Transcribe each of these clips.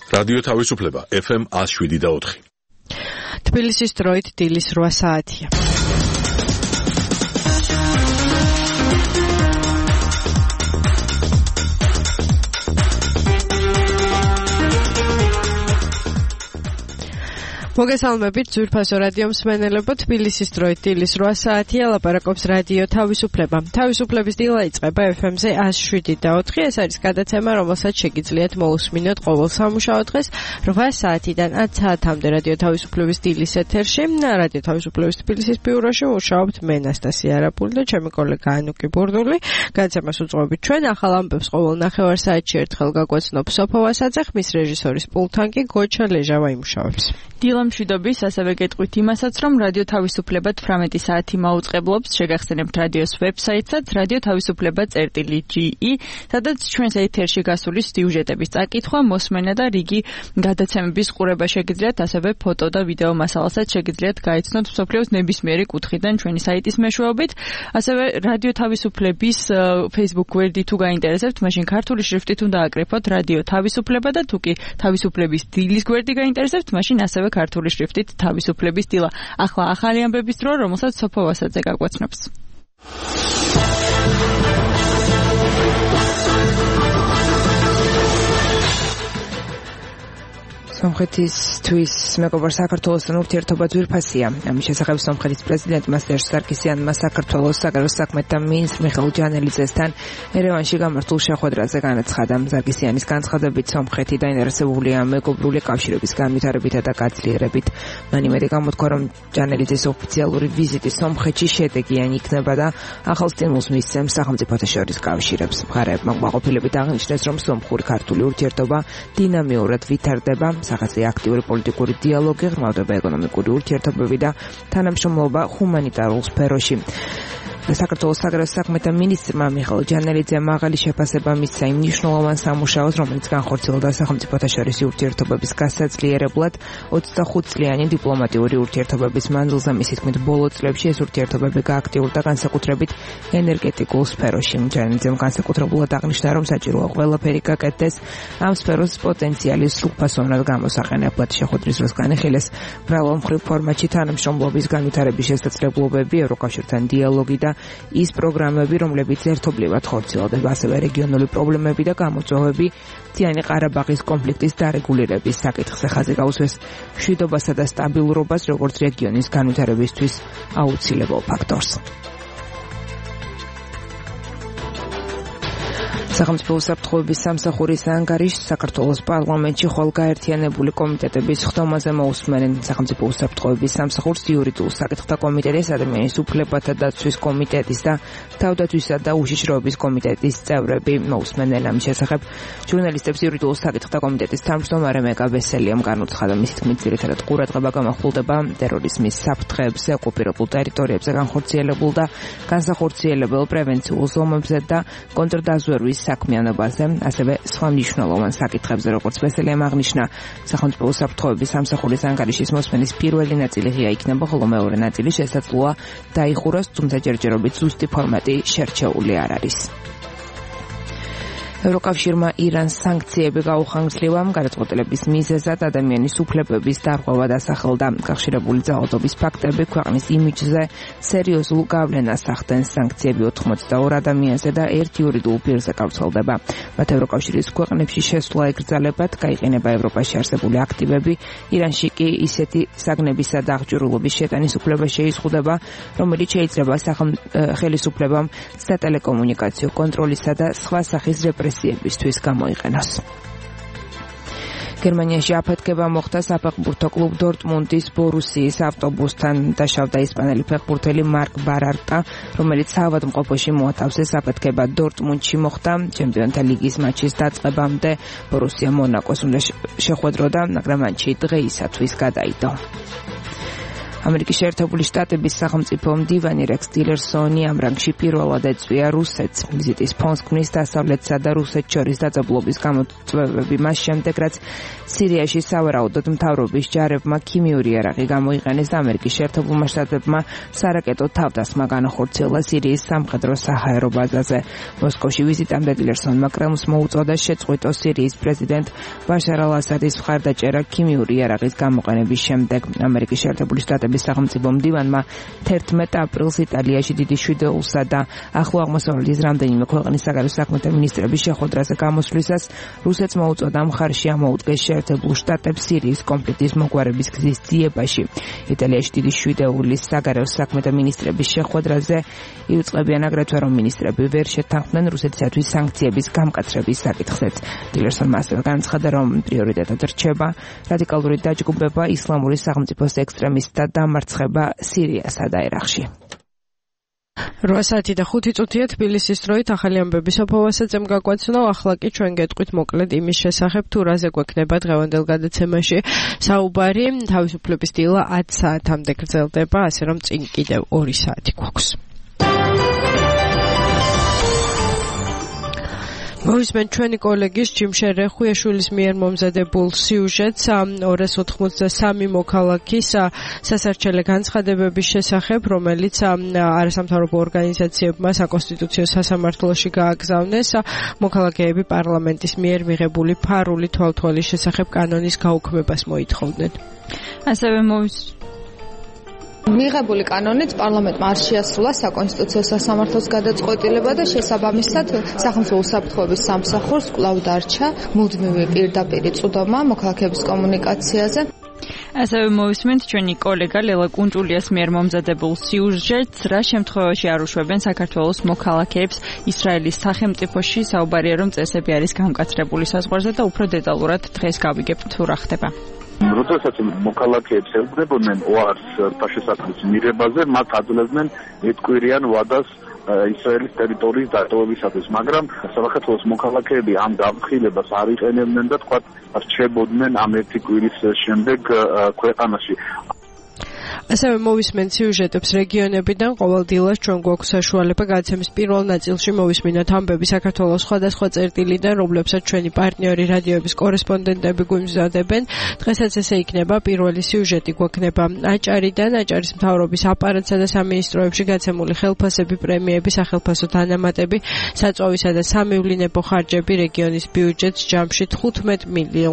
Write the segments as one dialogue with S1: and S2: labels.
S1: რადიო თავისუფლება FM 107.4.
S2: თბილისის დროით დილის 8 საათია. მოგესალმებით ძვირფასო რადიო მსმენელებო, თბილისის დროით დილის 8 საათია, ლაპარაკობს რადიო თავისუფლება. თავისუფლების დილა იწყება FM-ზე 107.4. ეს არის გადაცემა, რომელსაც შეგიძლიათ მოусმინოთ ყოველ სამუშაო დღეს 8 საათიდან 10 საათამდე რადიო თავისუფლების დილის ეთერში. რადიო თავისუფლების თბილისის ბიუროში მუშაობთ მე ნასტასია არაპული და ჩემი კოლეგა ანუკი ბურდული. გადაცემას უძღვებით ჩვენ ახალ ამბებს ყოველ ნახევარ საათში ერთხელ გაგვაცნობ სოფო ვასაძე, ხმის რეჟისორის პულტთან კი გოჩა ლეჟავა იმუშავებს. მშვიდობის, ასევე გეტყვით იმასაც, რომ რადიო თავისუფლება 18 საათი მაუწყებლობს. შეგახსენებთ რადიოს ვებსაიტსაც radio-tavisupleba.ge, სადაც ჩვენს ეთერში გასული სიუჟეტების წაკითხვა, მოსმენა და რიგი გადაცემების ყურება შეგიძლიათ, ასევე ფოტო და ვიდეო მასალასაც შეგიძლიათ გაიცნოთ მსოფლიოს ნებისმიერი კუთხიდან ჩვენი საიტის მეშვეობით. ასევე რადიო თავისუფლების Facebook გვერდი თუ გაინტერესებთ, მაშინ ქართული შრიფტით უნდა აკრიფოთ რადიო თავისუფლება და თუ კი თავისუფლების დილის გვერდი გაინტერესებთ, მაშინ ასევე ქართული შრიფტით თავისუფლების დილა. ახლა ახალი ამბების დრო, რომელსაც სოფო ვასაძე გაგვაცნობს. სომხეთისთვის მეგობრ საქართველოსთან ურთიერთობა ძვირფასია. ამის შესახებ სომხეთის პრეზიდენტმა სერჟ სარკისიანმა საქართველოს საგარეო საქმეთა მინისტრ მიხეილ ჯანელიძესთან ერევანში გამართულ შეხვედრაზე განაცხადა. სარკისიანის განცხადებით, სომხეთი დაინტერესებულია მეგობრული კავშირების განვითარებითა და გაძლიერებით. მან იმედი გამოთქვა, რომ ჯანელიძის ოფიციალური ვიზიტი სომხეთში შედეგიანი იქნება და ახალ სტიმულს მისცემს სახელმწიფოთა შორის კავშირებს. მხარეებმა კმაყოფილებით აღნიშნეს, რომ სომხური-ქართული ურთიერთობა დინამიურად ვითარდება. სახაზია აქტიური პოლიტიკური დიალოგი, ღრმავდება ეკონომიკური ურთიერთობები და თანამშრომლობა ჰუმანიტარულ სფეროში. საქართველოს საგარეო საქმეთა მინისტრმა მიხეილ ჯანელიძემ მაღალი შეფასება მისცა იმ მნიშვნელოვან სამუშაოს, რომელიც განხორციელდა სახელმწიფოთა შორისი ურთიერთობების გასაძლიერებლად 25 წლიანი დიპლომატიური ურთიერთობების მანძილზე. მისი თქმით, ბოლო წლებში ეს ურთიერთობები გააქტიურდა განსაკუთრებით ენერგეტიკულ სფეროში. ჯანელიძემ განსაკუთრებულად აღნიშნა, რომ საჭიროა ყველაფერი გაკეთდეს ამ სფეროს პოტენციალი სრულფასოვნად გამოსაყენებლად. შეხვედრის დროს განიხილეს მრავალმხრივ ფორმატში თანამშრომლობის განვითარების შესაძლებლობები, ევროკავშირთან დიალოგი და ის პროგრამები, რომლებიც ერთობლივად ხორციელდება, ასევე რეგიონული პრობლემები და გამოწვევები, მთიანი ყარაბაღის კონფლიქტის დარეგულირების საკითხზე ხაზი გაუსვეს მშვიდობასა და სტაბილურობას, როგორც რეგიონის განვითარებისთვის აუცილებელ ფაქტორს. სახელმწიფო უსაფრთხოების სამსახურის ანგარიშს საქართველოს პარლამენტში ხოლგაერთიანებული კომიტეტების ხდომაზე მოусმენენ. სახელმწიფო უსაფრთხოების სამსახურს იურიდიულ საკითხთა კომიტეტის, ადამიანის უფლებათა დაცვის კომიტეტის და თავდაცვისა და უშიშროების კომიტეტის წევრები მოусმენენ. ამის შესახებ ჟურნალისტებს იურიდიულ საკითხთა კომიტეტის თავმჯდომარე მეგა ბესელიამ განუცხადა, მისი თქმით, ძირითადად ყურადღება გამახვილდება ტერორიზმის საფრთხეებზე, ოკუპირებულ ტერიტორიებზე განხორციელებულ და განსახორციელებელ პრევენციულ ზომებზე და კონტრდაზვერვის საქმიანობაზე, ასევე სხვა მნიშვნელოვან საკითხებზე, როგორც ბესელიამ აღნიშნა. სახელმწიფო უსაფრთხოების სამსახურის ანგარიშის მოსმენის პირველი ნაწილი ღია იქნება, ხოლო მეორე ნაწილი შესაძლოა დაიხუროს, თუმცა ჯერჯერობით ზუსტი ფორმატი შერჩეული არ არის. ევროკავშირმა ირანს სანქციები გაუხანგრძლივა, გადაწყვეტილების მიზეზად ადამიანის უფლებების დარღვევა დასახელდა. გახშირებული ძალადობის ფაქტები ქვეყნის იმიჯზე სერიოზულ გავლენას ახდენს. სანქციები 82 ადამიანზე და 1 იურიდიულ პირზე გავრცელდება. მათ ევროკავშირის ქვეყნებში შესვლა ეკრძალებათ, გაიყენება ევროპაში არსებული აქტივები, ირანში კი ისეთი საგნებისა და აღჭურვილობის შეტანის უფლება შეიზღუდება, რომელიც შეიძლება ხელისუფლებამ სატელეკომუნიკაციო კონტროლისა და სხვა სახის რეპრესიებისთვის გამოიყენოს. გერმანიაში აფეთქება მოხდა საფეხბურთო კლუბ დორტმუნდის ბორუსიის ავტობუსთან. დაშავდა ისპანელი ფეხბურთელი მარკ ბარარტა, რომელიც საავადმყოფოში მოათავსეს. აფეთქება დორტმუნდში მოხდა. ჩემპიონთა ლიგის მატჩის დაწყებამდე ბორუსია მონაკოს უნდა შეხვედროდა, მაგრამ მატჩი დღეისათვის გადაიდო. ამერიკის შეერთებული შტატების სახელმწიფო მდივანი რექს ტილერსონი ამ რანგში პირველად ეწვია რუსეთს. ვიზიტის ფონს ქმნის დასავლეთსა და რუსეთს შორის დაძაბულობის გამოწვევები მას შემდეგ, რაც სირიაში სავარაუდოდ მთავრობის ჯარებმა ქიმიური იარაღი გამოიყენეს და ამერიკის შეერთებულმა შტატებმა სარაკეტო თავდასხმა განახორციელა სირიის სამხედრო საჰაერო ბაზაზე. მოსკოვში ვიზიტამდე ტილერსონმა კრემლს მოუწოდა შეწყვიტოს სირიის პრეზიდენტ ბაშარ ალ-ასადის მხარდაჭერა ქიმიური იარაღის გამოყენების შემდეგ. ამერიკის შეერთებული შტატების სახელმწიფო მდივანმა 11 აპრილს იტალიაში დიდი შვიდეულსა და ახლო აღმოსავლეთის რამდენიმე ქვეყნის საგარეო საქმეთა მინისტრების შეხვედრაზე გამოსვლისას რუსეთს მოუწოდა მხარში ამოუდგეს შეერთებულ შტატებს სირიის კონფლიქტის მოგვარების გზის ძიებაში. იტალიაში დიდი შვიდეულის საგარეო საქმეთა მინისტრების შეხვედრაზე იუწყებიან აგრეთვე, რომ მინისტრები ვერ შეთანხმდნენ რუსეთისათვის სანქციების გამკაცრების საკითხზეც. ტილერსონმა ასევე განაცხადა, რომ პრიორიტეტად რჩება რადიკალური დაჯგუფება, ისლამური სახელმწიფოს ექსტრემისტთა დამარცხება სირიასა და ერაყში.
S3: 8:05 თბილისის დროით ახალი ამბები სოფოვასაცემ გაგვაცნო. ახლა კი ჩვენ გეტყვით მოკლედ იმის შესახებ, თუ რაზე გვექნება დღევანდელ გადაცემაში საუბარი. თავისუფლების დილა 10 საათამდე გრძელდება, ასე რომ წინ კიდევ 2 საათი გვაქვს. მოვისმენთ ჩვენი კოლეგის ჯიმშერ რეხუიაშვილის მიერ მომზადებულ სიუჟეტს 283 მოქალაქის სასარჩელე განცხადებების შესახებ, რომელიც არასამთავრობო ორგანიზაციებმა საკონსტიტუციო სასამართლოში გააგზავნეს. მოქალაქეები პარლამენტის მიერ მიღებული ფარული თვალთვალის შესახებ კანონის გაუქმებას მოითხოვდნენ.
S4: ასევე მიღებული კანონით პარლამენტმა არ შეასრულა საკონსტიტუციო სასამართლოს გადაწყვეტილება და შესაბამისად სახელმწიფო უსაფრთხოების სამსახურს კვლავ დარჩა მუდმივი პირდაპირი წვდომა მოქალაქეების კომუნიკაციაზე.
S5: ასევე მოვისმენთ ჩვენი კოლეგა ლელა კუნჭულიას მიერ მომზადებულ სიუჟეტს, რა შემთხვევაში არ უშვებენ საქართველოს მოქალაქეებს ისრაელის სახელმწიფოში. საუბარია, რომ წესები არის გამკაცრებული საზღვარზე და უფრო დეტალურად დღეს გავიგებთ თუ რა ხდება.
S6: როდესაც მოქალაქეებს ელოდებოდნენ ოარს შესაძლოა მიღებაზე, მათ ადლებდნენ ეთკვირიან ვადას ისრაელის ტერიტორიის დატოვებისათვის, მაგრამ საქართველოს მოქალაქეები ამ გამხილებას არ იყენებდნენ და თქვათ რჩებოდნენ ამ ერთი კვირის შემდეგ ქვეყანაში.
S3: ასევე მოვისმენთ სიუჟეტებს რეგიონებიდან. ყოველ დილას ჩვენ გვაქვს საშუალება გადაცემის პირველ ნაწილში მოვისმინოთ ამბები საქართველოს სხვადასხვა წერტილიდან, რომლებსაც ჩვენი პარტნიორი რადიოების კორესპონდენტები გვიმზადებენ. დღესაც ესე იქნება. პირველი სიუჟეტი გვექნება აჭარიდან. აჭარის მთავრობის აპარატსა და სამინისტროებში გაცემული ხელფასები, პრემიები, სახელფასო დანამატები, საწვავისა და სამივლინებო ხარჯები რეგიონის ბიუჯეტს ჯამში 15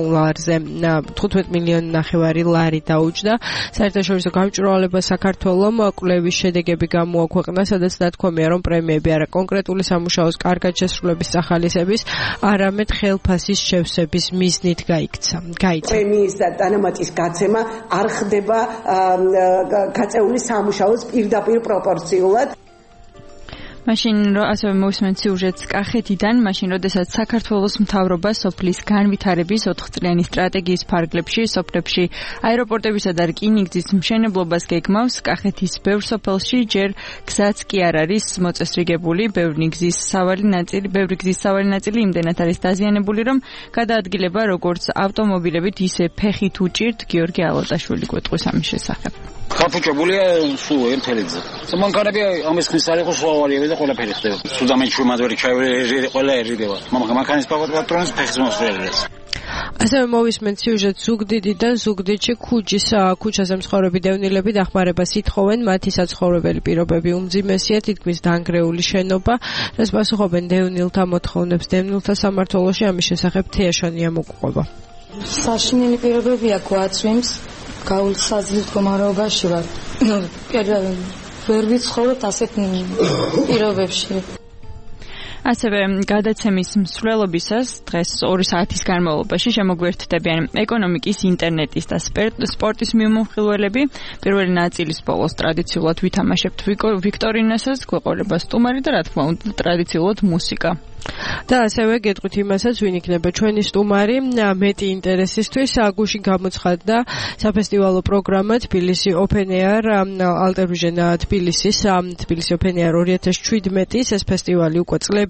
S3: მილიონი ნახევარი ლარი დაუჯდა. საერთაშორისო გამჭვირვალება საქართველომ კვლევის შედეგები გამოაქვეყნა, სადაც ნათქვამია, რომ პრემიები არა კონკრეტული სამუშაოს კარგად შესრულების სახალისების, არამედ ხელფასის შევსების მიზნით გაიქცა.
S7: პრემიის და დანამატის გაცემა არ ხდება გაწეული სამუშაოს პირდაპირ პროპორციულად.
S5: მაშინ ასევე მოვისმენთ სიუჟეტს კახეთიდან, მაშინ როდესაც საქართველოს მთავრობა სოფლის განვითარების 4-წლიანი სტრატეგიის ფარგლებში, სოფლებში აეროპორტებისა და რკინიგზის მშენებლობას გეგმავს, კახეთის ბევრ სოფელში ჯერ გზაც კი არ არის მოწესრიგებული, ბევრი გზის სავალი ნაწილი იმდენად არის დაზიანებული, რომ გადაადგილება როგორც ავტომობილებით, ისე ფეხით უჭირთ. გიორგი ალოტაშვილი გვეტყვის ამის შესახებ.
S8: გაფუჭებულია სულ ერთელზე. მანქანები ამის ხნის არ იყო სვავარიები და ყველაფერი ხდება. სუდამენში მადვერი ჩაივერი ყველა ერიდება. მანქანის პატრონის ფეხის მოსვლელს.
S3: ასევე მოვისმენთ სიუჟეტს ზუგდიდიდან. ზუგდიდში ქუჩაზე მცხოვრები დევნილები დახმარებას ითხოვენ. მათი საცხოვრებელი პირობები უმძიმესია, თითქმის დანგრეული შენობა. რაც პასუხობენ დევნილთა მოთხოვნებს დევნილთა სამმართველოში. ამის შესახებ თეაშანია მოგყვება.
S9: საშინელი პირობებია გვაწვიმს. გაულსაზრდ მდგომარეობაში ვარ. ვერ ვიცხოვრობ ასეთ პირობებში.
S5: ასევე გადაცემის მსვლელობისას დღეს 2 საათის განმავლობაში შემოგვერთდებიან ეკონომიკის, ინტერნეტის და სპორტის მიმოხილველები. პირველი ნაწილის ბოლოს ტრადიციულად ვითამაშებთ ვიქტორინასაც, გვეყოლება სტუმარი და რა თქმა უნდა ტრადიციულად მუსიკა.
S3: და ასევე გეტყვით იმასაც, ვინ იქნება ჩვენი სტუმარი. მეტი ინტერესისთვის გუშინ გამოცხადდა საფესტივალო პროგრამა თბილისი Open Air, Alter Vision თბილისი Open Air 2017. ეს ფესტივალი უკვე წლები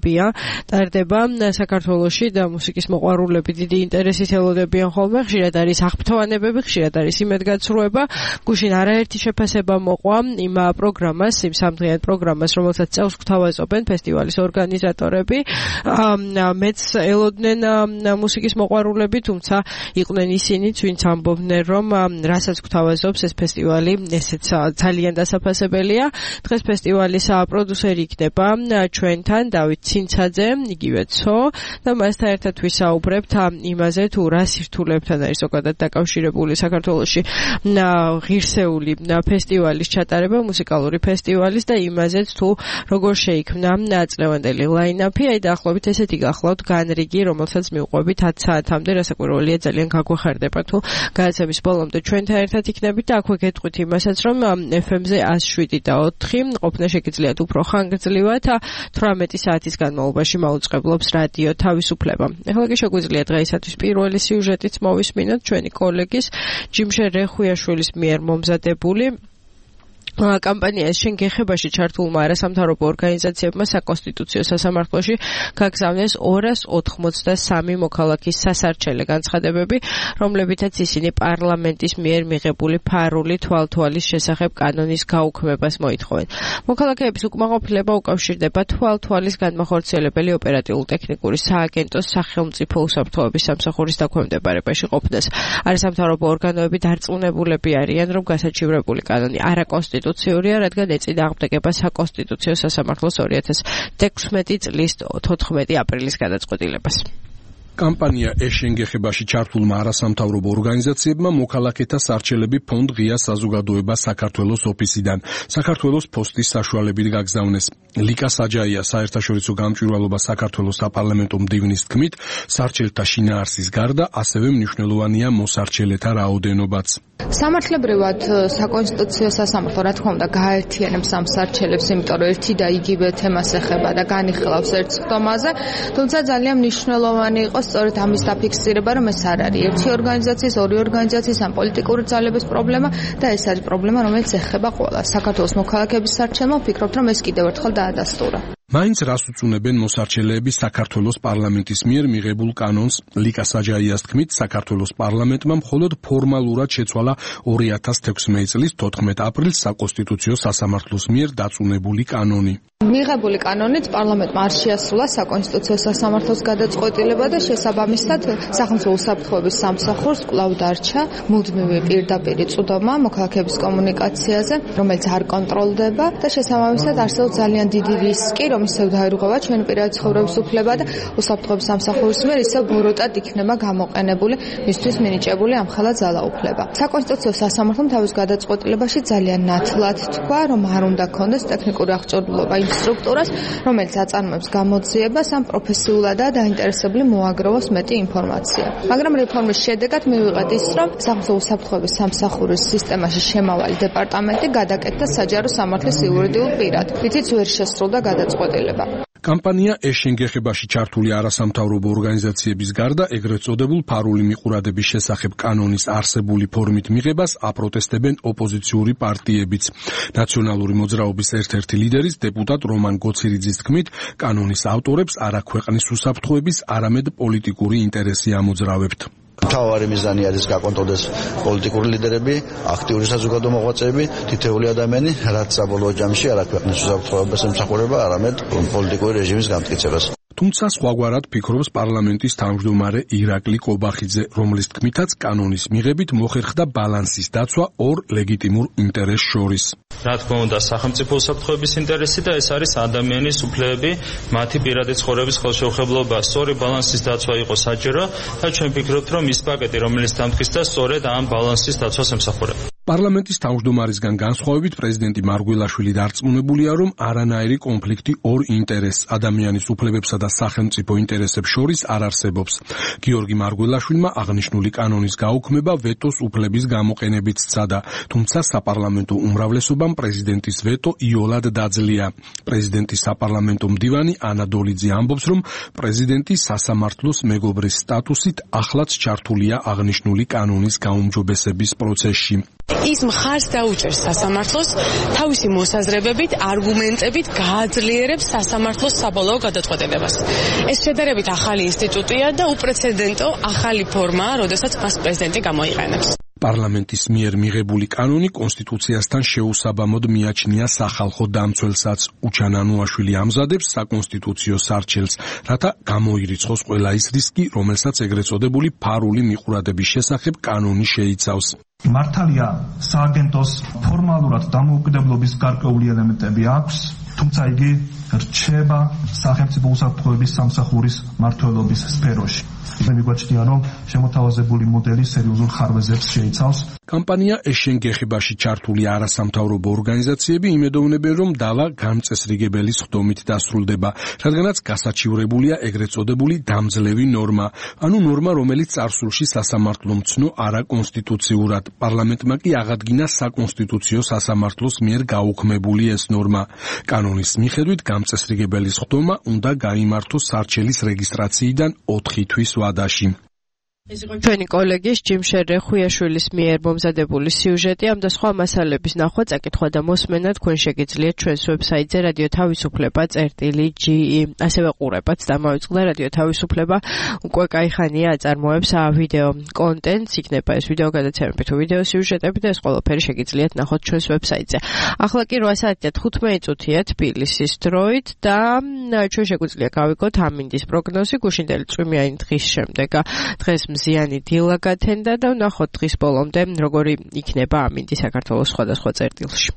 S3: ეტაპია ტარდება საქართველოში და მუსიკის მოყვარულები დიდი ინტერესით ელოდებიან ხოლმე. ხშირად არის აღფრთოვანებები, ხშირად არის იმედგაცრუება. გუშინ არაერთი შეფასება მოყვა იმ პროგრამას, იმ სამდღიან პროგრამას, რომელსაც წელს გვთავაზობენ ფესტივალის ორგანიზატორები. მეც ელოდნენ მუსიკის მოყვარულები, თუმცა იყვნენ ისინიც, ვინც ამბობდნენ, რომ რასაც გვთავაზობს ეს ფესტივალი, ესეც ძალიან დასაფასებელია. დღეს ფესტივალის პროდიუსერი იქნება ჩვენთან დავით ცინცაძე, იგივე ცო და მასთან ერთად ვისაუბრებთ იმაზე, თუ რა სირთულეებთან არის ზოგადად დაკავშირებული საქართველოში ღირსეული ფესტივალის ჩატარება, მუსიკალური ფესტივალის და იმაზეც თუ როგორ შეიქმნა წლევანდელი ლაინაპი. აი დაახლოებით ესეთი გახლავთ განრიგი, რომელსაც მივყვებით 10 საათამდე, რასაკვირველია ძალიან გაგვეხარდება თუ გადაცემის ბოლომდე ჩვენთან ერთად იქნებით და აქვე გეტყვით იმასაც, რომ FM-ზე 107.4 ყოფნა შეგიძლიათ უფრო ხანგრძლივად 18 საათის განმავლობაში მაუწყებლობს რადიო თავისუფლება. ეხლა კი შეგვიძლია დღეისათვის პირველი სიუჟეტიც მოვისმინოთ ჩვენი კოლეგის ჯიმშე რეხვიაშვილის მიერ მომზადებული კამპანია შენ გეხებაში ჩართულმა არასამთავრობო ორგანიზაციებმა საკონსტიტუციო სასამართლოში გაგზავნეს 283 მოქალაქის სასარჩელე განცხადებები, რომლებითაც ისინი პარლამენტის მიერ მიღებული ფარული თვალთვალის შესახებ კანონის გაუქმებას მოითხოვენ. მოქალაქეების უკმაყოფილება უკავშირდება თვალთვალის განმახორციელებელი ოპერატიულ-ტექნიკური სააგენტოს სახელმწიფო უსაფრთხოების სამსახურის დაქვემდებარებაში ყოფნას. არასამთავრობო ორგანოები დარწმუნებულები არიან, რომ გასაჩივრებული კანონი არაკონსტიტუციურია, რადგან ეწიდა აღდგება საკონსტიტუციო სასამართლოს 2016 წლის 14 აპრილის გადაწყვეტილებას.
S10: კამპანია ეშენ გეხებაში ჩართულმა არასამთავრობო ორგანიზაციებმა მოქალაქეთა სარჩელები ფონდ ღია საზოგადოება საქართველოს ოფისიდან საქართველოს პოსტის საშუალებით გაგზავნეს. ლიკა საჯაია საერთაშორისო გამჭვირვალობა საქართველოს საპარლამენტო მდივნის თქმით, სარჩელთა შინაარსის გარდა ასევე მნიშვნელოვანია მოსარჩელეთა რაოდენობაც.
S4: სამართლებრივად საკონსტიტუციო სასამართლო რა თქმა უნდა გააერთიანებს ამ სარჩელებს, იმიტომ რომ ერთი და იგივე თემას ეხება და განიხილავს ერთ სხდომაზე, თუმცა ძალიან მნიშვნელოვანი იყო სწორედ ამის დაფიქსირება, რომ ეს არ არის ერთი ორგანიზაციის, ორი ორგანიზაციის ან პოლიტიკური ძალების პრობლემა და ეს არის პრობლემა, რომელიც ეხება ყველას. საქართველოს მოქალაქეების სარჩელმა ვფიქრობთ, რომ ეს კიდევ ერთხელ დაადასტურა.
S10: მაინც რას უწუნებენ მოსარჩელეები საქართველოს პარლამენტის მიერ მიღებულ კანონს? ლიკა საჯაიას თქმით, საქართველოს პარლამენტმა მხოლოდ ფორმალურად შეცვალა 2016 წლის 14 აპრილს საკონსტიტუციო სასამართლოს მიერ დაწუნებული კანონი.
S4: მიღებული კანონით პარლამენტმა არ შეასრულა საკონსტიტუციო სასამართლოს გადაწყვეტილება და შესაბამისად სახელმწიფო უსაფრთხოების სამსახურს კვლავ დარჩა მუდმივი პირდაპირი წვდომა მოქალაქეების კომუნიკაციაზე, რომელიც არ კონტროლდება და შესაბამისად არსებობს ძალიან დიდი რისკი, რომ ისევ დაირღვევა ჩვენი პირადი ცხოვრების უფლება და უსაფრთხოების სამსახურის მიერ ისევ ბოროტად იქნება გამოყენებული მისთვის მინიჭებული ამხელა ძალაუფლება. საკონსტიტუციო სასამართლომ თავის გადაწყვეტილებაში ძალიან ნათლად თქვა, რომ არ უნდა ქონდეს ტექნიკური აღჭურვილობა იმ სტრუქტურას, რომელიც აწარმოებს გამოძიებას ამ პროფესიულადაა დაინტერესებული მოაგროვოს მეტი ინფორმაცია. მაგრამ რეფორმის შედეგად მივიღეთ ის, რომ სახელმწიფო უსაფრთხოების სამსახურის სისტემაში შემავალი დეპარტამენტი გადაკეთდა საჯარო სამართლის იურიდიულ პირად. იცით ვერ შესრულდა გადაწყვეტილება.
S10: კამპანია ეშენ გეხებაში ჩართული არასამთავრობო ორგანიზაციების გარდა ეგრეთ წოდებულ ფარული მიყურადების შესახებ კანონის არსებული ფორმით მიღებას აპროტესტებენ ოპოზიციური პარტიებიც. ნაციონალური მოძრაობის ერთ-ერთი ლიდერის დეპუტატ რომან გოცირიძის თქმით, კანონის ავტორებს არა ქვეყნის უსაფრთხოების, არამედ პოლიტიკური ინტერესი ამოძრავებთ.
S11: მთავარი მიზანი არის გაკონტროლდეს პოლიტიკური ლიდერები, აქტიური საზოგადო მოღვაწეები, თითოეული ადამიანი, რაც საბოლოო ჯამში არა ქვეყნის უსაფრთხოებას ემსახურება, არამედ პოლიტიკური რეჟიმის გამტკიცებას.
S10: თუმცა სხვაგვარად ფიქრობს პარლამენტის თავმჯდომარე ირაკლი კობახიძე, რომლის თქმითაც კანონის მიღებით მოხერხდა ბალანსის დაცვა ორ ლეგიტიმურ ინტერესს შორის.
S12: რა თქმა უნდა, სახელმწიფო უსაფრთხოების ინტერესი და ეს არის ადამიანის უფლებები, მათი პირადი ცხოვრების ხელშეუხებლობა. სწორი ბალანსის დაცვა იყო საჭირო და ჩვენ ვფიქრობთ, რომ ის პაკეტი, რომელიც დამტკიცდა, სწორედ ამ ბალანსის დაცვას ემსახურება.
S10: პარლამენტის თავმჯდომარისგან განსხვავებით პრეზიდენტი მარგველაშვილი დარწმუნებულია, რომ არანაირი კონფლიქტი ორ ინტერესს, ადამიანის უფლებებსა და სახელმწიფო ინტერესებს შორის არ არსებობს. გიორგი მარგველაშვილმა აღნიშნული კანონის გაუქმება ვეტოს უფლების გამოყენებით სცადა, თუმცა საპარლამენტო უმრავლესობამ პრეზიდენტის ვეტო იოლად დაძლია. პრეზიდენტის საპარლამენტო მდივანი ანა დოლიძე ამბობს, რომ პრეზიდენტი სასამართლოს მეგობრის სტატუსით ახლაც ჩართულია აღნიშნული კანონის გაუმჯობესების პროცესში.
S13: ის მხარს დაუჭერს სასამართლოს თავისი მოსაზრებებით, არგუმენტებით გააძლიერებს სასამართლოს საბოლოო გადაწყვეტილებას. ეს შედარებით ახალი ინსტიტუტია და უპრეცედენტო ახალი ფორმაა, როდესაც მას პრეზიდენტი გამოიყენებს.
S10: პარლამენტის მიერ მიღებული კანონი კონსტიტუციასთან შეუსაბამოდ მიაჩნია სახალხო დამცველსაც. უჩანანუაშვილი ამზადებს საკონსტიტუციო სარჩელს, რათა გამოირიცხოს ყველა ის რისკი, რომელსაც ეგრეთ წოდებული ფარული მიყურადების შესახებ კანონი შეიცავს.
S14: მართალია, სააგენტოს ფორმალურად დამოუკიდებლობის გარკვეული ელემენტები აქვს, თუმცა იგი რჩება სახელმწიფო უსაფრთხოების სამსახურის მმართველობის სფეროში. მიგვაჩნია, რომ შემოთავაზებული მოდელი სერიოზულ ხარვეზებს შეიცავს.
S10: კამპანია ეშენგეხებაში ჩართული არასამთავრობო ორგანიზაციები იმედოვნებენ, რომ დავა განწესრიგებელის ხდომით დასრულდება, რადგანაც გასაჩივრებულია ეგრეთ წოდებული დამძლევი ნორმა, ანუ ნორმა, რომელიც წარსულში სასამართლომცნო არაკონსტიტუციურად. პარლამენტმა კი აღადგინა საკონსტიტუციო სასამართლოს მიერ გაუქმებული ეს ნორმა. კანონის მიხედვით განწესრიგებელის ხდომა უნდა გაიმართოს სარჩელის რეგისტრაციიდან 4 თვის ვადაში.
S3: ჩვენი კოლეგის ჯიმშერ ხუიაშვილის მიერ მომზადებული სიუჟეტი ამ და სხვა მასალების ნახვა, წაკითხვა და მოსმენა თქვენ შეგიძლიათ ჩვენს ვებსაიტზე რადიო თავისუფლება.ge. ასევე ყურებაც დამოიწყდა რადიო თავისუფლება უკვე კაიხანია აწარმოებს ვიდეო კონტენტს, იქნება ეს ვიდეო გადაცემები თუ ვიდეო სიუჟეტები და ეს ყველაფერი შეგიძლიათ ნახოთ ჩვენს ვებსაიტზე. ახლა კი 8 საათი და 15 წუთია თბილისის დროით და ჩვენ შეგვიძლია გავიგოთ ამინდის პროგნოზი გუშინდელი წვიმიანი დღის შემდეგ. დღეს მზიანი დილა გათენდა და ვნახოთ დღის ბოლომდე როგორი იქნება ამინდი საქართველოს სხვადასხვა წერტილში.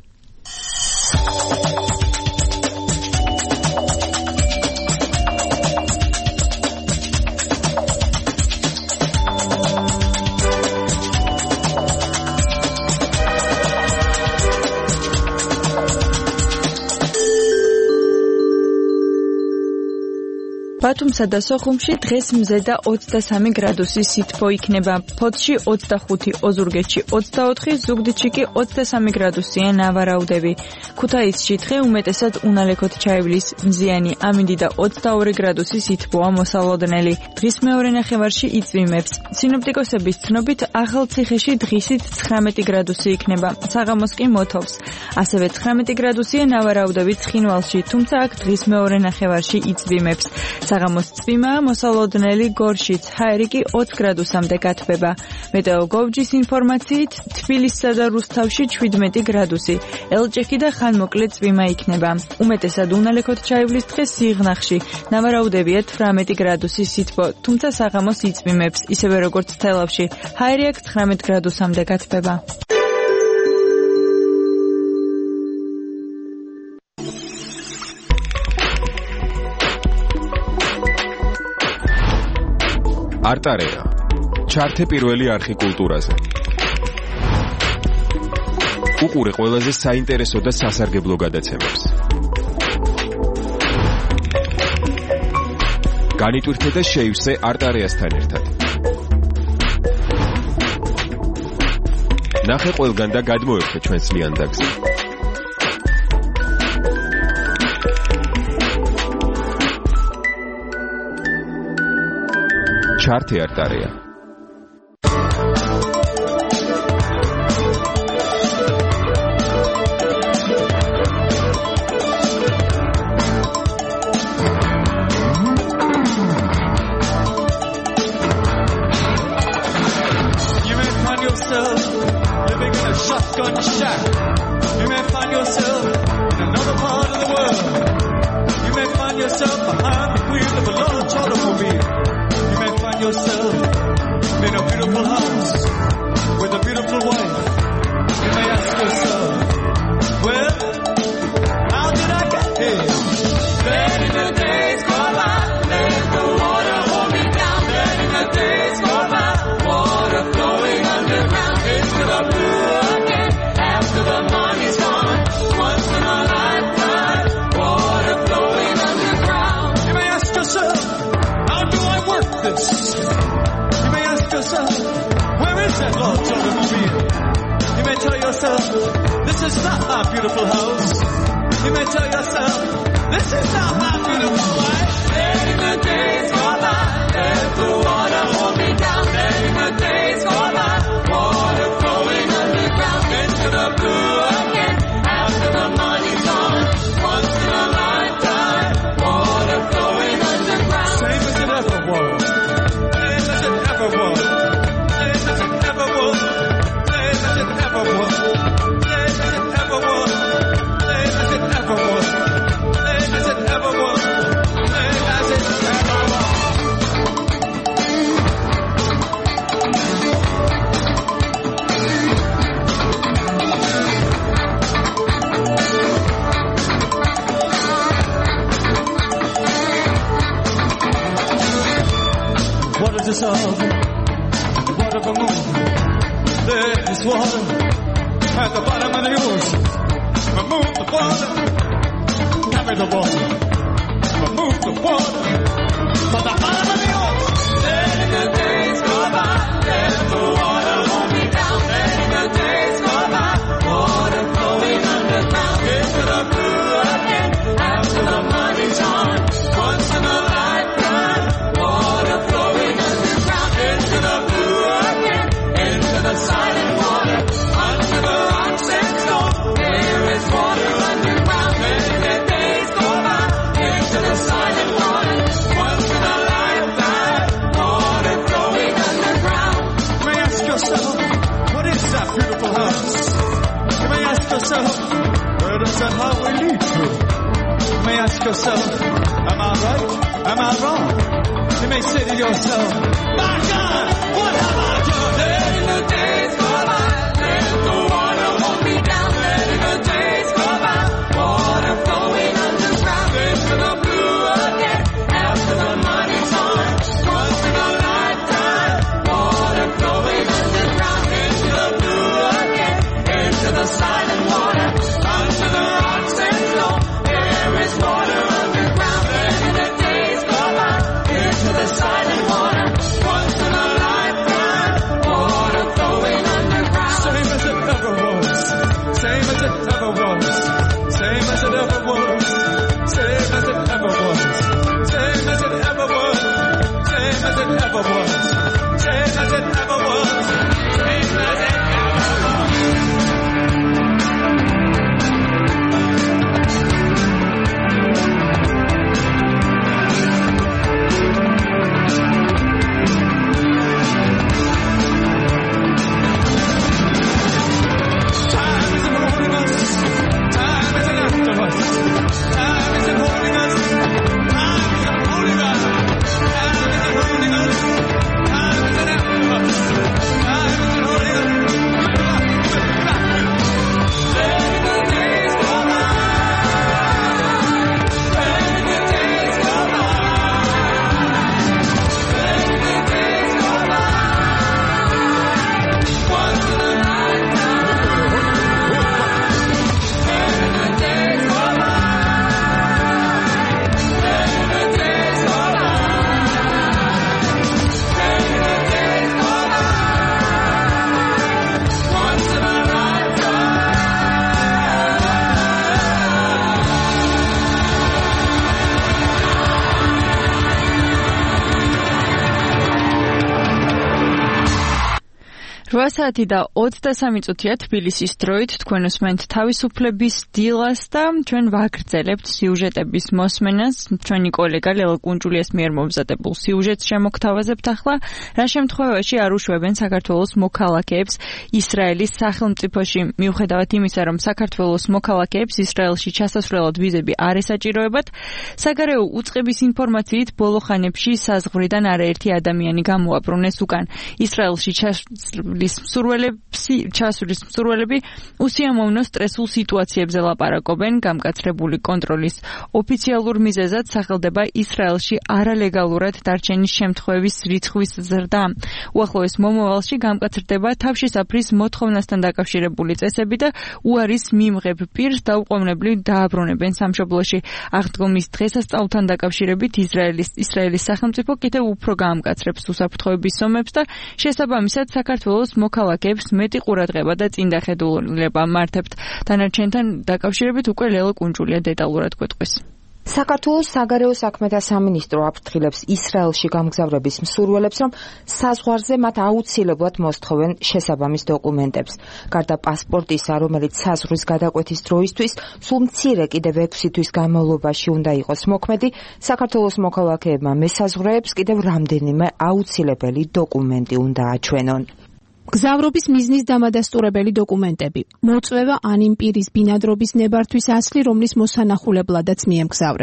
S5: ბათუმსა და სოხუმში დღეს მზედა 23 გრადუსი სითბო იქნება. ფოთში 25, ოზურგეთში 24, ზუგდიდში კი 23 გრადუსია ნავარაუდები. ქუთაისში დღე უმეტესად უნალექოთ ჩაივლის მზიანი ამინდი და 22 გრადუსი სითბოა მოსალოდნელი. დღის მეორე ნახევარში იწვიმებს. სინოპტიკოსების ცნობით ახალციხეში დღისით 19 გრადუსი იქნება. საღამოს კი მოთოვს. ასევე 19 გრადუსია ნავარაუდები ცხინვალში, თუმცა აქ დღის მეორე ნახევარში იწვიმებს. საღამოს წვიმაა მოსალოდნელი გორშიც, ჰაერი კი 20 გრადუსამდე გათბება. მეტეოგოვჯის ინფორმაციით თბილისსა და რუსთავში 17 გრადუსი, ელჭექი და ხანმოკლე წვიმა იქნება. უმეტესად უნალექოთ ჩაივლის დღე სიღნაღში, ნავარაუდებია 18 გრადუსი სითბო, თუმცა საღამოს იწვიმებს, ისევე როგორც თელავში, ჰაერი აქ 19 გრადუსამდე გათბება.
S15: არტარეა. ჩართე პირველი არხი კულტურაზე. უყურე ყველაზე საინტერესო და სასარგებლო გადაცემებს. განიტვირთე და შეივსე არტარეასთან ერთად. ნახე ყველგან და გადმოერთე ჩვენს ლიანდაგზე. ჩართე არტარეა.
S16: Water flowing underground. waters dissolve. Water of the moon. There is water at the bottom of the ocean. Remove the water. Carry the water. Remove the water from the bottom of the ocean. Letting the days go by. Let the water hold me down. Letting the days go by. Water flowing underground. Into the blue again. After the money's on. Once in a lifetime. Water flowing underground. Into the blue again. Into the silent water. Under the rocks and stone. There is water underground. Letting the days go by. Into the silent water. Once in a lifetime. Water flowing underground. You may ask yourself, what is that beautiful house? You may ask yourself, where does that highway lead to? You may ask yourself, am I right? Am I wrong? You may say to yourself, my God, what have I done? Letting the days go by, let the water hold me down. Letting the days go by, water flowing underground. Into the blue again, after the money's on. Once in a lifetime, water flowing underground. Into the blue again, into the silent water. Under the rocks and stone, there is water underground. Letting the days go by, into the silent water. Once in a lifetime, water flowing underground. Same as it ever was. Same as it ever was. Same as it ever was. Same as it ever was. Same as it ever was. Same as it ever was. Same as it ever was. Same as it ever was. Time isn't holding us. Time isn't after us. Time isn't holding us. Time isn't holding us. Time isn't holding us. Time isn't after us. Time isn't holding us. Letting the days go by. Letting the days go by. Letting the days go by. Once in a lifetime. Letting the days go by. Letting the days go by. Letting the days go by. Once in a lifetime.
S5: რვასაათი და 23 წუთია თბილისის დროით თქვენ უსმენთ თავისუფლების დილას და ჩვენ ვაგრძელებთ სიუჟეტების მოსმენას. ჩვენი კოლეგა ლელა კუნჭულიას მიერ მომზადებულ სიუჟეტს შემოგთავაზებთ ახლა. რა შემთხვევაში არ უშვებენ საქართველოს მოქალაქეებს ისრაელის სახელმწიფოში, მიუხედავად იმისა, რომ საქართველოს მოქალაქეებს ისრაელში ჩასასვლელად ვიზები არ ესაჭიროებათ, საგარეო უწყების ინფორმაციით ბოლო ხანებში საზღვრიდან არაერთი ადამიანი გამოაბრუნეს უკან. ისრაელში ჩასვლის მსურველები უსიამოვნო სტრესულ სიტუაციებზე ლაპარაკობენ. გამკაცრებული კონტროლის ოფიციალურ მიზეზად სახელდება ისრაელში არალეგალურად დარჩენის შემთხვევების რიცხვის ზრდა. უახლოეს მომავალში გამკაცრდება თავშესაფრის მოთხოვნასთან დაკავშირებული წესები და უარის მიმღებ პირს დაუყოვნებლივ დააბრუნებენ სამშობლოში. აღდგომის დღესასწაულთან დაკავშირებით ისრაელის სახელმწიფო კიდევ უფრო გაამკაცრებს უსაფრთხოების ზომებს და შესაბამისად საქართველოს მოქალაქეებს მეტი ყურადღება და წინდახედულება მართებთ. დანარჩენთან დაკავშირებით უკვე ლელა კუნჭულია დეტალურად გვეტყვის.
S2: საქართველოს საგარეო საქმეთა სამინისტრო აფრთხილებს ისრაელში გამგზავრების მსურველებს, რომ საზღვარზე მათ აუცილებლად მოსთხოვენ შესაბამის დოკუმენტებს. გარდა პასპორტისა, რომელიც საზღვრის გადაკვეთის დროისთვის სულ მცირე კიდევ 6 თვის განმავლობაში უნდა იყოს მოქმედი, საქართველოს მოქალაქეებმა მესაზღვრეებს კიდევ რამდენიმე აუცილებელი დოკუმენტი უნდა აჩვენონ.
S17: გზავრობის მიზნის დამადასტურებელი დოკუმენტები, მოწვევა ან იმ პირის ბინადრობის ნებართვის ასლი, რომლის მოსანახულებლადაც მიემგზავრებით.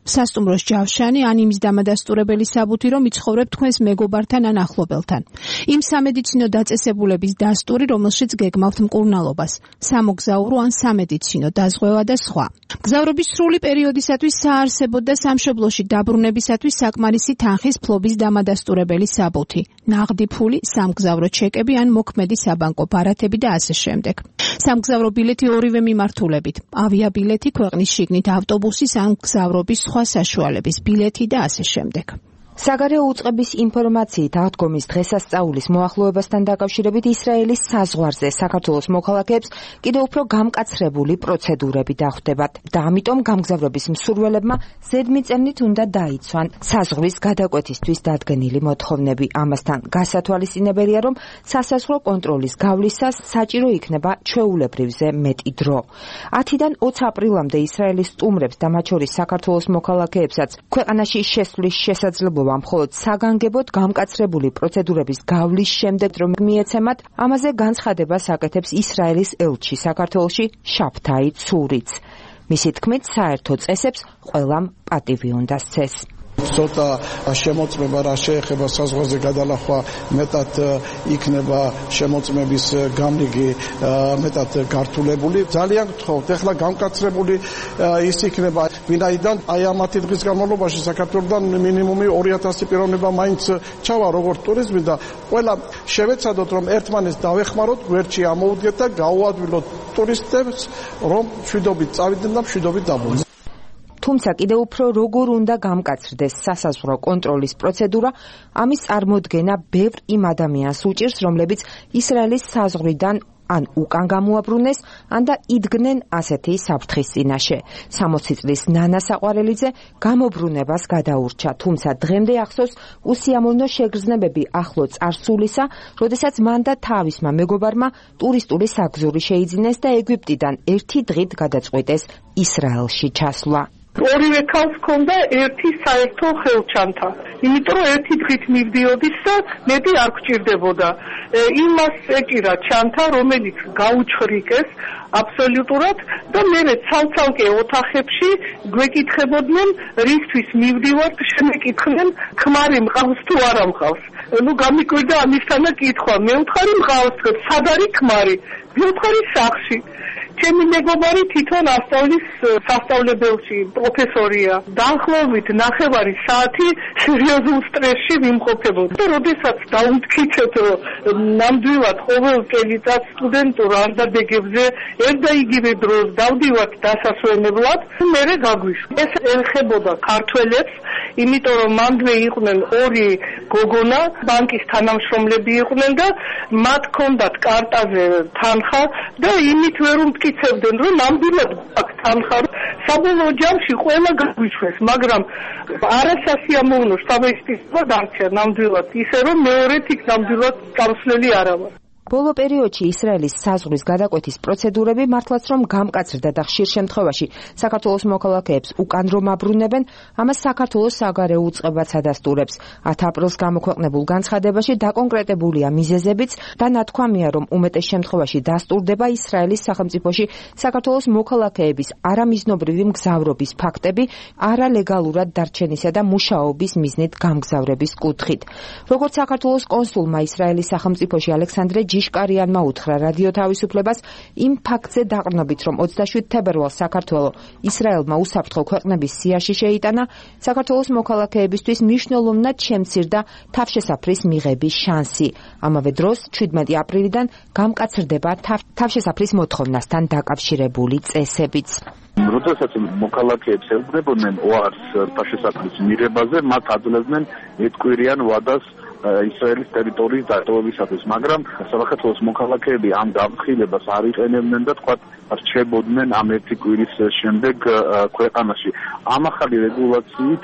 S17: სასტუმროს ჯავშანი ან იმის დამადასტურებელი საბუთი, რომ იცხოვრებ თქვენს მეგობართან ან ახლობელთან. იმ სამედიცინო დაწესებულების დასტური, რომელშიც გეგმავთ მკურნალობას, სამოგზაურო ან სამედიცინო დაზღვევა და სხვა. მგზავრობის სრული პერიოდისათვის საარსებოდ და სამშობლოში დაბრუნებისათვის საკმარისი თანხის ფლობის დამადასტურებელი საბუთი, ნაღდი ფული, სამგზავრო ჩეკები ან მოქმედი საბანკო ბარათები და ასე შემდეგ. სამგზავრო ბილეთი ორივე მიმართულებით, ავიაბილეთი, ქვეყნის შიგნით ავტობუსის ან მგზავრობის სხვა საშუალების ბილეთი და ასე შემდეგ.
S2: საგარეო უწყების ინფორმაციით აღდგომის დღესასწაულის მოახლოებასთან დაკავშირებით ისრაელის საზღვარზე საქართველოს მოქალაქეებს კიდევ უფრო გამკაცრებული პროცედურები დახვდებათ და ამიტომ გამგზავრების მსურველებმა ზედმიწევნით უნდა დაიცვან საზღვრის გადაკვეთისთვის დადგენილი მოთხოვნები. ამასთან გასათვალისწინებელია, რომ სასაზღვრო კონტროლის გავლისას საჭირო იქნება ჩვეულებრივზე მეტი დრო. 10-დან 20 აპრილამდე ისრაელის სტუმრებს და მათ შორის საქართველოს მოქალაქეებსაც ქვეყანაში შესვლის შესაძლებლობა მხოლოდ საგანგებოდ გამკაცრებული პროცედურების გავლის შემდეგ რომ მიეცემათ, ამაზე განცხადებას აკეთებს ისრაელის ელჩი საქართველოში შაფთაი ცურიც. მისი თქმით, საერთო წესებს ყველამ პატივი უნდა სცეს.
S18: ცოტა შემოწმება რა შეეხება საზღვარზე გადალახვა მეტად იქნება შემოწმების გამრიგი მეტად გართულებული. ძალიან გთხოვთ, ეხლა გამკაცრებული ის იქნება, ვინაიდან აი ამათი დღის განმავლობაში საქართველოსთან მინიმუმი 2000 პიროვნება მაინც ჩავა როგორც ტურიზმი და ყველა შევეცადოთ რომ ერთმანეთს დავეხმაროთ, გვერდში ამოუდგეთ და გაუადვილოთ ტურისტებს, რომ მშვიდობით წავიდნენ და მშვიდობით დაბრუნდნენ.
S2: თუმცა კიდევ უფრო როგორ უნდა გამკაცრდეს სასაზღვრო კონტროლის პროცედურა, ამის წარმოდგენა ბევრ იმ ადამიანს უჭირს, რომლებიც ისრაელის საზღვრიდან ან უკან გამოაბრუნეს, ან და იდგნენ ასეთი საფრთხის წინაშე. 60 წლის ნანა საყვარელიძე გამობრუნებას გადაურჩა, თუმცა დღემდე ახსოვს უსიამოვნო შეგრძნებები ახლო წარსულისა, როდესაც მან და თავისმა მეგობარმა ტურისტული საგზური შეიძინეს და ეგვიპტიდან ერთი დღით გადაწყვიტეს ისრაელში ჩასვლა.
S19: ორივე ქალს ჰქონდა ერთი საერთო ხელჩანთა. იმიტომ რომ ერთი დღით მივდიოდის და მეტი არ გჭირდებოდა. იმას ეჭირა ჩანთა, რომელიც გაუჩხრიკეს აბსოლუტურად და მე ცალ-ცალკე ოთახებში გვეკითხებოდნენ, რისთვის მივდივართ, შემეკითხნენ, ქმარი მყავს თუ არა მყავს. გამიკვირდა ამისთანა კითხვა. მე ვთხარი მყავს, სად არის ქმარი? მე ვთხარი სახლში. ჩემი მეგობარი თვითონ ასწავლის სასწავლებელში, პროფესორია. დაახლოებით 9 საათი სერიოზულ სტრესში ვიმყოფებოდა. და როდესაც დაუმტკიცეთ, რომ ნამდვილად ყოველ წელიწად სტუდენტურ არდადეგებზე ერთ და იგივე დროს დავდივართ დასასვენებლად, მერე გაგვიშვა. ეს ეხებოდა ქართველებს, იმიტომ რომ მანდვე იყვნენ 2 გოგონა, ბანკის თანამშრომლები იყვნენ და მათ ჰქონდათ კარტაზე თანხა და იმით ვერ უმტკიცებდნენ, რომ ნამდვილად აქვს თანხა. საბოლოო ჯამში ყველა გაგვიშვეს, მაგრამ არასასიამოვნო შთაბეჭდილება დარჩა ნამდვილად, ისე რომ მეორედ იქ ნამდვილად გამსვლელი არა ვარ.
S2: ბოლო პერიოდში ისრაელის საზღვრის გადაკვეთის პროცედურები მართლაც რომ გამკაცრდა და ხშირ შემთხვევაში საქართველოს მოქალაქეებს უკან რომ აბრუნებენ, ამას საქართველოს საგარეო უწყებაც ადასტურებს. 10 აპრილს გამოქვეყნებულ განცხადებაში დაკონკრეტებულია მიზეზებიც და ნათქვამია, რომ უმეტეს შემთხვევაში დასტურდება ისრაელის სახელმწიფოში საქართველოს მოქალაქეების არამიზნობრივი მგზავრობის ფაქტები, არალეგალურად დარჩენისა და მუშაობის მიზნით გამგზავრების კუთხით. როგორც საქართველოს კონსულმა ისრაელის სახელმწიფოში ალექსანდრე ჯიშკარიანმა უთხრა რადიო თავისუფლებას, იმ ფაქტზე დაყრდნობით, რომ 27 თებერვალს საქართველო ისრაელმა უსაფრთხო ქვეყნების სიაში შეიტანა, საქართველოს მოქალაქეებისთვის მნიშვნელოვნად შემცირდა თავშესაფრის მიღების შანსი. ამავე დროს 17 აპრილიდან გამკაცრდება თავშესაფრის მოთხოვნასთან დაკავშირებული წესებიც.
S6: როდესაც მოქალაქეებს ელოდებოდნენ ოარს თავშესაფრის მიღებაზე, მათ ადლებდნენ ერთკვირიან ვადას ისრაელის ტერიტორიის დატოვებისათვის, მაგრამ საქართველოს მოქალაქეები ამ გამხილებას არ იყენებდნენ და თქვა რჩებოდნენ ამ ერთი კვირის შემდეგ ქვეყანაში. ამ ახალი რეგულაციით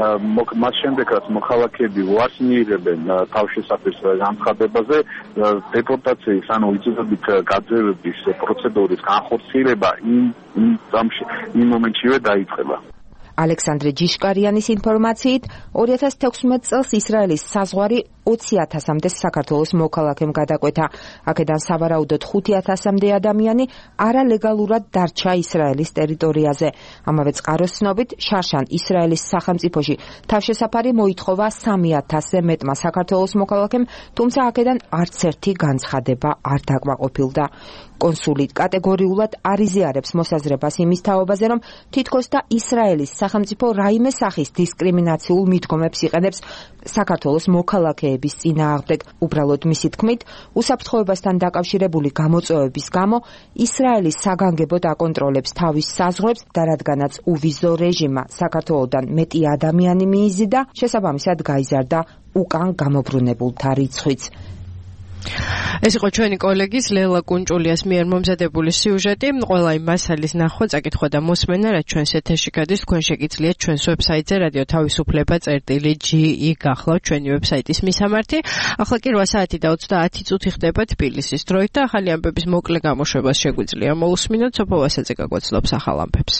S6: მას შემდეგ რაც მოქალაქეები უარს მიიღებენ თავშესაფრის განცხადებაზე, დეპორტაციის ანუ იწოდებით გაძევების პროცედურის განხორციელება იმ მომენტშივე დაიწყება.
S2: ალექსანდრე ჯიშკარიანის ინფორმაციით 2016 წელს ისრაელის საზღვარი 20,000-მდე საქართველოს მოქალაქემ გადაკვეთა. აქედან სავარაუდოდ 5,000-მდე ადამიანი არალეგალურად დარჩა ისრაელის ტერიტორიაზე. ამავე წყაროს ცნობით, შარშან ისრაელის სახელმწიფოში თავშესაფარი მოითხოვა 3,000-ზე მეტმა საქართველოს მოქალაქემ, თუმცა აქედან არც ერთი განცხადება არ დაკმაყოფილდა. კონსული კატეგორიულად არ იზიარებს მოსაზრებას იმის თაობაზე, რომ თითქოს და ისრაელის სახელმწიფო რაიმე სახის დისკრიმინაციულ მიდგომებს იყენებს საქართველოს მოქალაქეების წინააღმდეგ. უბრალოდ მისი თქმით, უსაფრთხოებასთან დაკავშირებული გამოწვევების გამო ისრაელის საგანგებო დაკონტროლებს თავის საზღვრებს და რადგანაც უვიზო რეჟიმა საქართველოდან მეტი ადამიანი მიიზიდა, შესაბამისად გაიზარდა უკან გამობრუნებულთა რიცხვიც.
S3: ეს იყო ჩვენი კოლეგის ლელა კუნჭულიას მიერ მომზადებული სიუჟეტი. ყველა იმ მასალის ნახვა, წაკითხვა და მოსმენა, რაც ჩვენს ეთერში გადის, თქვენ შეგიძლიათ ჩვენს ვებსაიტზე რადიო თავისუფლება.ge გახლავთ ჩვენი ვებსაიტის მისამართი. ახლა კი 8 საათი და 30 წუთი ხდება თბილისის დროით და ახალი ამბების მოკლე გამოშვებას შეგვიძლია მოусმინოთ. სოფო ვასაძე გაგვაცნობს ახალ ამბებს.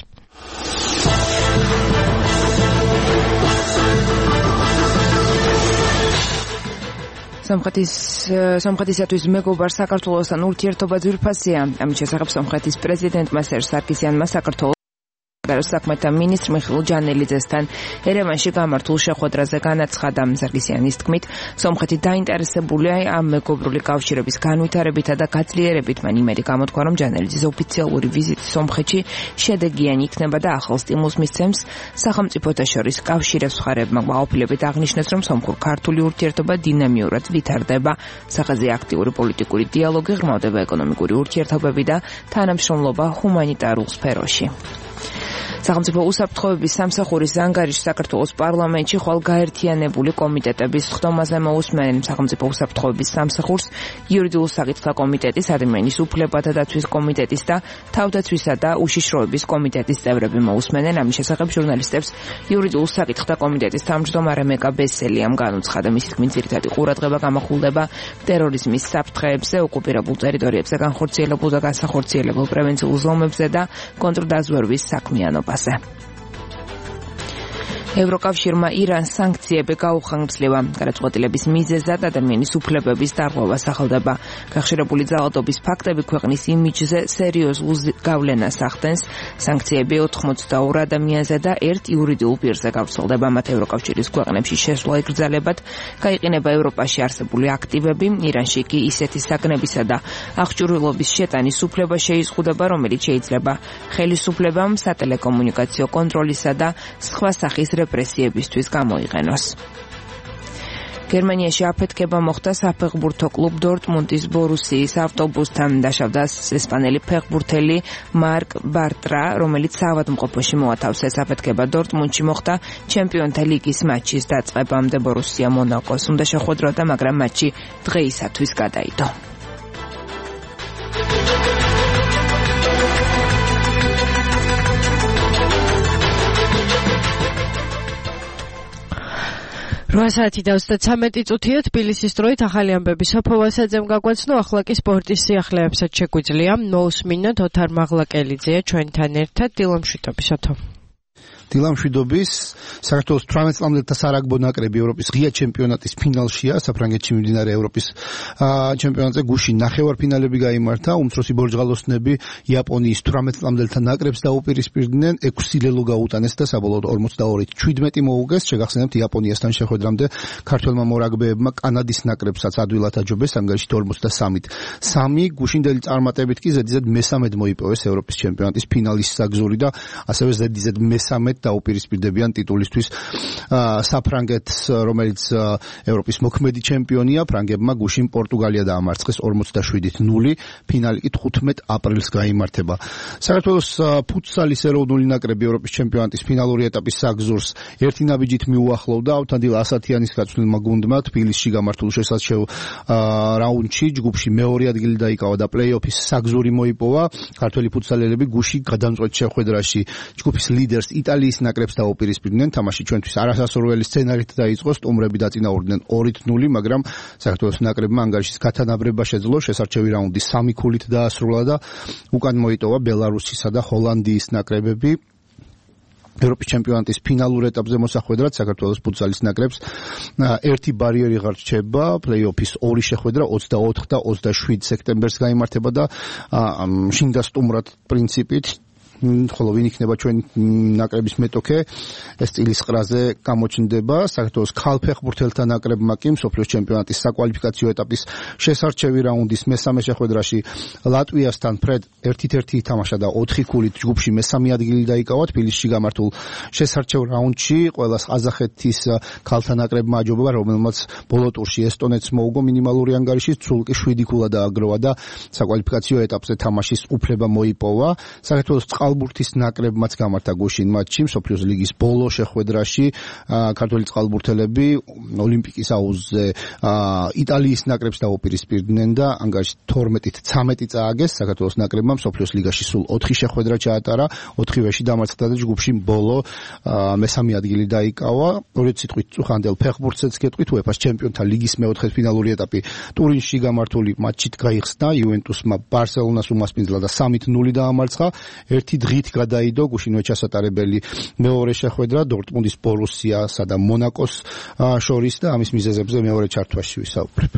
S2: სომხეთისათვის მეგობარ საქართველოსთან ურთიერთობა ძვირფასია. ამის შესახებ სომხეთის პრეზიდენტმა სერჟ სარკისიანმა საქართველოს საქმეთა მინისტრ მიხეილ ჯანელიძესთან ერევანში გამართულ შეხვედრაზე განაცხადა. სარკისიანის თქმით, სომხეთი დაინტერესებულია ამ მეგობრული კავშირების განვითარებითა და გაძლიერებით. მან იმედი გამოთქვა, რომ ჯანელიძის ოფიციალური ვიზიტი სომხეთში შედეგიანი იქნება და ახალ სტიმულს მისცემს სახელმწიფოთა შორის კავშირებს. მხარეებმა გაოფილებით აღნიშნეს, რომ სომხურ-ქართული ურთიერთობა დინამიურად ვითარდება. სახაზეა აქტიური პოლიტიკური დიალოგი, ღრმავდება ეკონომიკური ურთიერთობები და თანამშრომლობა ჰუმანიტარულ სფეროში. სახელმწიფო უსაფრთხოების სამსახურის ანგარიში საქართველოს პარლამენტში ხვალ გაერთიანებული კომიტეტების ხდომაზე მოусმენენ. სახელმწიფო უსაფრთხოების სამსახურს იურიდიულ საკითხთა კომიტეტის, ადამიანის უფლებათა დაცვის კომიტეტის და თავდაცვისა და უშიშროების კომიტეტის წევრები მოусმენენ. ამის შესახებ ჟურნალისტებს იურიდიულ საკითხთა კომიტეტის თავმჯდომარე მეკა ბესელიამ განუცხადა. მისი თქმით, ძირითადი ყურადღება გამახვილდება ტერორიზმის საფრთხეებზე, ოკუპირებულ ტერიტორიებზე განხორციელებულ და განსახორციელებულ პრევენციულ ზომებზე და კონტრდაზვერვის საქმიანობაზე. ევროკავშირმა ირანს სანქციები გაუხანგრძლива. გადაწყვეტილების მიზეზად ადამიანის უფლებების დარღვევა სახელდება. გახშირებული ძალადობის ფაქტები ქვეყნის იმიჯზე სერიოზულ გავლენას ახდენს. სანქციები 82 ადამიანზე და 1 იურიდიულ პირზე გავრცელდება. მათ ევროკავშირის ქვეყნებში შესვლა ეკრძალებათ. გაიყინება ევროპაში არსებული აქტივები. ირანში კი ისეთი საგნებისა და აღჭურვილობის შეტანის უფლება შეიზღუდება, რომელიც შეიძლება ხელისუფლებამ სატელეკომუნიკაციო კონტროლისა და სხვა სახის რეპრესიებისთვის გამოიყენოს. გერმანიაში აფეთქება მოხდა საფეხბურთო კლუბ დორტმუნდის ბორუსიის ავტობუსთან. დაშავდა ესპანელი ფეხბურთელი მარკ ბარტრა, რომელიც საავადმყოფოში მოათავსეს. აფეთქება დორტმუნდში მოხდა ჩემპიონთა ლიგის მატჩის დაწყებამდე. ბორუსია მონაკოს უნდა შეხვედროდა, მაგრამ მატჩი დღეისათვის გადაიდო.
S3: საათი და 33 წუთია თბილისის დროით ახალი ამბები სოფო ვასაძემ გაგვაცნო. ახლა კი სპორტის სიახლეებსაც შეგვიძლია მოусმინოთ. ოთარ მაღლაკელიძეა ჩვენთან ერთად. დილამშვიდობის ოთო.
S20: დილამშვიდობის. საქართველოს 18 წლამდელთა სარაგბო ნაკრები ევროპის ღია ჩემპიონატის ფინალშია. საფრანგეთში მიმდინარე ევროპის ჩემპიონატზე გუშინ ნახევარფინალები გაიმართა. უმცროსი ბორჯღალოსნები იაპონიის 18 წლამდელთა ნაკრებს დაუპირისპირდნენ. 6 ლელო გაუტანეს და საბოლოოდ 42-17 მოუგეს. შეგახსენებთ, იაპონიასთან შეხვედრამდე ქართველმა მორაგბეებმა კანადის ნაკრებსაც ადვილად აჯობეს ანგარიშით 43. გუშინდელი წარმატებით კი ზედიზედ მესამედ მოიპოვეს ევროპის ჩემპიონატის ფინალის საგზური და ასევე ზედიზედ მესამედ დაუპირისპირდებიან ტიტულისთვის საფრანგეთს, რომელიც ევროპის მოქმედი ჩემპიონია. ფრანგებმა გუშინ პორტუგალია დაამარცხეს 47-0. ფინალი კი 15 აპრილს გაიმართება. საქართველოს ფუტსალის ეროვნული ნაკრები ევროპის ჩემპიონატის ფინალური ეტაპის საგზურს ერთი ნაბიჯით მიუახლოვდა. ავთანდილ ასათიანის გაცვლილმა გუნდმა თბილისში გამართულ შესაჩევ რაუნდში ჯგუფში მეორე ადგილი დაიკავა და პლეი-ოფის საგზური მოიპოვა. ქართველი ფუტსალელები გუშინ გადამწყვეტ შეხვედრაში ჯგუფის ლიდერს იტალიის ნაკრებს დაუპირისპირდნენ. თამაში ჩვენთვის არასასურველი სცენარით დაიწყო. სტუმრები დაწინაურდნენ 2-0, მაგრამ საქართველოს ნაკრებმა ანგარიშის გათანაბრება შეძლო. შესარჩევი რაუნდი 3 ქულით დაასრულა და უკან მოიტოვა ბელარუსისა და ჰოლანდიის ნაკრებები. ევროპის ჩემპიონატის ფინალურ ეტაპზე მოსახვედრად საქართველოს ფუტზალის ნაკრებს ერთი ბარიერი ღარ რჩება, პლეი-ოფის ორი შეხვედრა 24 და 27 სექტემბერს გაიმართება და შინდა სტუმრად პრინციპით ხოლო ვინ იქნება ჩვენი ნაკრების მეტოქე ეს წილის ყრაზე გამოჩნდება საქართველოს ქალფეხბურთელთა ნაკრებმა კი მსოფლიოს ჩემპიონატის საკვალიფიკაციო ეტაპის შესარჩევი რაუნდის მესამე შეხვედრაში ლატვიასთან ფრედ 1-1 ითამაშა და 4 ქულით ჯგუფში მესამე ადგილი დაიკავა თბილისში გამართულ შესარჩევ რაუნდში ყველას ყაზახეთის ქალთა ნაკრებმა აჯობა რომელმაც ბოლო ტურში ესტონეთს მოუგო მინიმალური ანგარიშის ცულკი 7 ქულა დააგროვა და საკვალიფიკაციო ეტაპზე თამაშის უფლება მოიპოვა საქართველოს წყალბურთის ნაკრებმაც გამართა გუშინ მატჩი მსოფლიოს ლიგის ბოლო შეხვედრაში ქართველი წყალბურთელები ოლიმპიკის აუზზე იტალიის ნაკრებს დაუპირისპირდნენ და ანგარიში 12-ით 13 წააგეს საქართველოს ნაკრებმა მსოფლიოს ლიგაში სულ 4 შეხვედრა ჩაატარა 4-ვეში დამარცხდა და ჯგუფში ბოლო მესამე ადგილი დაიკავა 2 სიტყვით წუხანდელ ფეხბურთსაც გეტყვით უეფა-ს ჩემპიონთა ლიგის მეოთხედფინალური ეტაპი ტურინში გამართული მატჩით გაიხსნა იუვენტუსმა ბარსელონას უმასპინძლა და 3-0 დაამარცხა ერთი დღით გადაიდო გუშინვე ჩასატარებელი მეორე შეხვედრა დორტმუნდის ბორუსიასა და მონაკოს შორის და ამის მიზეზებზე მეორე ჩართვაში ვისაუბრებ.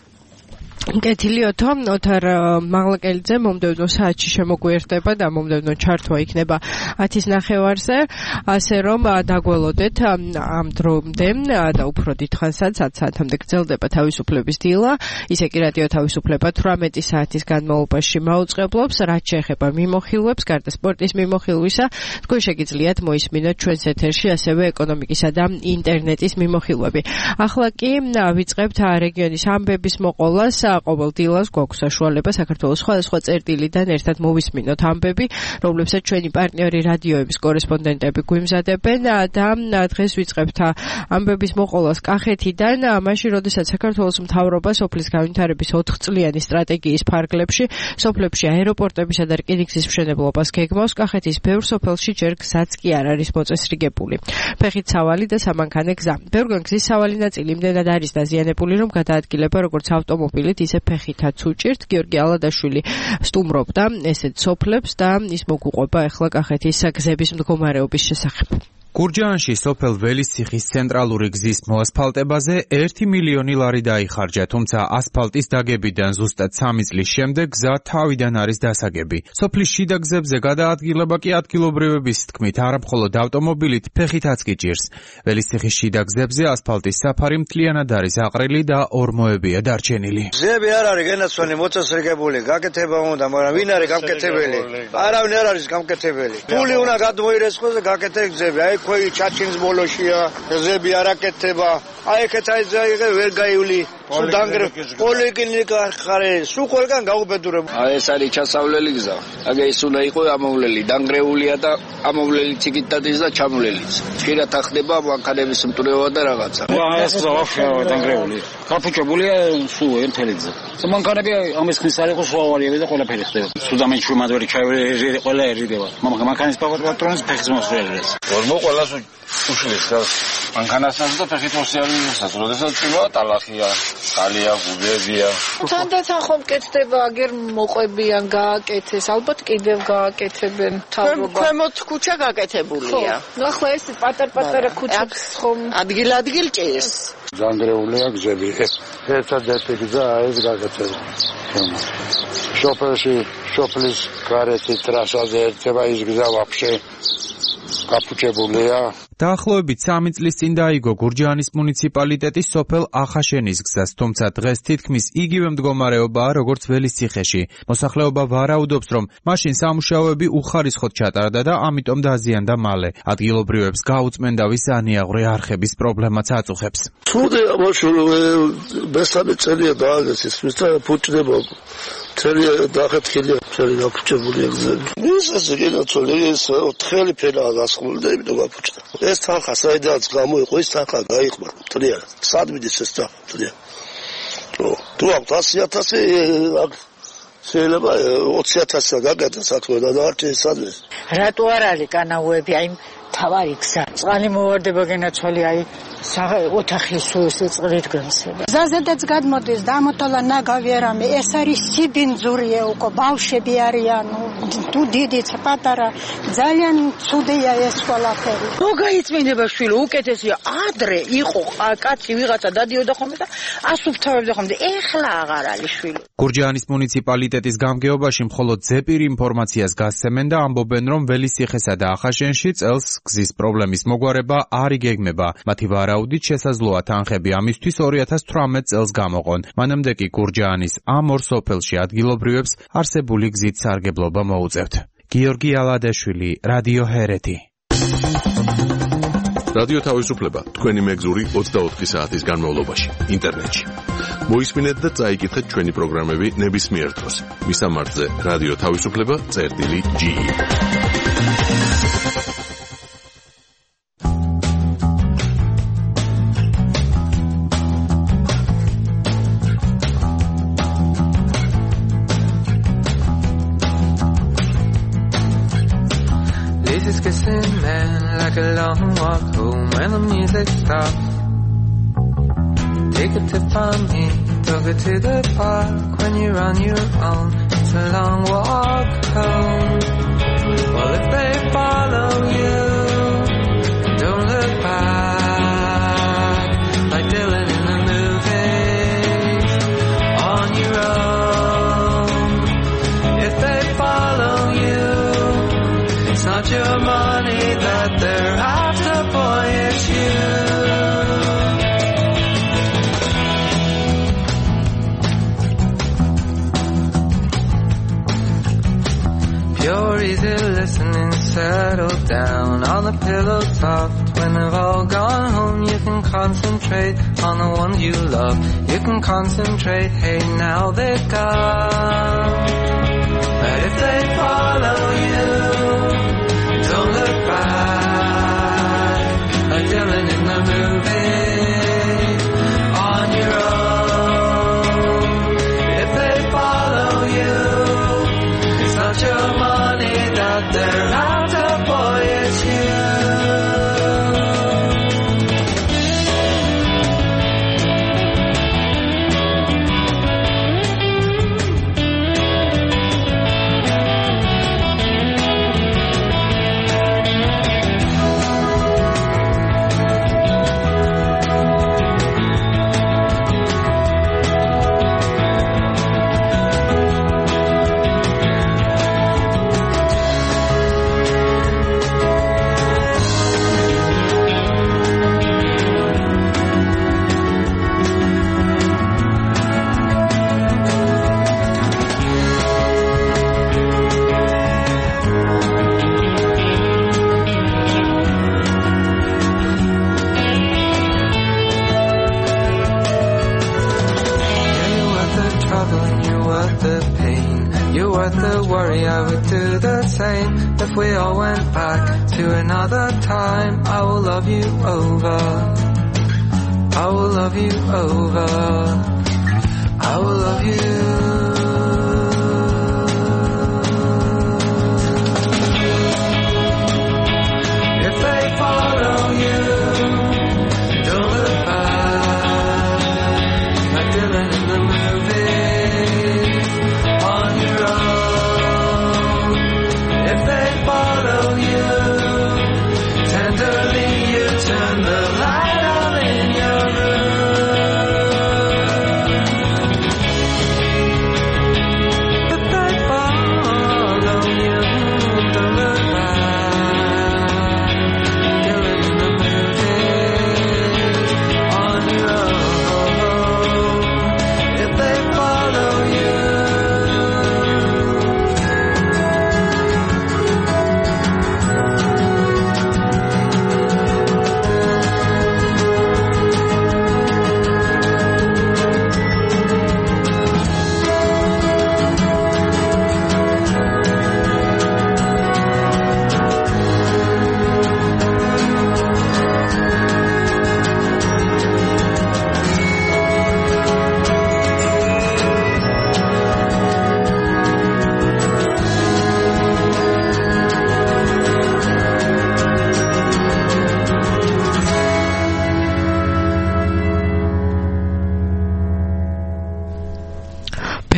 S3: კეთილიოთო ოთარ მაღლაკელიძე მომდევნო საათში შემოგვიერთდება და მომდევნო ჩართვა იქნება 10:30-ზე ასე რომ დაგველოდეთ ამ დრომდე და უფრო დიდხანსაც 10 საათამდე გრძელდება თავისუფლების დილა ისე კი რადიო თავისუფლება 18 საათის განმავლობაში მაუწყებლობს რაც შეეხება მიმოხილვებს გარდა სპორტის მიმოხილვისა თქვენ შეგიძლიათ მოისმინოთ ჩვენს ეთერში ასევე ეკონომიკისა და ინტერნეტის მიმოხილვები ახლა კი ვიწყებთ რეგიონის ამბების მოყოლას ყოველ დილას გვაქვს საშუალება საქართველოს სხვადასხვა წერტილიდან ერთად მოვისმინოთ ამბები, რომლებსაც ჩვენი პარტნიორი რადიოების კორესპონდენტები გვიმზადებენ და დღეს ვიწყებთ ამბების მოყოლას კახეთიდან, მაშინ როდესაც საქართველოს მთავრობა სოფლის განვითარების 4 წლიანი სტრატეგიის ფარგლებში, სოფლებში აეროპორტებისა და რკინიგზის მშენებლობას გეგმავს, კახეთის ბევრ სოფელში ჯერ გზაც კი არ არის მოწესრიგებული. ფეხით სავალი და სამანქანე გზა. ბევრგან გზის სავალი ნაწილი იმდენად არის დაზიანებული, რომ გადაადგილება როგორც ავტომობილით ისე ფეხითაც უჭირთ. გიორგი ალადაშვილი სტუმრობდა ესეთ სოფლებს და ის მოგუყვება ახლა კახეთის გზების მდგომარეობის შესახებ.
S21: გურჯაანში სოფელ ველისციხის ცენტრალური გზის მოასფალტებაზე 1 მილიონი ლარი დაიხარჯა, თუმცა ასფალტის დაგებიდან ზუსტად 3 წლის შემდეგ გზა თავიდან არის დასაგები. სოფლის შიდა გზებზე გადაადგილება კი ადგილობრივების თქმით არამხოლოდ ავტომობილით, ფეხითაც კი ჭირს. ველისციხის შიდა გზებზე ასფალტის საფარი მთლიანად არის აყრილი და ორმოებია დარჩენილი.
S22: გზები არ არის გენაცვალე მოწესრიგებული, გაკეთება უნდა, მაგრამ ვინ არის გამკეთებელი? არავინ არ არის გამკეთებელი. ფული უნდა გადმოირესხოს და გაკეთდეს გზები. აი ხოი ჩაჩინს ბოლოშია, გზები არ აკეთება. აი ეხეთ აი ზაიღე ვერ გაივლი. სულ დანგრე პოლიკლინიკა ხარე, სულ ყველგან გაუბედურებ.
S23: აი ეს არის ჩასავლელი გზა. აგე ის უნდა იყოს ამოვლელი, დანგრეულია და ამოვლელი ციგით დადის და ჩამოვლელიც. ხშირად ახდება მანქანების მტვრევა და რაღაცა.
S8: აი ეს გზა ვაფშე დანგრეული. გაფუჭებულია სულ მთელი გზა. მანქანები ამის ხნის არ იყოს სვავარიები და ყველაფერი ხდება. სუდამენ ჩვენადვერი ჩაივერი ყველა ერიდება. მანქანის პატრონის ფეხის მოსვლელს.
S22: ორმო ყველას უშლის ხარ. მანქანასაც და ფეხით მოსიარულესაც, როდესაც წივა ტალახია, ხალია, გუბებია.
S24: თანდათან ხომ კეთდება, აგერ მოყვებიან, გააკეთეს, ალბათ კიდევ გააკეთებენ თავრობა. ქვემოთ ქუჩა გაკეთებულია. ახლა ეს პატარ-პატარა ქუჩებს ხომ ადგილ-ადგილ ჭირს.
S22: დანგრეულია გზები. ერთადერთი გზა ეს გაკეთება. სოფლის გარეთი ტრასაზე ერთება ის გზა ვაფშე გაფუჭებულია.
S21: დაახლოებით 3 წლის წინ დაიგო გურჯაანის მუნიციპალიტეტის სოფელ ახაშენის გზას, თუმცა დღეს თითქმის იგივე მდგომარეობაა, როგორც ველისციხეში. მოსახლეობა ვარაუდობს, რომ მაშინ სამუშაოები უხარისხოდ ჩატარდა და ამიტომ დაზიანდა მალე. ადგილობრივებს გაუწმენდავის ანიაღვრე არხების პრობლემაც აწუხებს.
S22: თუნდე ამაში მესამე წელია დააგეს ის და ფუჭდება. წელია დაახეთქილია, წელი გაფუჭებულია გზები. ეს გენაცვალე ეს თხელი ფერაა გასხმული და იმიტომ გაფუჭდა. ეს თანხა საიდანაც გამოიყო, ეს თანხა გაიხმარ მთლიანად. სად მიდის ეს თანხა მთლიანად? თუ აქვს 100,000 შეიძლება 20,000 გაგატა საქმე და დაარჩეს სადმე.
S24: რატო არ არის კანაუები, აი თავარი გზა. წყალი მოვარდება გენაცვალე, აი
S1: ოთახის წრით განსება. ზაზადაც გადმოდის დამოთალა ნაგავია რამე ეს არის სიბინძურია უკვე ბავშვები არიან თუ დიდიც პატარა ძალიან ცუდია ეს ყველაფერი.
S24: რო გაიწმინდება შვილო უკეთესია ადრე იყო კაცი ვიღაცა დადიოდა ხოლმე და ასუფთავებდა ხოლმე ეხლა აღარ არის შვილო.
S21: გურჯაანის მუნიციპალიტეტის გამგეობაში მხოლოდ ზეპირ ინფორმაციას გასცემენ და ამბობენ რომ ველისიხესა და ახაშენში წელს გზის პრობლემის მოგვარება არ იგეგმება. მათი ვარაუდით შესაძლოა თანხები ამისთვის 2018 წელს გამოყონ. მანამდე კი გურჯაანის ამ ორ სოფელში ადგილობრივებს არსებული გზით სარგებლობა მოუწევთ. გიორგი ალადეშვილი, რადიო ჰერეთი.
S4: რადიო თავისუფლება თქვენი მეგზური 24 საათის განმავლობაში ინტერნეტში. მოისმინეთ და წაიკითხეთ ჩვენი პროგრამები ნებისმიერ დროს. მისამართზე რადიო თავისუფლება.ge
S7: Like a long walk home when the music stops. Take a tip on me, took it to the park when you're on your own. It's a long walk home. Well, if they follow you, don't look back. Like Dylan in the movies, on your own. If they follow you, it's not your money that they're after, boy, it's you. Pure easy listening, settle down on the pillow soft. When they've all gone home, you can concentrate on the ones you love. You can concentrate, hey, now they're gone. But if they follow you, don't look back, like Dylan in the movie, on your own. If they follow you, it's not your money that they're after, boy, it's you. If we all went back to another time, I will love you over. I will love you over. I will love you. If they follow you, don't look back, like Dylan in the movies, on your own. If they follow you, tenderly you turn the light on in your room.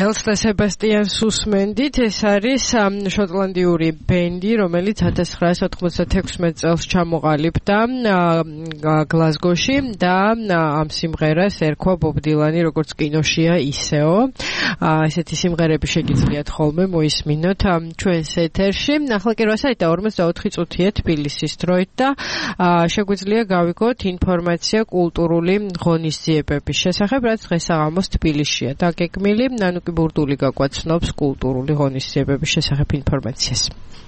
S3: წელს და სებასტიან სუსმენდით. ეს არის შოტლანდიური ბენდი, რომელიც 1996 წელს ჩამოყალიბდა გლაზგოში და ამ სიმღერას ერქვა ბობ დილანი, როგორც კინოშია ისეო. ესეთი სიმღერები შეგიძლიათ ხოლმე მოისმინოთ ჩვენს ეთერში. ახლა კი 8:44 წუთია თბილისის დროით და შეგვიძლია გავიგოთ ინფორმაცია კულტურული ღონისძიებების შესახებ, რაც დღესაღამოს თბილისშია დაგეგმილი. ნანუკი ბურდული გაგვაცნობს კულტურული ღონისძიებების შესახებ ინფორმაციას.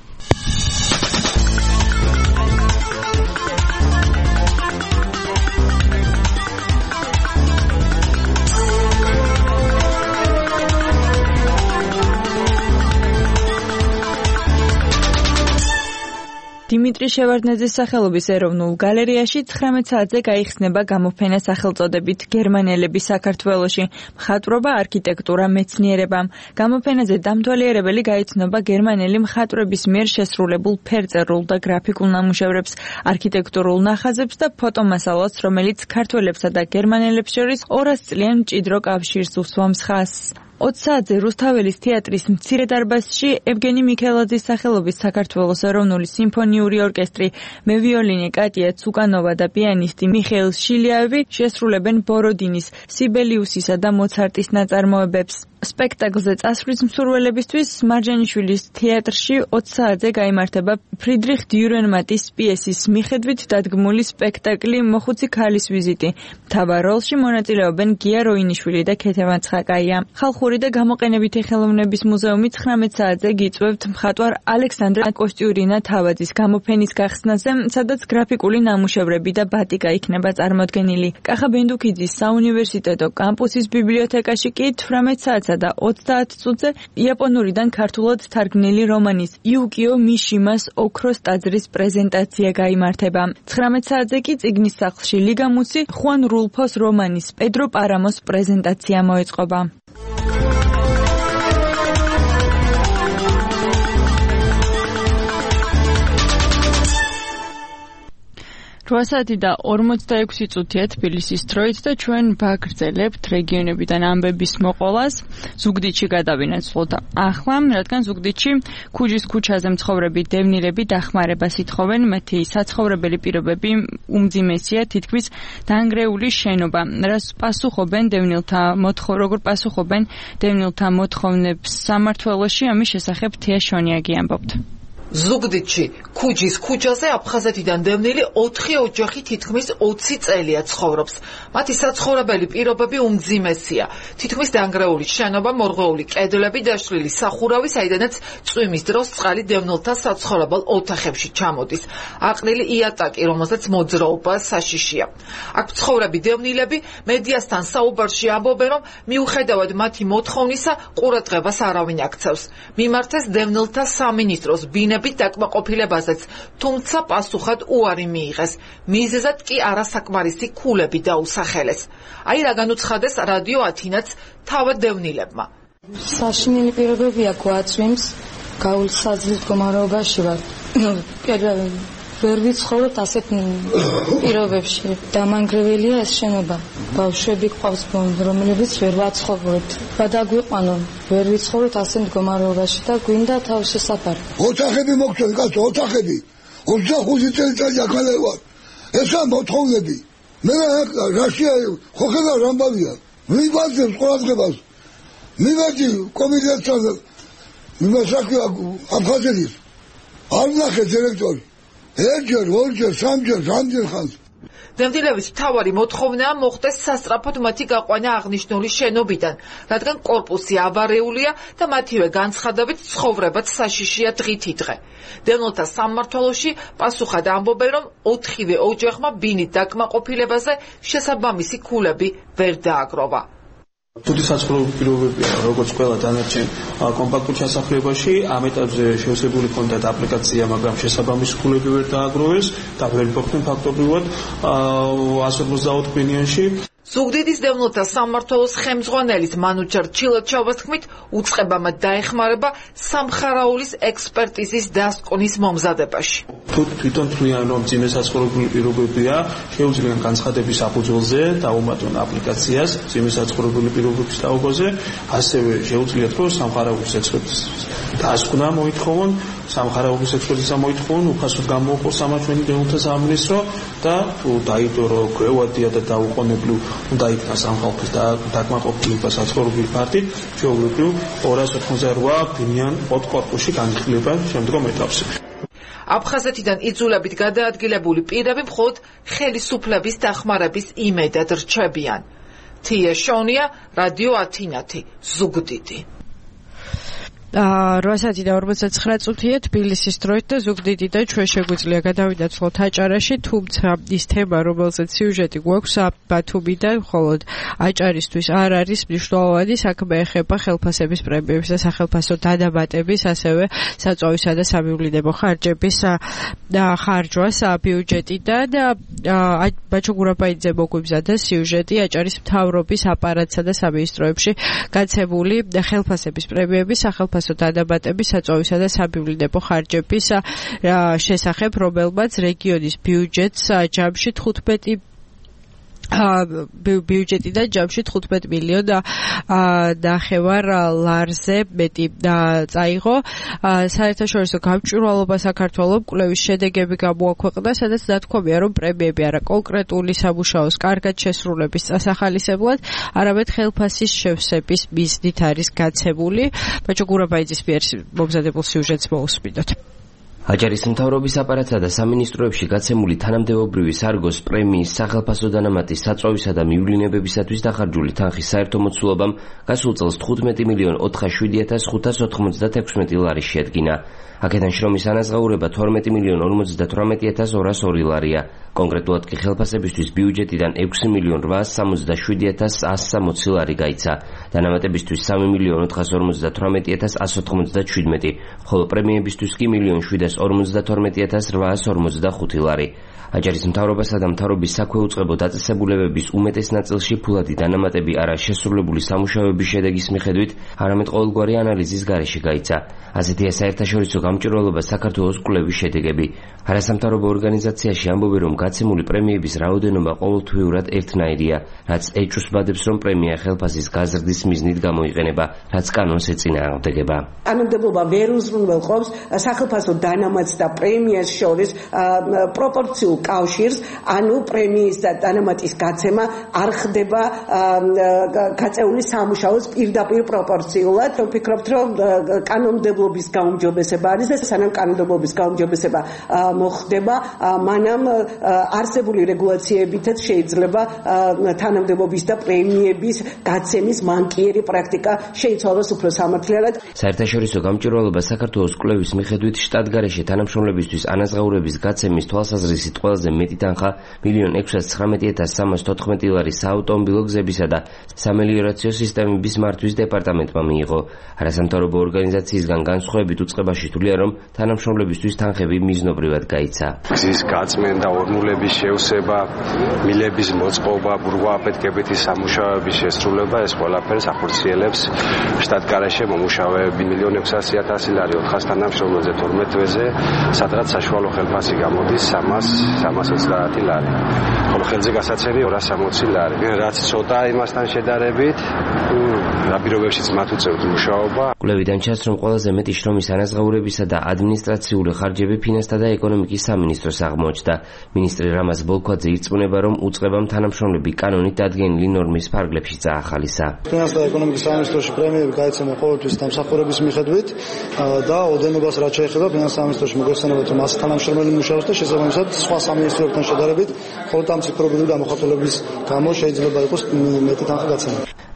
S5: დიმიტრი შევარდნაძის სახელობის ეროვნულ გალერეაში 19 საათზე გაიხსნება გამოფენა სახელწოდებით გერმანელები საქართველოში, მხატვრობა, არქიტექტურა, მეცნიერება. გამოფენაზე დამთვალიერებელი გაიცნობა გერმანელი მხატვრების მიერ შესრულებულ ფერწერულ და გრაფიკულ ნამუშევრებს, არქიტექტურულ ნახაზებს და ფოტომასალას, რომელიც ქართველებსა და გერმანელებს შორის 200 წლიან მჭიდრო კავშირს უსვამს ხაზს. 20 საათზე რუსთაველის თეატრის მცირე დარბაზში ევგენი მიქელაძის სახელობის საქართველოს ეროვნული სიმფონიური ორკესტრი, მევიოლინე კატია ცუკანოვა და პიანისტი მიხეილ შილიაევი შესრულებენ ბოროდინის, სიბელიუსისა და მოცარტის ნაწარმოებებს. სპექტაკლზე წასვლის მსურველებისთვის მარჯანიშვილის თეატრში 20 საათზე გაიმართება ფრიდრიხ დიურენმატის პიესის მიხედვით დადგმული სპექტაკლი მოხუცი ქალის ვიზიტი. მთავარ როლში მონაწილეობენ გია როინიშვილი და ქეთევან ცხაკაია. ხალხური და გამოყენებითი ხელოვნების მუზეუმი 19 საათზე გიწვევთ მხატვარ ალექსანდრე კოსტიურინა თავაძის გამოფენის გახსნაზე, სადაც გრაფიკული ნამუშევრები და ბატიკა იქნება წარმოდგენილი. კახა ბენდუქიძის საუნივერსიტეტო კამპუსის ბიბლიოთეკაში კი 18 საათსა და 30 წუთზე იაპონურიდან ქართულად თარგმნილი რომანის იუკიო მიშიმას ოქროს ტაძრის პრეზენტაცია გაიმართება. 19 საათზე კი წიგნის სახლში ლიგამუსი ხუან რულფოს რომანის პედრო პარამოს პრეზენტაცია მოეწყობა. 8 საათი და 46 წუთია თბილისის დროით და ჩვენ ვაგრძელებთ რეგიონებიდან ამბების მოყოლას. ზუგდიდში გადავინაცვლოთ ახლა, რადგან ზუგდიდში ქუჯის ქუჩაზე მცხოვრები დევნილები დახმარებას ითხოვენ, მათი საცხოვრებელი პირობები უმძიმესია, თითქმის დანგრეული შენობა. როგორ პასუხობენ დევნილთა მოთხოვნებს სამმართველოში, ამის შესახებ თეა შონიაგი ამბობთ.
S9: ზუგდიდში ქუჯის ქუჩაზე აფხაზეთიდან დევნილი 4 ოჯახი თითქმის 20 წელია ცხოვრობს. მათი საცხოვრებელი პირობები უმძიმესია. თითქმის დანგრეული შენობა, მორღვეული კედლები, დაშლილი სახურავი, საიდანაც წვიმის დროს წყალი დევნილთა საცხოვრებელ ოთახებში ჩამოდის. აყრილი იატაკი, რომელსაც მოძრაობა საშიშია. აქ მცხოვრები დევნილები მედიასთან საუბარში ამბობენ, რომ მიუხედავად მათი მოთხოვნისა, ყურადღებას არავინ აქცევს. მიმართეს დევნილთა სამინისტროს დაკმაყოფილებაზეც, თუმცა პასუხად უარი მიიღეს. მიზეზად კი არასაკმარისი ქულები დაუსახელეს. აი რა განუცხადეს რადიო ათინაც თავად დევნილებმა.
S11: საშინელი პირობებია გვაწვიმს, გაულსაძლის მდგომარეობაში ვარ. ვერ ვიცხოვრობ ასეთ პირობებში. დამანგრეველია ეს შენობა. ბავშვები ყავს, რომლებიც ვერ ვაცხოვრებთ. გადაგვიყვანო, ვერ ვიცხოვრობ ასეთ მდგომარეობაში და გვინდა თავშესაფარი.
S22: ოთახები მოგწონთ, კაცო, ოთახები. 25 წელიწადი აქალე ვარ. ესა მოთხოვნები. მე რაშია ხო ხედავ რამბავია. მივაძებს ყურადღებას. მივადი კომიტეტთან მიმასაკი აფხაზეთის. არ ნახე დირექტორი. ერჯერ, ორჯერ, სამჯერ, რამდენ ხანს.
S9: დევნილების მთავარი მოთხოვნაა მოხდეს სასწრაფოდ მათი გაყვანა აღნიშნული შენობიდან, რადგან კორპუსი ავარეულია და მათივე განცხადებით ცხოვრებაც საშიშია დღითიდღე. დევნილთა სამმართველოში პასუხად ამბობენ, რომ 4-ვე ოჯახმა ბინით დაკმაყოფილებაზე შესაბამისი ქულები ვერ დააგროვა.
S12: თუთი საცხოვრებელი პირობებია, როგორც ყველა დანარჩენ კომპაქტურ ჩასახლებაში, ამ ეტაპზე შევსებული ჰქონდათ აპლიკაცია, მაგრამ შესაბამისი ქულები ვერ დააგროვეს და ვერ მოხდნენ ფაქტობრივად 150 კვირიანში.
S9: ზუგდიდის დევნილთა სამმართველოს ხელმძღვანელის მანუჩარ ჩილოჩავას თქმით, უწყებამად დაეხმარება სამხარაულის ექსპერტიზის დასკვნის მომზადებაში.
S12: თვითონ თვლიან, რომ მძიმე საცხოვრებელი პირობებია, შეუძლია განცხადების საფუძველზე დაუმატონ აპლიკაციას მძიმე საცხოვრებელი პირობების თაობაზე, ასევე შეუძლიათ, რომ სამხარაულის ექსპერტიზის დასკვნა მოითხოვონ, სამხარაულის ექსპერტიზა მოითხოვონ, უფასოდ გამოუყოს სამართლიანი დევნილთა სამინისტრო და თუ დაიდო გვევადია და დაუყოვნებლივ უნდა იქნა სამხალხოს დაკმაყოფილება საცხოვრებელი ფართით, შეუძლია 288 ბინიან 4 კორპუსში განიხილება შემდგომ ეტაპზე.
S9: აფხაზეთიდან იძულებით გადაადგილებული პირები მხოლოდ ხელისუფლების დახმარების იმედად რჩებიან. თია შონია, რადიო ათინათი, ზუგდიდი. 8:49 თბილისის დროით და ზუგდიდიდან ჩვენ შეგვიძლია გადავიდაცვლოთ აჭარაში, თუმცა ის თემა, რომელზეც სიუჟეტი გვაქვს ბათუმიდან, მხოლოდ აჭარისთვის არ არის მნიშვნელოვანი, საქმე ეხება ხელფასების პრემიების და სახელფასო დანამატების, ასევე საწვავისა და სამივლინებო ხარჯების ხარჯვას ბიუჯეტიდან. ბაჩო გურაპაიძე მოგვიბზადა სიუჟეტი აჭარის მთავრობის აპარატსა და სამინისტროებში გაცემული ხელფასების პრემიების, სახელფასო დანამატების, საწვავისა და სამივლინებო ხარჯების შესახებ, რომელმაც რეგიონის ბიუჯეტს ჯამში 15 ბიუჯეტიდან ჯამში 15 მილიონ ნახევარ ლარზე მეტი წაიღო. საერთაშორისო გამჭვირვალობა საქართველოს კვლევის შედეგები გამოაქვეყნა, სადაც დათქვამია, რომ პრემიები არა კონკრეტული სამუშაოს კარგად შესრულების წასახალისებლად, არამედ ხელფასის შევსების მიზნით არის გაცემული. ბაჩო გურაპაიძის მიერ მომზადებულ სიუჟეტს მოусმინოთ.
S10: აჭარის მთავრობის აპარატსა და სამინისტროებში გაცემული თანამდებობრივი სარგოს პრემიის, სახელფასო დანამატის, საწვავისა და მივლინებებისათვის დახარჯული თანხის საერთო მოცულობამ გასულ წელს 15,07,596 ლარი შეადგინა. აქედან შრომის ანაზღაურება 12,58,202 ლარია. კონკრეტულად კი ხელფასებისთვის ბიუჯეტიდან 6,867,160 ლარი გაიცა. დანამატებისთვის 3,458,197, ხოლო პრემიებისთვის კი 1,752,845 ლარი. აჭარის მთავრობასა და მთავრობის საქვეუწყებო დაწესებულებების უმეტეს ნაწილში ფულადი დანამატები არა შესრულებული სამუშაოების შედეგის მიხედვით, არამედ ყოველგვარი ანალიზის გარეშე გაიცა. ასეთია საერთაშორისო გამჭვირვალობა საქართველოს კვლევის შედეგები. არასამთავრობო ორგანიზაციაში ამბობენ, რომ გაცემული პრემიების რაოდენობა ყოველთვიურად ერთნაირია, რაც ეჭვსბადებს, რომ პრემია ხელფასის გაზრდის მიზნით გამოიყენება, რაც კანონს ეწინააღმდეგება.
S13: კანონმდებლობა ვერ უზრუნველყოფს სახელფასო დანამატს და პრემიას შორის პროპორციულ კავშირს, ანუ პრემიის და დანამატის გაცემა არ ხდება გაწეული სამუშაოს პირდაპირ პროპორციულად. ვფიქრობთ, რომ კანონმდებლობის გაუმჯობესება არის და სანამ კანონმდებლობის გაუმჯობესება მოხდება, მანამ არსებული რეგულაციებითაც შეიძლება თანამდებობის და პრემიების გაცემის მანკიერი პრაქტიკა შეიცვალოს უფრო სამართლიანად.
S10: საერთაშორისო გამჭვირვალობა საქართველოს კვლევის მიხედვით შტატგარეშე თანამშრომლებისთვის ანაზღაურების გაცემის თვალსაზრისით ყველაზე მეტი თანხა 1,619,314 ლარი საავტომობილო გზებისა და სამელიორაციო სისტემების მართვის დეპარტამენტმა მიიღო. არასამთავრობო ორგანიზაციისგან განსხვავებით უწყებაში თვლიან, რომ თანამშრომლებისთვის თანხები მიზნობრივად გაიცა.
S14: გზის გაწმენდა, ორმულების შევსება, მილების მოწყობა, ბურღვააფეთქებითი სამუშაოების შესრულება, ეს ყველაფერს ახორციელებს შტატგარეშე მომუშავეები. 1,600,000 ლარი 400 თანამშრომელზე 12 თვეზე, სადღაც საშუალო ხელფასი გამოდის 320 ლარი. ხოლო ხელზე გასაცემი 260 ლარი. რაც ცოტა იმასთან შედარებით, რა პირობებშიც მათ უწევთ მუშაობა.
S10: კვლევიდან ჩანს, რომ ყველაზე მეტი შრომის ანაზღაურებისა და ადმინისტრაციული ხარჯები ფინანსთა და ეკონომიკის სამინისტროს აღმოჩნდა. მინისტრი რამაზ ბოლქვაძე ირწმუნება, რომ უწყებამ თანამშრომლები კანონით დადგენილი ნორმის ფარგლებში წაახალისა.
S15: ფინანსთა და ეკონომიკის სამინისტროში პრემიები გაიცემა ყოველთვის დამსახურების მიხედვით და ოდენობას რაც შეეხება ფინანსთა სამინისტროში მოგეხსენებათ, რომ მას თანამშრომელი მუშაობს და შესაბამისად სხვა სამინისტროებთან შედარებით მხოლოდ ამ ციფრობრივი გამოხატულების გამო შეიძლება იყოს მეტი თანხა გაცემა.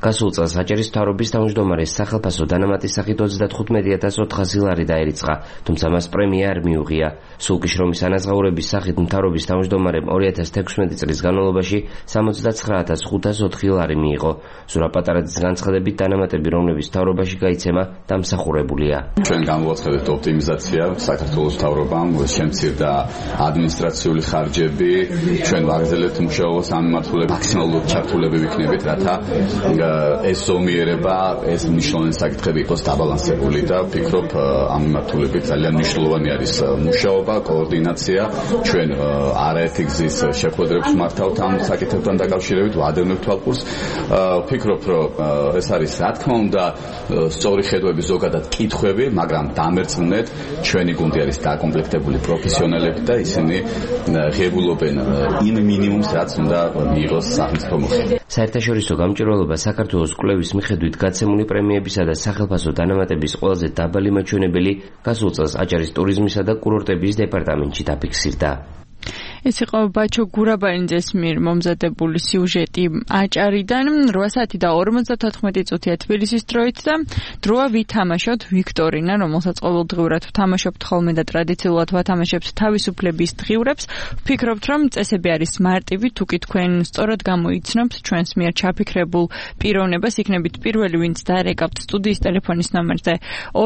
S10: გასულ წელს აჭარის მთავრობის თავმჯდომარეს სახელფასო დანამატის სახით 35400 ლარი დაერიცხა, თუმცა მას პრემია არ მიუღია. სულ კი შრომის ანაზღაურების სახით მთავრობის თავმჯდომარემ 2016 წლის განმავლობაში 79504 ლარი მიიღო. ზურაბ პატარაძის განცხადებით, დანამატები, რომლებიც მთავრობაში გაიცემა, დამსახურებულია.
S16: ჩვენ გამოვაცხადეთ ოპტიმიზაცია საქართველოს მთავრობამ, შემცირდა ადმინისტრაციული ხარჯები, ჩვენ ვაგრძელებთ მუშაობას ამ მიმართულებით, მაქსიმალურად ჩართულები ვიქნებით, რათა ეს ზომიერება, ეს მნიშვნელოვანი საკითხები იყოს დაბალანსებული და ვფიქრობ ამ მიმართულებით ძალიან მნიშვნელოვანი არის მუშაობა, კოორდინაცია. ჩვენ არაერთი გზის შეხვედრებს მართავთ ამ საკითხებთან დაკავშირებით, ვადევნებთ თვალყურს. ვფიქრობ, რომ ეს არის რა თქმა უნდა სწორი ხედვები, ზოგადად კითხვები, მაგრამ დამერწმუნეთ, ჩვენი გუნდი არის დაკომპლექტებული პროფესიონალებით და ისინი ღებულობენ იმ მინიმუმს, რაც უნდა მიიღოს სახელმწიფო მოხელე.
S10: საერთაშორისო გამჭვირვალობა საქართველოს კვლევის მიხედვით გაცემული პრემიებისა და სახელფასო დანამატების ყველაზე დაბალი მაჩვენებელი გასულ წელს აჭარის ტურიზმისა და კურორტების დეპარტამენტში დაფიქსირდა.
S5: ეს იყო ბაჩო გურაბაინძეს მიერ მომზადებული სიუჟეტი აჭარიდან 8 საათი და 54 წუთია თბილისის დროით და დროა ვითამაშოთ ვიქტორინა, რომელსაც ყოველდღიურად ვთამაშობთ ხოლმე და ტრადიციულად ვათამაშებთ თავისუფლების დღიურებს. ვფიქრობთ, რომ წესები არის მარტივი, თუკი თქვენ სწორად გამოიცნობთ ჩვენს მიერ ჩაფიქრებულ პიროვნებას, იქნებით პირველი, ვინც დაერეკავთ სტუდიის ტელეფონის ნომერზე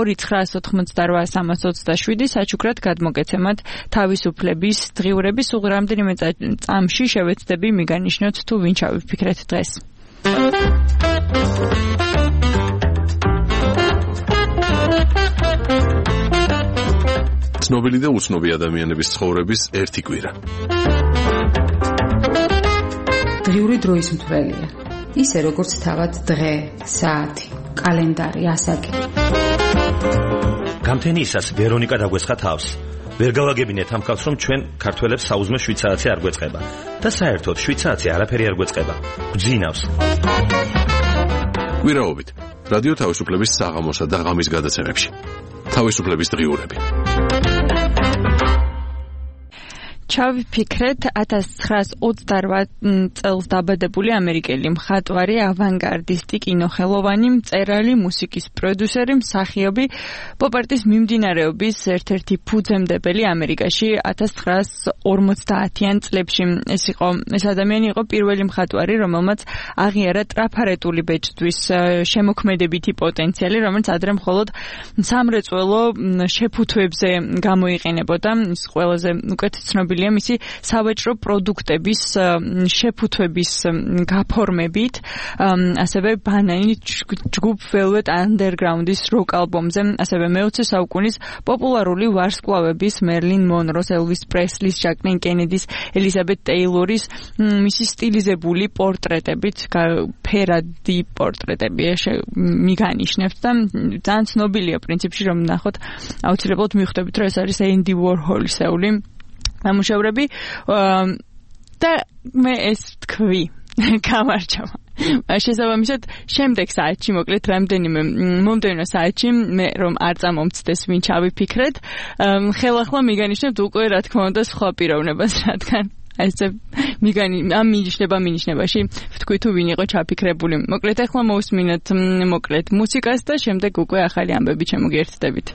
S5: 2988327 საჩუქრად გადმოგეცემათ თავისუფლების დღიურები. სულ რამდენიმე წამში შევეცდები მიგანიშნოთ თუ ვინ ჩავიფიქრეთ დღეს.
S4: ცნობილი და უცნობი ადამიანების ცხოვრების ერთი კვირა.
S17: დღიური დროის მთვრელია. ისე როგორც თავად დღე, საათი, კალენდარი, ასაკი.
S18: გამთენიისას ვერონიკა დაგვესხა თავს. ვერ გავაგებინეთ ამ კაცს, რომ ჩვენ ქართველებს საუზმე 7 საათი არ გვეწყება და საერთოდ 7 საათი არაფერი არ გვეწყება. გვძინავს.
S4: კვირაობით რადიო თავისუფლების საღამოსა და ღამის გადაცემებში. თავისუფლების დღიურები.
S5: ჩავიფიქრეთ 1928 წელს დაბადებული ამერიკელი მხატვარი, ავანგარდისტი, კინოხელოვანი, მწერალი, მუსიკის პროდიუსერი, მსახიობი, პოპ-არტის მიმდინარეობის ერთ-ერთი ფუძემდებელი ამერიკაში 1950-იან წლებში. ეს ადამიანი იყო პირველი მხატვარი, რომელმაც აღიარა ტრაფარეტული ბეჭდვის შემოქმედებითი პოტენციალი, რომელიც ადრე მხოლოდ სამრეწველო შეფუთვებზე გამოიყენებოდა. ის ყველაზე უკეთ ცნობილი მისი სავაჭრო პროდუქტების შეფუთვების გაფორმებით, ასევე ბანანი ჯგუფ Velvet Underground-ის როკ ალბომზე, ასევე მე-20 საუკუნის პოპულარული ვარსკვლავების მერლინ მონროს, ელვის პრესლის, ჯაკლინ კენედის, ელიზაბეთ ტეილორის მისი სტილიზებული პორტრეტებით, ფერადი პორტრეტები მიგანიშნებთ და ძალიან ცნობილია პრინციპში, რომ ნახოთ, აუცილებლად მიხვდებით, რომ ეს არის Andy Warhol-ისეული ამუშავრები და მე ეს თქვი გამარჯობა. შესაბამისად, შემდეგ საათში მოკლედ რამდენიმე მომდევნო საათში მე რომ არ წამომცდეს ვინ ჩავიფიქრეთ, ხელახლა მიგანიშნებთ უკვე რა თქმა უნდა სხვა პიროვნებას, რადგან ესე ამ მინიშნებაში ვთქვი თუ ვინ იყო ჩაფიქრებული. მოკლედ ახლა მოვისმინოთ მოკლედ მუსიკას და შემდეგ უკვე ახალი ამბები შემოგიერთდებით.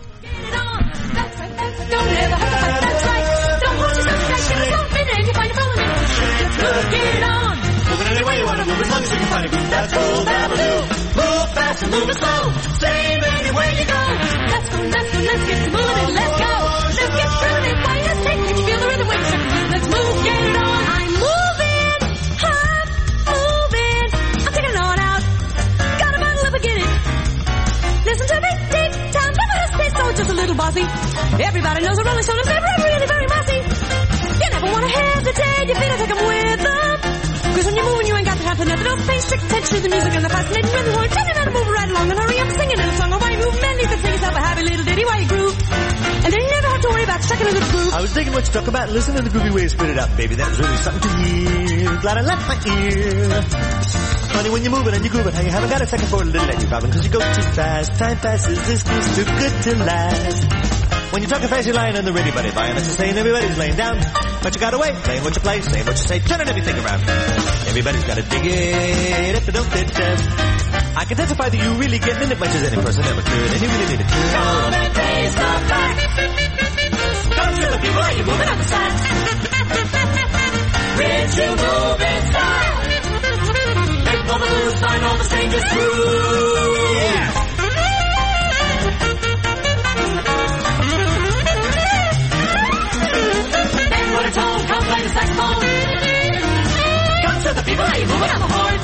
S5: Get on. Moving any way you wanna move, as long as you can find a groove. That's cool, that'll do. Move fast and move it slow. Same anywhere you go. Let's go, let's get to moving and let's go. Let's get through it. Why you take? Can you feel the rhythm? Wait a second. Let's move, get it on. I'm moving, I'm moving. I'm taking it on out. Got a bottle of beginning. Listen to me, deep down. Never hesitate, so just a little bossy. Everybody knows a Rolling Stone is really very bossy. You never wanna hesitate, you feel like I'm with them. Cause when you're moving, you ain't got to have to nothing else. Pay strict attention to the music and the fascinating rhythm. Well, tell me how to move right along and hurry up singing in a song. Or why you move, man, you can sing yourself a happy little ditty while you groove. And then you never have to worry about stuck in a groove. I was digging what you talk about, listen to the groovy way you spit it up, baby. That was really something to hear. Glad I left my ear. Funny when you're moving and you're grooving, how you haven't got a second for a little and you're bobbing. Cause you go too fast, time passes, this is too good to last. When you're talking fast, you're lying on the ready, buddy. Buying what you're saying, everybody's laying down. But you gotta wait, saying what you play, saying what you say, turning everything around. Everybody's gotta dig it if they don't fit them.
S2: I can testify that you really get in it much as any person ever could, and you really need it. Come and taste the fact. Don't you the people like you moving on the side. Rich you move in style. Make all the moves, find all the strangers through. Yeah. Then what it's home, come play the saxophone. Come to the people like you moving on the horn.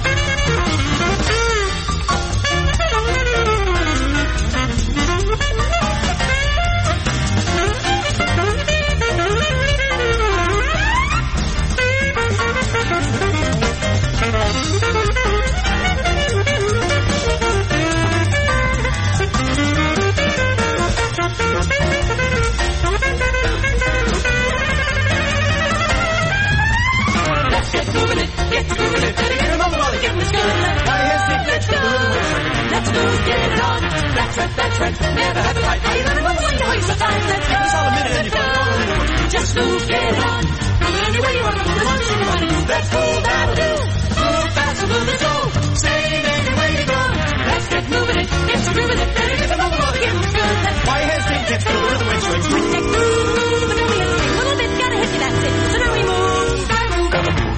S2: Let's move, get it on. That's right. Never have a fight. I don't know when you waste your time. Let's go. It's all a minute and you're going. Just move, get it on. Move it any way you want to move. As long as you want to move. That's cool, that'll do. Move fast and move it slow. Same every way you go. Let's get moving it. Get to grooving it. Better get to move all the game. Good. That's why you hesitate. Get to the rhythm when you're in. Let's move, but then we hesitate. A little bit, gotta hit you, that's it. So now we move. Gotta move.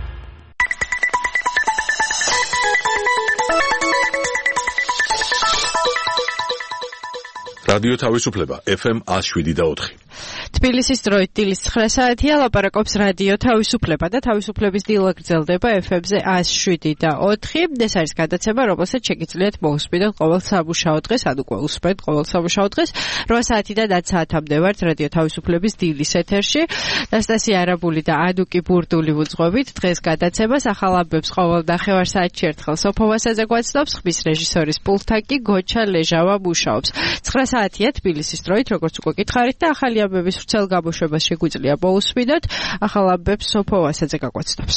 S4: რადიო თავისუფლება FM 107.4
S3: თბილისის დროით დილის 9 საათია ლაპარაკობს რადიო თავისუფლება და თავისუფლების დილა გრძელდება FM-ზე 107.4. ეს არის გადაცემა, რომელსაც შეგიძლიათ მოусმინოთ ყოველ სამუშაო დღეს, ან უკვე უსმენთ ყოველ სამუშაო დღეს. 8 საათიდან 10 საათამდე ვართ რადიო თავისუფლების დილის ეთერში. ნასტასია არაბული და ანუკი ბურდული ვუძღვებით დღეს გადაცემას. ახალ ამბებს ყოველ ნახევარ საათში ერთხელ სოფო ვასაძე გვაცნობს, ხმის რეჟისორის პულტთან კი გოჩა ლეჟავა მუშაობს. 9 საათია თბილისის დროით, როგორც უკვე გითხარით და ახალი ამბების ვრცელ გამოშვებას შეგვიძლია მოусმინოთ. ახალ ამბებს სოფო ვასაძე გაგვაცნობს.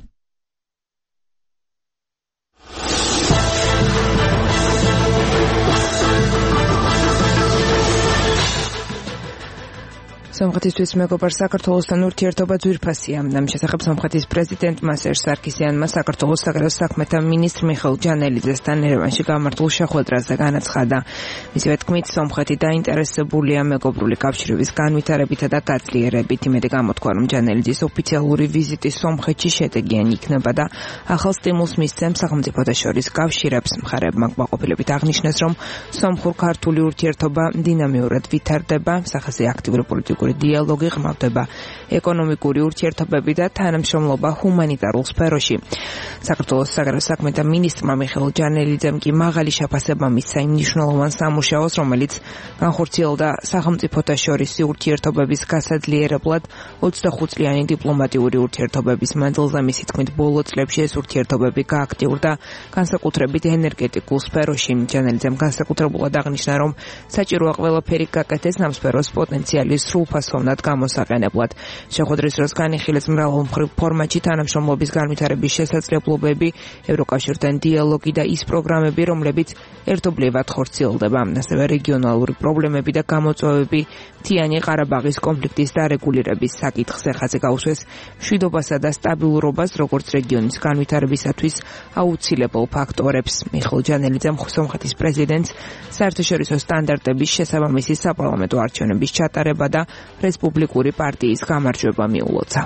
S6: სომხეთისთვის მეგობარ საქართველოსთან ურთიერთობა ძვირფასია. ამ შესახებ სომხეთის პრეზიდენტმა სერჟ სარკისიანმა საქართველოს საგარეო საქმეთა მინისტრ მიხეილ ჯანელიძესთან ერევანში გამართულ შეხვედრაზე განაცხადა. მისივე თქმით, სომხეთი დაინტერესებულია მეგობრული კავშირების განვითარებითა და გაძლიერებით. იმედი გამოთქვა, რომ ჯანელიძის ოფიციალური ვიზიტი სომხეთში შედეგიანი იქნება და ახალ სტიმულს მისცემს სახელმწიფოთა შორის კავშირებს. მხარეებმა კმაყოფილებით აღნიშნეს, რომ სომხურ-ქართული ურთიერთობა დინამიურად ვითარდება, სახაზე აქტიური პოლიტიკური დიალოგი ღრმავდება, ეკონომიკური ურთიერთობები და თანამშრომლობა ჰუმანიტარულ სფეროში. საქართველოს საგარეო საქმეთა მინისტრმა მიხეილ ჯანელიძემ კი მაღალი შეფასება მისცა იმ მნიშვნელოვან სამუშაოს, რომელიც განხორციელდა სახელმწიფოთა შორის ურთიერთობების გასაძლიერებლად 25 წლიანი დიპლომატიური ურთიერთობების მანძილზე. მისი თქმით, ბოლო წლებში ეს ურთიერთობები გააქტიურდა განსაკუთრებით ენერგეტიკულ სფეროში. ჯანელიძემ განსაკუთრებულად აღნიშნა, რომ საჭიროა ყველაფერი გაკეთდეს ამ სფეროს პოტენციალი სრულფასოვნად გამოსაყენებლად. შეხვედრის დროს განიხილეს მრავალმხრივ ფორმატში თანამშრომლობის განვითარების შესაძლებლობები, ევროკავშირთან დიალოგი და ის პროგრამები, რომლებიც ერთობლივად ხორციელდება. ასევე რეგიონალური პრობლემები და გამოწვევები, მთიანი ყარაბაღის კონფლიქტის დარეგულირების საკითხზე ხაზი გაუსვეს მშვიდობასა და სტაბილურობას, როგორც რეგიონის განვითარებისათვის აუცილებელ ფაქტორებს. მიხეილ ჯანელიძემ სომხეთის პრეზიდენტს საერთაშორისო სტანდარტების შესაბამისი საპარლამენტო არჩევნების ჩატარება და რესპუბლიკური პარტიის გამარჯვება მიულოცა.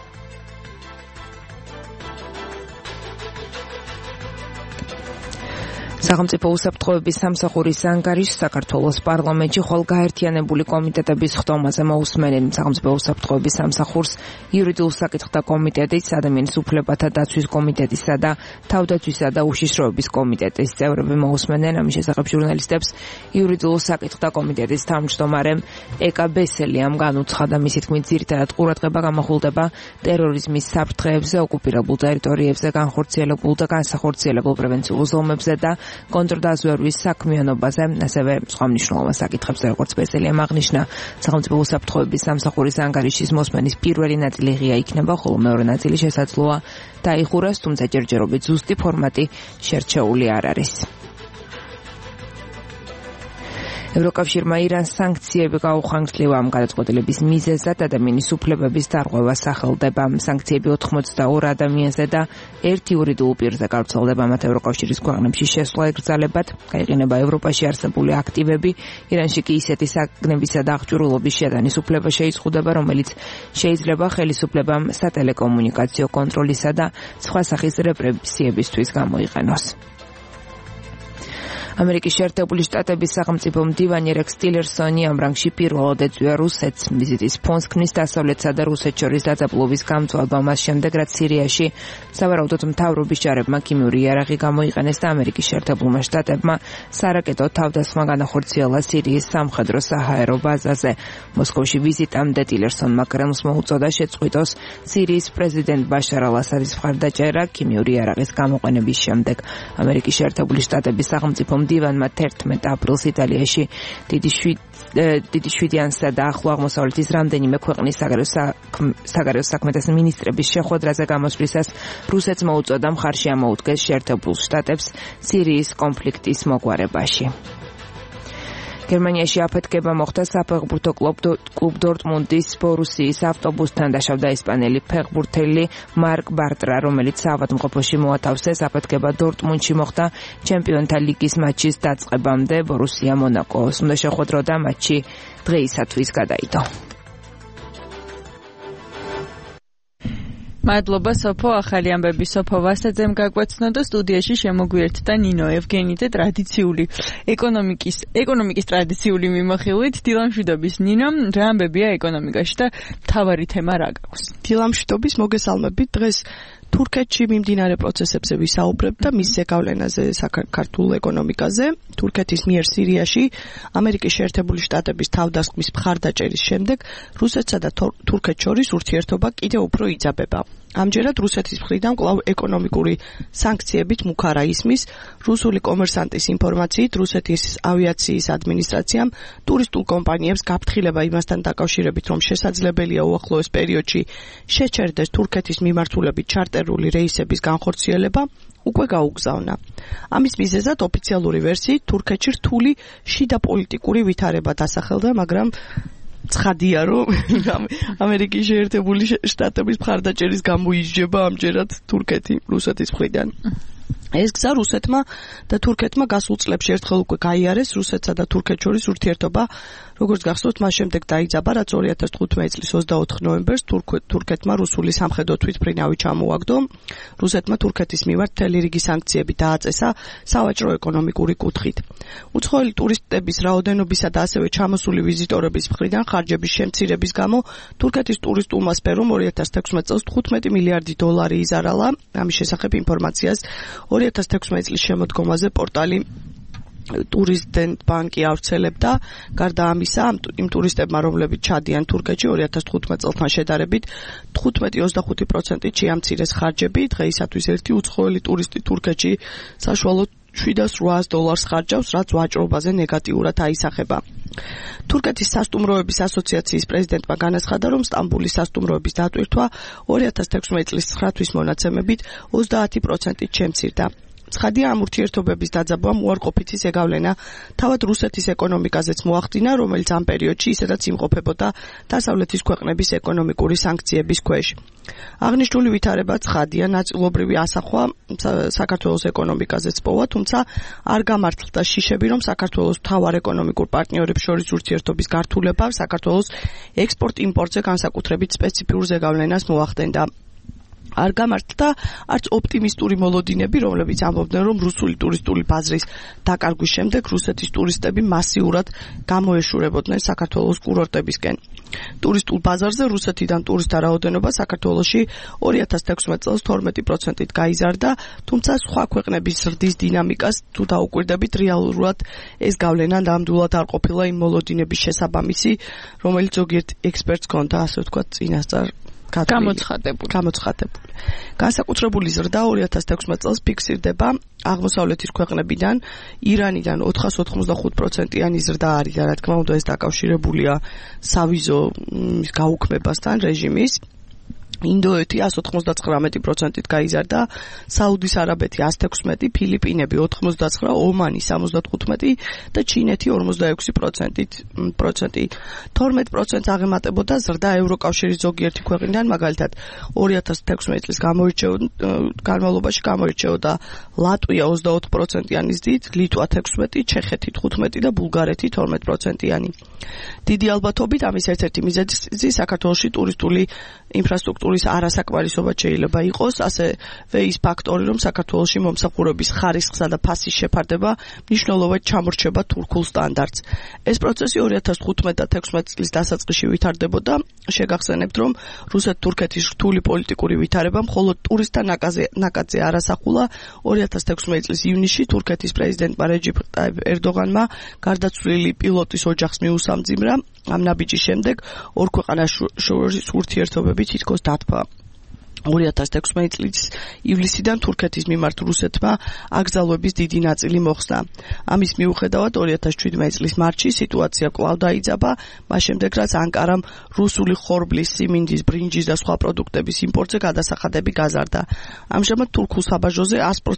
S6: სახელმწიფო უსაფრთხოების სამსახურის ანგარიშს საქართველოს პარლამენტში ხვალ გაერთიანებული კომიტეტების ხდომაზე მოусმენენ. სახელმწიფო უსაფრთხოების სამსახურს იურიდიულ საკითხთა კომიტეტის, ადამიანის უფლებათა დაცვის კომიტეტისა და თავდაცვისა და უშიშროების კომიტეტის წევრები მოусმენენ. ამის შესახებ ჟურნალისტებს იურიდიულ საკითხთა კომიტეტის თავმჯდომარემ ეკა ბესელიამ განუცხადა, მისი თქმით, ძირითადად ყურადღება გამახვილდება ტერორიზმის საფრთხეებზე, ოკუპირებულ ტერიტორიებზე, განხორციელებულ და განსახორციელებულ პრევენციულ ზომებზე და კონტრდაზვერვის საქმიანობაზე, ასევე სხვა მნიშვნელოვან საკითხებზე, როგორც ბესელიამ აღნიშნა. სახელმწიფო უსაფრთხოების სამსახურის ანგარიშის მოსმენის პირველი ნაწილი ღია იქნება, ხოლო მეორე ნაწილი შესაძლოა დაიხურას, თუმცა ჯერჯერობით ზუსტი ფორმატი შერჩეული არ არის. ევროკავშირმა ირანს სანქციები გაუხანგრძლива ამ გადაწყვეტილების მიზეზად ადამიანის უფლებების დარღვევა სახელდება. სანქციები 82 ადამიანზე და 1 იურიდიულ პირზე გავრცელდება. მათ ევროკავშირის ქვეყნებში შესვლა ეკრძალებათ. გაიყინება ევროპაში არსებული აქტივები. ირანში კი ისეთი საგნებისა და აღჭურვილობის შეტანის უფლება შეიზღუდება, რომელიც შეიძლება ხელისუფლებამ სატელეკომუნიკაციო კონტროლისა და სხვა სახის რეპრესიებისთვის გამოიყენოს. ამერიკის შეერთებული შტატების სახელმწიფო მდივანი რექს ტილერსონი ამ რანგში პირველად ეწვია რუსეთს. ვიზიტის ფონს ქმნის დასავლეთსა და რუსეთს შორის დაძაბულობის გამწვავება მას შემდეგ, რაც სირიაში სავარაუდოდ მთავრობის ჯარებმა ქიმიური იარაღი გამოიყენეს და ამერიკის შეერთებულმა შტატებმა სარაკეტო თავდასხმა განახორციელა სირიის სამხედრო საჰაერო ბაზაზე. მოსკოვში ვიზიტამდე ტილერსონმა კრემლს მოუწოდა შეწყვიტოს სირიის პრეზიდენტ ბაშარ ალ-ასადის მხარდაჭერა ქიმიური იარაღის გამოყენების შემდეგ. ამერიკის შეერთებული შტატების სახელმწიფო მდივანმა 11 აპრილს იტალიაში დიდი შვიდიანსა და ახლო აღმოსავლეთის რამდენიმე ქვეყნის საგარეო საქმეთა მინისტრების შეხვედრაზე გამოსვლისას რუსეთს მოუწოდა მხარში ამოუდგეს შეერთებულ შტატებს სირიის კონფლიქტის მოგვარებაში. გერმანიაში აფეთქება მოხდა საფეხბურთო კლუბ დორტმუნდის ბორუსიის ავტობუსთან. დაშავდა ესპანელი ფეხბურთელი მარკ ბარტრა, რომელიც საავადმყოფოში მოათავსეს. აფეთქება დორტმუნდში მოხდა ჩემპიონთა ლიგის მატჩის დაწყებამდე. ბორუსია მონაკოს უნდა შეხვედრო და მატჩი დღეისათვის გადაიდო.
S5: მადლობა სოფო, ახალი ამბები სოფო ვასაძემ გაგვაცნო და სტუდიაში შემოგვიერთდა ნინო ევგენი და ტრადიციული ეკონომიკის ტრადიციული მიმოხილვით დილამშვიდობის ნინო, რა ამბებია ეკონომიკაში და მთავარი თემა რა გაქვს?
S3: დილამშვიდობის, მოგესალმებით. დღეს თურქეთში მიმდინარე პროცესებზე ვისაუბრებ და მის ზეგავლენაზე საქართველოს ეკონომიკაზე. თურქეთის მიერ სირიაში ამერიკის შეერთებული შტატების თავდასხმის მხარდაჭერის შემდეგ რუსეთსა და თურქეთს შორის ურთიერთობა კიდევ უფრო იძაბება. ამჯერად რუსეთის მხრიდან კვლავ ეკონომიკური სანქციებით მუქარა ისმის. რუსული კომერსანტის ინფორმაციით რუსეთის ავიაციის ადმინისტრაციამ ტურისტულ კომპანიებს გაფრთხილება იმასთან დაკავშირებით, რომ შესაძლებელია უახლოეს პერიოდში შეჩერდეს თურქეთის მიმართულებით ჩარტერული რეისების განხორციელება, უკვე გაუგზავნა. ამის მიზეზად ოფიციალური ვერსიით თურქეთში რთული შიდა პოლიტიკური ვითარება დასახელდა, მაგრამ ცხადია, რომ ამერიკის შეერთებული შტატების მხარდაჭერის გამო ისჯება ამჯერად თურქეთი რუსეთის მხრიდან. ეს გზა რუსეთმა და თურქეთმა გასულ წლებში ერთხელ უკვე გაიარეს. რუსეთსა და თურქეთს შორის ურთიერთობა, როგორც გახსოვთ, მას შემდეგ დაიძაბა, რაც 2015 წლის 24 ნოემბერს თურქეთმა რუსული სამხედრო თვითმფრინავი ჩამოაგდო. რუსეთმა თურქეთის მიმართ მთელი რიგი სანქციები დააწესა სავაჭრო ეკონომიკური კუთხით. უცხოელი ტურისტების რაოდენობისა და ასევე ჩამოსული ვიზიტორების მხრიდან ხარჯების შემცირების გამო თურქეთის ტურისტულმა სფერომ 2016 წელს 15 მილიარდი დოლარი იზარალა. ამის შესახებ ინფორმაციას 2016 წლის შემოდგომაზე პორტალი ტურისტენდ ბანკი ავრცელებდა. გარდა ამისა, იმ ტურისტებმა, რომლებიც ჩადიან თურქეთში 2015 წელთან შედარებით 15-25%-ით შეამცირეს ხარჯები. დღეისათვის ერთი უცხოელი ტურისტი თურქეთში საშუალოდ $700 ხარჯავს, რაც ვაჭრობაზე ნეგატიურად აისახება. თურქეთის სასტუმროების ასოციაციის პრეზიდენტმა განაცხადა, რომ სტამბულის სასტუმროების დატვირთვა 2016 წლის 9 თვის მონაცემებით 30%-ით შემცირდა. ცხადია, ამ ურთიერთობების დაძაბვამ უარყოფითი ზეგავლენა თავად რუსეთის ეკონომიკაზეც მოახდინა, რომელიც ამ პერიოდში ისედაც იმყოფებოდა დასავლეთის ქვეყნების ეკონომიკური სანქციების ქვეშ. აღნიშნული ვითარება ცხადია, ნაწილობრივი ასახვა საქართველოს ეკონომიკაზეც პოვა, თუმცა არ გამართლდა შიშები, რომ საქართველოს მთავარ ეკონომიკურ პარტნიორებს შორის ურთიერთობის გართულება საქართველოს ექსპორტ-იმპორტზე განსაკუთრებით სპეციფიურ ზეგავლენას მოახდენდა. არ გამართლდა არც ოპტიმისტური მოლოდინები, რომლებიც ამბობდნენ, რომ რუსული ტურისტული ბაზრის დაკარგვის შემდეგ რუსეთის ტურისტები მასიურად გამოეშურებოდნენ საქართველოს კურორტებისკენ. ტურისტულ ბაზარზე რუსეთიდან ტურისტთა რაოდენობა საქართველოში 2016 წელს 12%-ით გაიზარდა, თუმცა სხვა ქვეყნების ზრდის დინამიკას თუ დაუკვირდებით, რეალურად ეს გავლენა ნამდვილად არ ყოფილა იმ მოლოდინების შესაბამისი, რომელიც ზოგიერთ ექსპერტს ჰქონდა, ასე ვთქვათ, წინასწარ გამოცხადებული. განსაკუთრებული ზრდა 2016 წელს ფიქსირდება აღმოსავლეთის ქვეყნებიდან. ირანიდან 485%-იანი ზრდა არის და რა თქმა უნდა ეს დაკავშირებულია სავიზო გაუქმებასთან რეჟიმის.
S8: ინდოეთი 199%-ით გაიზარდა, საუდის არაბეთი 116%, ფილიპინები 89%, ომანი 75% და ჩინეთი 46%-ით. 12%-ს აღემატებოდა ზრდა ევროკავშირის ზოგიერთი ქვეყნიდან, მაგალითად 2016 წლის განმავლობაში გამოირჩეოდა ლატვია 24%-იანი ზრდით, ლიტვა 16%, ჩეხეთი 15% და ბულგარეთი 12%-იანი. დიდი ალბათობით ამის ერთ-ერთი მიზეზი საქართველოში ტურისტული ინფრასტრუქტურის არასაკმარისობა შეიძლება იყოს, ასევე ის ფაქტორი, რომ საქართველოში მომსახურების ხარისხსა და ფასის შეფარდება მნიშვნელოვნად ჩამორჩება თურქულ სტანდარტს. ეს პროცესი 2015 და 2016 წლის დასაწყისში ვითარდებოდა. შეგახსენებთ, რომ რუსეთ-თურქეთის რთული პოლიტიკური ვითარება მხოლოდ ტურისტთა ნაკადზე არ ასახულა. 2016 წლის ივნისში თურქეთის პრეზიდენტმა რეჯიპ ტაიპ ერდოღანმა გარდაცვლილი პილოტის ოჯახს მიუსამძიმრა. ამ ნაბიჯის შემდეგ ორ ქვეყანას შორის ურთიერთობები თითქოს დათბა. 2016 წლის ივლისიდან თურქეთის მიმართ რუსეთმა აკრძალვების დიდი ნაწილი მოხსნა. ამის მიუხედავად 2017 წლის მარტში სიტუაცია კვლავ დაიძაბა, მას შემდეგ რაც ანკარამ რუსული ხორბლის, სიმინდის, ბრინჯის და სხვა პროდუქტების იმპორტზე გადასახადები გაზარდა. ამჟამად თურქულ საბაჟოზე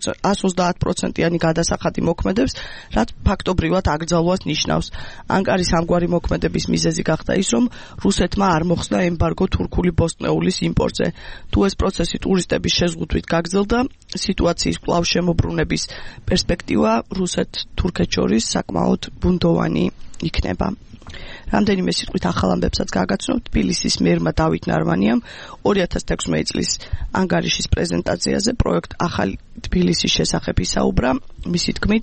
S8: 130%-იანი გადასახადი მოქმედებს, რაც ფაქტობრივად აკრძალვას ნიშნავს. ანკარის ამგვარი მოქმედების მიზეზი გახდა ის, რომ რუსეთმა არ მოხსნა ემბარგო თურქული ბოსტნეულის იმპორტზე. თუ ეს პროცესი ტურისტების შეზღუდვით გაგრძელდა, სიტუაციის კვლავ შემოbrunების პერსპექტივა რუსეთ-თურქეთს შორის საკმაოდ ბუნდოვანი იქნება. რამდენიმე სიტყვით ახალ ამბებსაც გაგაცნობთ. თბილისის მერმა დავით ნარმანიამ 2016 წლის ანგარიშის პრეზენტაციაზე პროექტ ახალი თბილისის შესახებ ისაუბრა. მისი თქმით,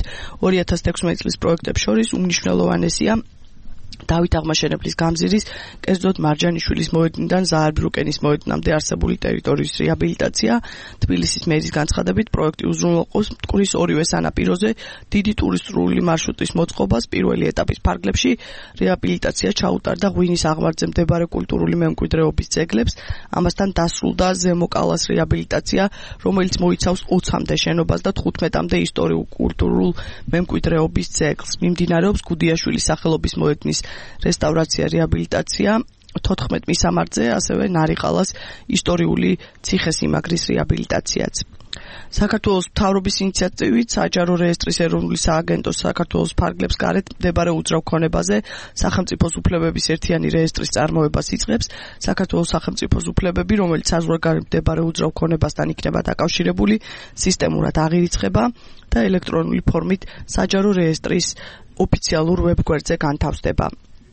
S8: 2016 წლის პროექტებს შორის უმნიშვნელოვანესია დავით აღმაშენებლის გამზირის, კერძოდ მარჯანიშვილის მოედნიდან ზაარბრუკენის მოედნამდე არსებული ტერიტორიის რეაბილიტაცია. თბილისის მერის განცხადებით, პროექტი უზრუნველყოფს მტკვრის ორივე სანაპიროზე დიდი ტურისტული მარშრუტის მოწყობას. პირველი ეტაპის ფარგლებში რეაბილიტაცია ჩაუტარდა ღვინის აღმართზე მდებარე კულტურული მემკვიდრეობის ძეგლებს. ამასთან დასრულდა ზემო კალას რეაბილიტაცია, რომელიც მოიცავს 20-მდე შენობას და 15-მდე ისტორიულ-კულტურულ მემკვიდრეობის ძეგლს. მიმდინარეობს გუდიაშვილის სახელობის მოედნის რესტავრაცია, რეაბილიტაცია 14 მისამართზე, ასევე ნარიყალას ისტორიული ციხესიმაგრის რეაბილიტაციაც. საქართველოს მთავრობის ინიციატივით საჯარო რეესტრის ეროვნული სააგენტოს საქართველოს ფარგლებს გარეთ მდებარე უძრავ ქონებაზე სახელმწიფოს უფლებების ერთიანი რეესტრის წარმოებას იწყებს. საქართველოს სახელმწიფოს უფლებები, რომელიც საზღვარგარეთ მდებარე უძრავ ქონებასთან იქნება დაკავშირებული, სისტემურად აღირიცხება და ელექტრონული ფორმით საჯარო რეესტრის ოფიციალურ ვებგვერდზე განთავსდება.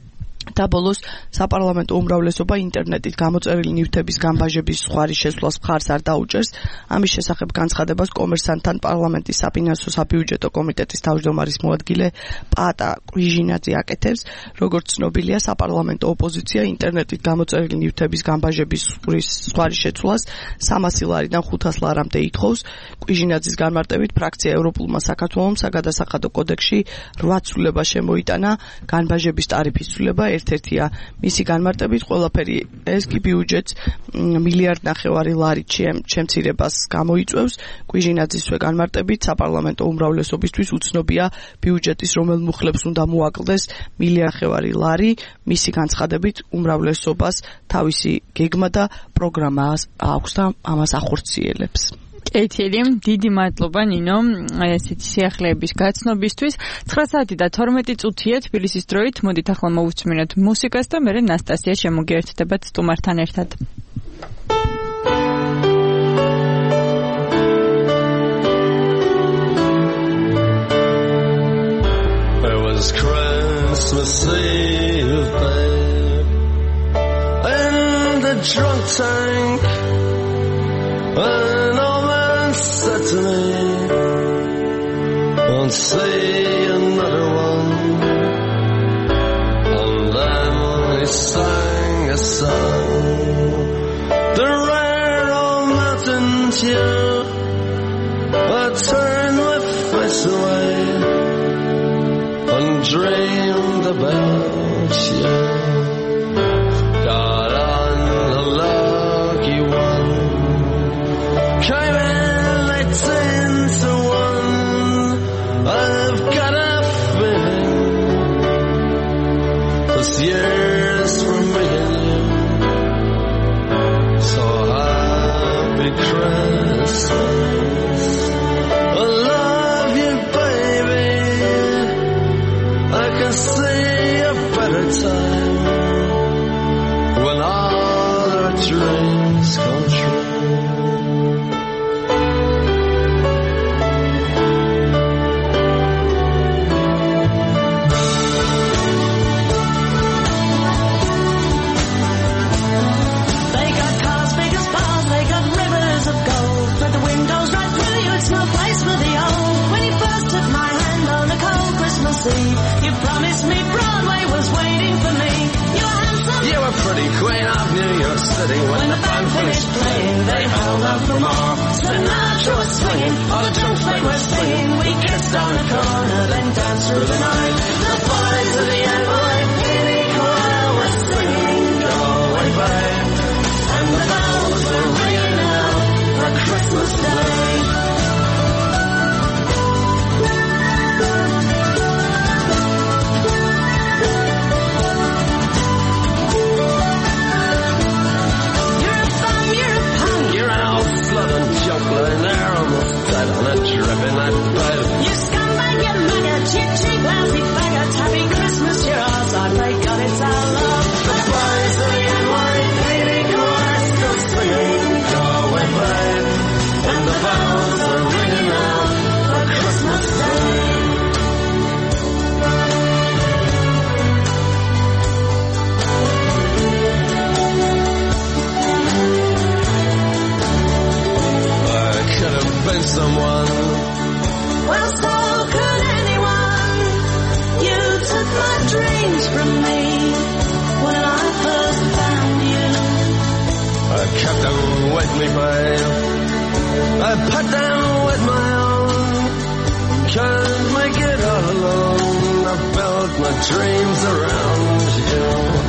S8: და ბოლოს საპარლამენტო უმრავლესობა ინტერნეტით გამოწერილი ნივთების განბაჟების ზღვარი შესვლას მხარს არ დაუჭერს. ამის შესახებ განცხადებას კომერსანტთან პარლამენტის საფინანსო საბიუჯეტო კომიტეტის თავმჯდომარის მოადგილე პატა კვიჟინაძე აკეთებს. როგორც ცნობილია, საპარლამენტო ოპოზიცია ინტერნეტით გამოწერილი ნივთების განბაჟების ზღვარი შეცვლას 300 ლარიდან 500 ლარამდე ითხოვს. კვიჟინაძის განმარტებით, ფრაქცია ევროპულმა საქართველომ საგადასახადო კოდექსში 8 ცვლილება შემოიტანა. განბაჟების ტარიფის ცვლილება ერთ-ერთია. მისი განმარტებით, ყველაფერი ეს კი ბიუჯეტს 1.5 მილიარდ ლარით შემცირებას გამოიწვევს. კვიჟინაძისვე განმარტებით, საპარლამენტო უმრავლესობისთვის უცნობია ბიუჯეტის რომელ მუხლებს უნდა მოაკლდეს 1.5 მილიარდ ლარი. მისი განცხადებით, უმრავლესობას თავისი გეგმა და პროგრამა აქვს და ამას ახორციელებს.
S5: კეთილი, დიდი მადლობა ნინო, ესეთი სიახლეების გაცნობისთვის. 9 საათი და 12 წუთია თბილისის დროით. მოდით ახლა მოვუსმინოთ მუსიკას და მერე ნასტასია შემოგიერთდებათ სტუმართან ერთად.
S2: It was Christmas Eve, babe, in the drunk tank, and said to me, won't see another one. And then we sang a song, the rare old mountain tune. I turned my face away and dreamed about you. Got on the lucky one, came in 10 to 1. I've got a feeling this year's for me and you. So
S7: Christmas. I love you, baby. I can see a better time when all our dreams come true.
S2: You promised me Broadway was waiting for me. You were handsome.
S7: You were pretty queen of New York City. When the band finished playing, they held out for more. Sinatra was swinging, all the drums they were singing. We kissed on the corner, then danced through the night. The boys of the NYPD choir were singing, "Go away, babe," and the bells were ringing out for Christmas Day.
S2: You scumbag, you maggot, cheap, cheap, lousy faggot. Happy Christmas, you're ours, I pray God it's our love.
S7: The boys of the NYPD chorus still singing, "Go away, babe," and the bells are ringing out for Christmas Day. I could have been someone.
S2: Well, so could anyone. You took my dreams from me when I first found you.
S7: I kept them with me, babe. I put them with my own. Can't make it all alone. I built my dreams around you.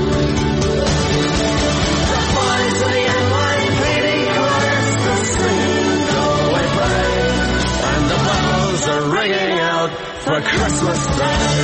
S7: The boys of the NYPD chorus are singing, "Go away, babe," and the bells are ringing out for Christmas Day.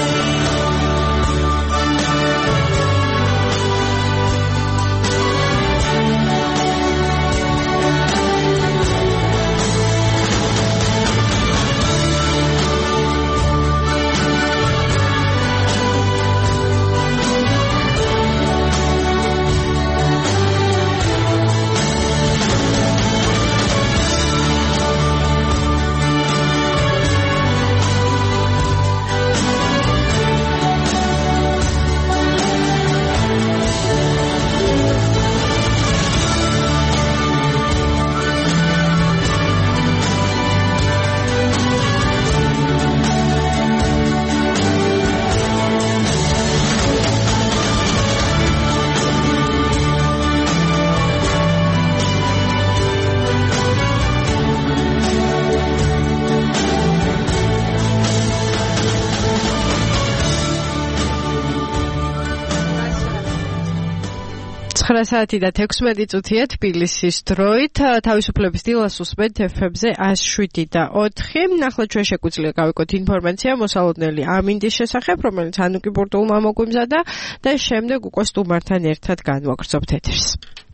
S3: საათი და 16 წუთია თბილისის დროით. თავისუფლების დილას უსმენთ FM-ზე 107 და 4. ახლა ჩვენ შეგვიძლია გავიკოთ ინფორმაცია მოსალოდნელი ამინდის შესახებ, რომელიც ანუკი ბურდულმა მოგვიმზადა და შემდეგ უკვე სტუმართან ერთად განვაგრძობთ ეთერს.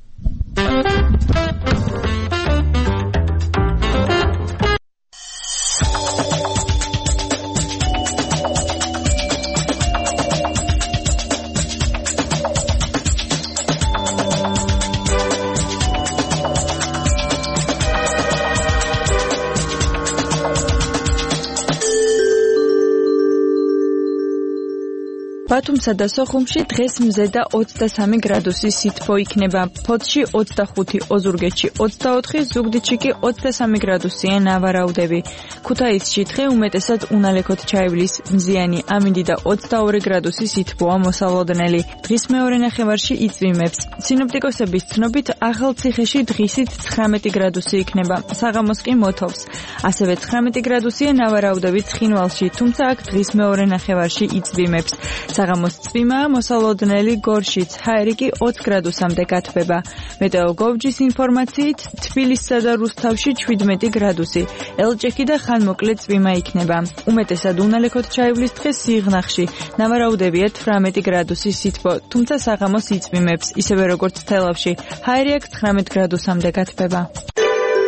S5: ბათუმსა და სოხუმში დღეს მზედა 23 გრადუსი სითბო იქნება. ფოთში 25, ოზურგეთში 24, ზუგდიდში კი 23 გრადუსია ნავარაუდები. ქუთაისში დღე უმეტესად უნალექოთ ჩაივლის მზიანი ამინდი და 22 გრადუსი სითბოა მოსალოდნელი. დღის მეორე ნახევარში იწვიმებს. სინოპტიკოსების ცნობით ახალციხეში დღისით 19 გრადუსი იქნება. საღამოს კი მოთოვს. ასევე 19 გრადუსია ნავარაუდები ცხინვალში, თუმცა აქ დღის მეორე ნახევარში იწვიმებს. საღამოს წვიმაა მოსალოდნელი გორშიც, ჰაერი კი 20 გრადუსამდე გათბება. მეტეოგოვჯის ინფორმაციით თბილისსა და რუსთავში 17 გრადუსი, ელჭექი და ხანმოკლე წვიმა იქნება. უმეტესად უნალექოთ ჩაივლის დღე სიღნაღში, ნავარაუდებია 18 გრადუსი სითბო, თუმცა საღამოს იწვიმებს, ისევე როგორც თელავში, ჰაერი აქ 19 გრადუსამდე გათბება.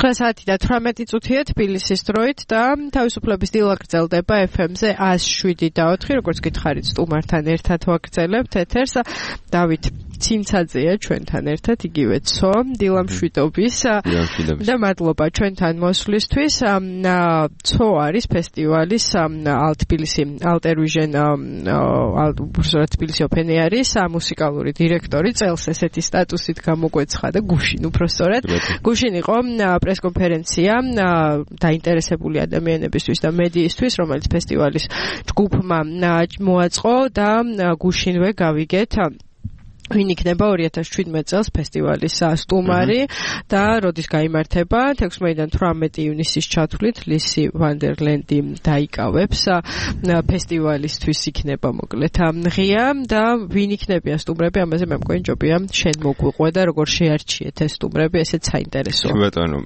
S3: 9 საათი და 18 წუთია თბილისის დროით და თავისუფლების დილა გრძელდება FM-ზე 107.4, როგორც გითხარით, სტუმართან ერთად ვაგრძელებთ ეთერს. დავით ცინცაძეა ჩვენთან ერთად, იგივე ცო დილა მშვიდობის და მადლობა ჩვენთან მოსვლისთვის. ცო არის ფესტივალის თბილისი Alter Vision თბილისი Open Air-ის მუსიკალური დირექტორი, წელს ესეთი სტატუსით გამოგვეცხადა და გუშინ უბრალოდ გუშინ იყო პრესკონფერენცია დაინტერესებული ადამიანებისთვის და მედიისთვის, რომელიც ფესტივალის ჯგუფმა მოაწყო და გუშინვე გავიგეთ ვინ იქნება 2017 წელს ფესტივალის სტუმარი და როდის გაიმართება 16-დან 18 ივნისის ჩათვლით ლისი ვანდერლენდი დაიკავებს ფესტივალისთვის იქნება მოკლედ ღია და ვინ იქნებიან სტუმრები, ამაზე მე მგონი ჯობია შენ მოგვიყვე და როგორ შეარჩიეთ ეს სტუმრები, ესეც საინტერესოა.
S1: ბატონო,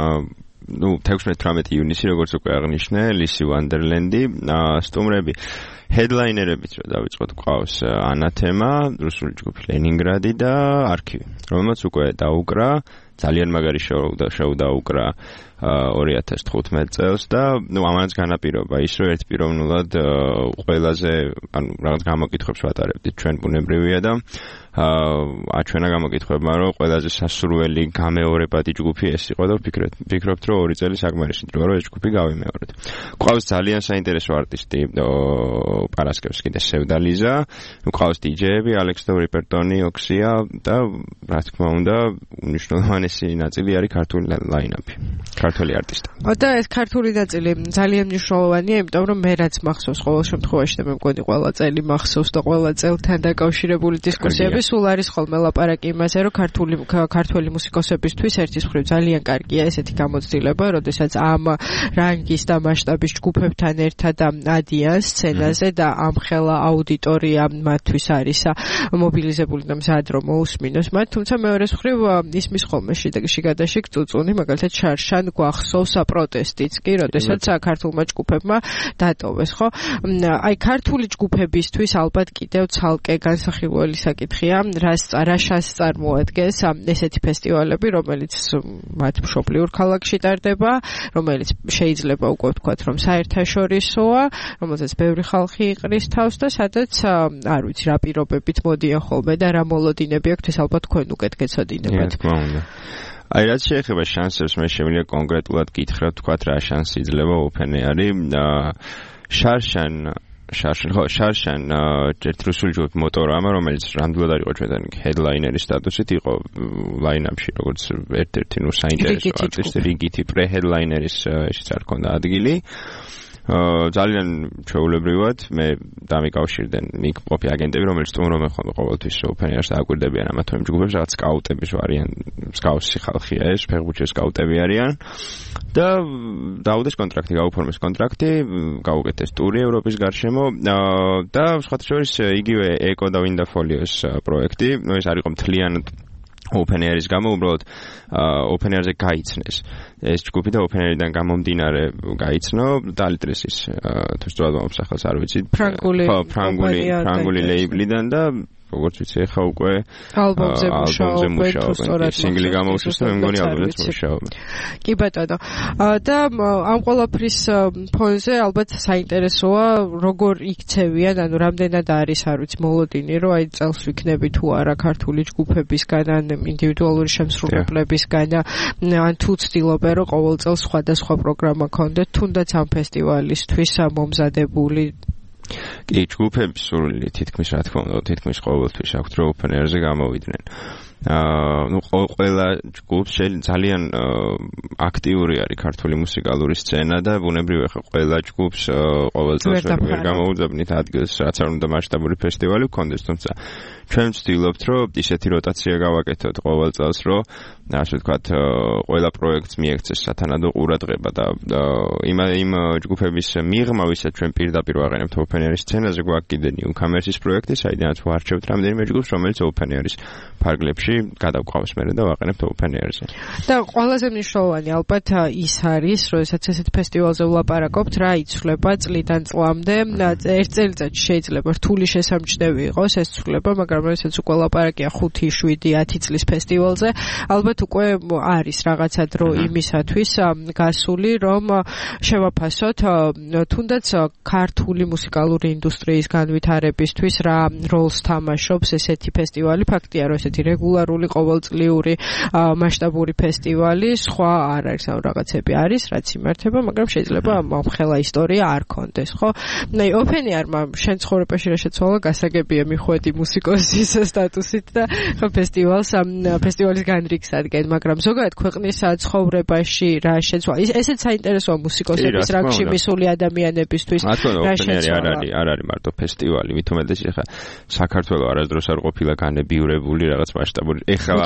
S1: 16-18 ივნისი როგორც უკვე აღნიშნე ლისი ვანდერლენდი სტუმრები headlinerებიც რა დავიწყოთ, ყავს ანათემა, რუსული ჯგუფი ლენინგრადი და არქივი, რომელმაც უკვე დაუკრა ძალიან მაგარი შოუ დაუკრა 2015 წელს და ამანაც განაპირობა ის, რომ ერთპიროვნულად ყველაზე რაღაც გამოკითხვებს ვატარებდით ჩვენ ბუნებრივია და აჩვენა გამოკითხვებმა, რომ ყველაზე სასურველი გამეორებადი ჯგუფი ეს იყო და ვფიქრობთ, რომ 2 წელი საკმარისი დროა, რომ ეს ჯგუფი გავიმეორეთ. ყავს ძალიან საინტერესო არტისტი პარასკევსკი და სევდალიზა, ყავს დიჯეები ალექს და რიპერტონი, ოქსია და რა თქმა უნდა უნიშნულოვანესი ნაწილი არის ქართული ლაინაპი. ქართული არტისტი.
S3: და ეს ქართული ნაწილი ძალიან მნიშვნელოვანია, იმიტომ რომ მე რაც მახსოვს ყოველ შემთხვევაში და მე მგონი ყველა წელი მახსოვს და ყველა წელთან დაკავშირებული დისკუსიები სულ არის ხოლმე ლაპარაკი იმაზე, რომ ქართული მუსიკოსებისთვის ერთის მხრივ ძალიან კარგია ესეთი გამოცდილება, როდესაც ამ რანგის და მასშტაბის ჯგუფებთან ერთად ადიან სცენაზე და ამხელა აუდიტორია მათთვის არის მობილიზებული და მზად რომ მოусმინოს მათ, თუმცა მეორეს მხრივ ისმის ხოლმე შიგადაშიგ წუწუნი, მაგალითად შარშან გვახსოვს პროტესტიც კი, როდესაც ქართულმა ჯგუფებმა დატოვეს, ხო? აი ქართული ჯგუფებისთვის ალბათ კიდევ ცალკე განსახილველი საკითხია, რა შანსს წარმოადგენს ესეთი ფესტივალები, რომელიც მათ მშობლიურ ქალაქში ტარდება, რომელიც შეიძლება უკვე ვთქვათ, რომ საერთაშორისოა, რომელსაც ბევრი ხალხი იყრის თავს და სადაც არ ვიცი რა პირობებით მოდიან ხოლმე და რა მოლოდინები აქვთ, ეს ალბათ თქვენ უკეთ გეცოდინებათ.
S1: რა თქმა უნდა. აი რაც შეეხება შანსებს, მე შემიძლია კონკრეტულად გითხრათ, თქვათ რა შანსი იძლევა Open Air-ი შარშან ერთ რუსული ჯგუფი მოტორამა, რომელიც რამდვილად არ იყო ჩვენთან headlineris სტატუსით, იყო line-up-ში როგორც ერთ-ერთი საინტერესო არტისტი, რიგითი pre-headlineris ისიც არ ქონდა ადგილი. ძალიან ჩვეულებრივად მე დამიკავშირდნენ იქ მყოფი აგენტები, რომელიც სტუმრობენ ხოლმე ყოველთვის Open Air-ს და აკვირდებიან ამა თუ იმ ჯგუფებს, რაღაც სკაუტების ვარიან, მსგავსი ხალხია ეს, ფეხბურთის სკაუტები არიან და დაუდეს კონტრაქტი, გაუფორმეს კონტრაქტი, გაუკეთეს ტური ევროპის გარშემო და სხვათა შორის იგივე ეკო და ვინდაფოლიოს პროექტი, ეს არ იყო მთლიანად Open Air-ის გამო, უბრალოდ Open Air-ზე გაიცნეს ეს ჯგუფი და Open Air-დან გამომდინარე გაიცნო დალიტრესის თუ სწორად მომსახელს არ ვიცი ფრანგული ლეიბლიდან და როგორც ვიცი ახლა უკვე
S3: ალბომზე მუშაობენ,
S1: სინგლი გამოუშვის და მე მგონი ალბომზეც მუშაობენ.
S3: კი ბატონო. და ამ ყველაფრის ფონზე ალბათ საინტერესოა როგორ იქცევიან, ანუ რამდენად არის არ ვიცი მოლოდინი, რომ აი წელს ვიქნები თუ არა ქართული ჯგუფებისგან ან ინდივიდუალური შემსრულებლებისგან ან თუ ცდილობენ რომ ყოველ წელს სხვადასხვა პროგრამა ქონდეთ თუნდაც ამ ფესტივალისთვის მომზადებული
S1: კი ჯგუფების სურვილი თითქმის რა თქმა უნდა თითქმის ყოველთვის აქვთ რომ Open Air-ზე გამოვიდნენ. ყველა ჯგუფს ძალიან აქტიური არის ქართული მუსიკალური სცენა და ბუნებრივია ხა ყველა ჯგუფს ყოველ წელს ვერ გამოუძებნით ადგილს, რაც არ უნდა მასშტაბური ფესტივალი გქონდეს, თუმცა ჩვენ ვცდილობთ რომ ისეთი როტაცია გავაკეთოთ ყოველ წელს, რომ ასე ვთქვათ ყველა პროექტს მიექცეს სათანადო ყურადღება და იმ ჯგუფების მიღმა, ვისაც ჩვენ პირდაპირ ვაყენებთ Open Air-ის სცენაზე, გვაქვს კიდე Newcomers-ის პროექტი, საიდანაც ვარჩევთ რამდენიმე ჯგუფს, რომელიც Open Air-ის ფარგლებში გადავყავს მერე და ვაყენებთ Open Air-ზე.
S3: და ყველაზე მნიშვნელოვანი ალბათ ის არის, როდესაც ესეთ ფესტივალზე ვლაპარაკობთ, რა იცვლება წლიდან წლამდე, ერთ წელიწადში შეიძლება რთული შესამჩნევი იყოს ეს ცვლილება, მაგრამ მაგრამ ესეც უკვე ლაპარაკია 5, 7, 10 წლის ფესტივალზე. ალბათ უკვე არის რაღაცა დრო იმისათვის გასული, რომ შევაფასოთ თუნდაც ქართული მუსიკალური ინდუსტრიის განვითარებისთვის რა როლს თამაშობს ესეთი ფესტივალი. ფაქტია, რომ ესეთი რეგულარული ყოველწლიური მასშტაბური ფესტივალი, სხვა არ არის, ან რაღაცები არის, რაც იმართება, მაგრამ შეიძლება მომხელა ისტორია არ კონდეს, ხო? აი, ოპენიარმა შენ ცხოვრებაში რა შეცვალა, გასაგებია მიხვედი მუსიკოსის სტატუსით და ხო ფესტივალის განრიგს ადგენ, მაგრამ ზოგადად ქვეყნის ცხოვრებაში რა შეცვალა? ესეც საინტერესოა მუსიკოსების რანგში მისული ადამიანებისთვის.
S1: რა შეცვალა? არ არის მარტო ფესტივალი, მით უმეტეს ახლა საქართველოს არასდროს არ ყოფილა განებიურებული რაღაც მასშტაბური.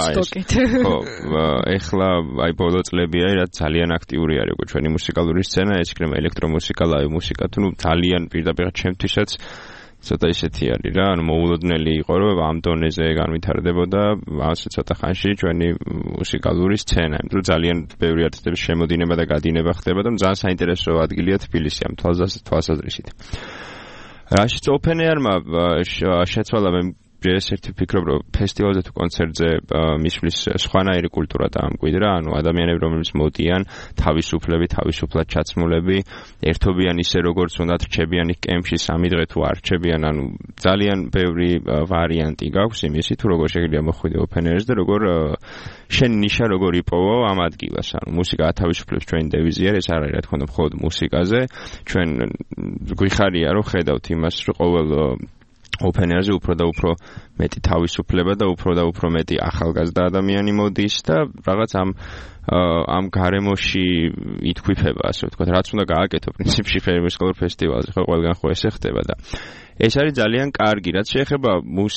S1: ეხლა აი ბოლო წლებია, რაც ძალიან აქტიური არის უკვე ჩვენი მუსიკალური სცენა, ეს იქნება ელექტრომუსიკა, ლაივ მუსიკა, თუ ძალიან პირდაპირ ჩემთვისაც ცოტა ისეთი არის რა, ანუ მოულოდნელი იყო, რომ ამ დონეზე განვითარდებოდა ასე ცოტა ხანში ჩვენი მუსიკალური სცენა. იმიტომ ძალიან ბევრი არტისტების შემოდინება და გადინება ხდება და ძალიან საინტერესო ადგილია თბილისი ამ თვალსაზრისით. რაშიც ოპენეარმა შეცვალა მე ერთ-ერთი ფიქრობ, რომ ფესტივალზე თუ კონცერტზე მისვლის სხვანაირი კულტურა დაამკვიდრა, ანუ ადამიანები, რომლებიც მოდიან, თავისუფლად ჩაცმულები, ერთობიან ისე, როგორც უნდათ რჩებიან იქ კემპში 3 დღე თუ არ რჩებიან, ანუ ძალიან ბევრი ვარიანტი გაქვს იმისი, თუ როგორ შეიძლება მოხვიდე ოპენერს და როგორ შენ ნიშა როგორ იპოვო ამ ადგილას, ანუ მუსიკა ათავისუფლებს ჩვენი დევიზია, ეს არ არის რა თქმა უნდა მხოლოდ მუსიკაზე, ჩვენ გვიხარია რომ ხედავთ იმას, რომ ყოველ ოპენერზე უფრო და უფრო მეტი თავისუფლება და უფრო მეტი ახალგაზრდა ადამიანი მოდის და რაღაც ამ გარემოში ითქვიფება, ასე ვთქვათ, რაც უნდა გააკეთო პრინციპში მუსიკალურ ფესტივალზე, ხო ყველგან ხო ესე ხდება და ეს არის ძალიან კარგი, რაც შეეხება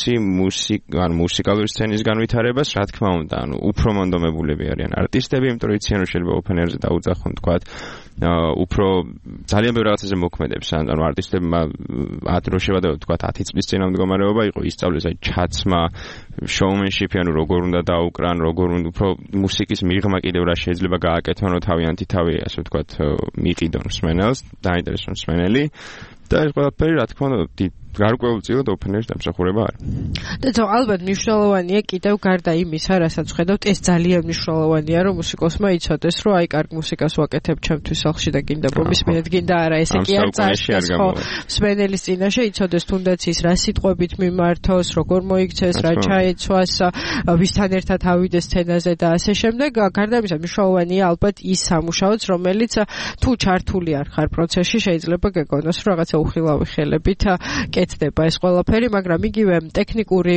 S1: მუსიკალური სცენის განვითარებას, რა თქმა უნდა, ანუ უფრო მონდომებულები არიან არტისტები, იმიტომ რომ იციან რომ შეიძლება ოპენერზე დაუძახონ, თქვათ, უფრო ძალიან ბევრ რაღაცაზე მოქმედებს, ანუ არტისტებმა რო შევადოთ, თქვათ, 10 წლის წინა მდგომარეობა იყო, ისწავლეს აი ჩაცმა, შოუმენშიპი, ანუ როგორ უნდა დაუკრან, როგორ უნდა უფრო მუსიკის მიღმა კიდევ რა შეიძლება გააკეთონ, რომ თავიანთი თავი, ასე ვთქვათ, მიყიდონ მსმენელს, დაინტერესონ მსმენელი. და ეს ყველაფერი რა თქმა უნდა გარკვეულწილად ოპენერის დამსახურება არის.
S3: და ალბათ მნიშვნელოვანია კიდევ გარდა იმისა, რასაც ხედავთ, ეს ძალიან მნიშვნელოვანია, რომ მუსიკოსმა იცოდეს, რომ აი კარგ მუსიკას ვაკეთებ ჩემთვის სახლში და გინდა მომისმენთ, გინდა არა, ესე კი არ წარსდგას, ხო? მსმენელის წინაშე იცოდეს თუნდაც ის რა სიტყვებით მიმართოს, როგორ მოიქცეს, რა ჩაეცვას, ვისთან ერთად ავიდეს სცენაზე და ასე შემდეგ. გარდა ამისა მნიშვნელოვანია ალბათ ის სამუშაოც, რომელიც თუ ჩართული არ ხარ პროცესში, შეიძლება გეგონოს, რომ რაღაცა უხილავი ხელებით კეთდება ეს ყველაფერი, მაგრამ იგივე ტექნიკური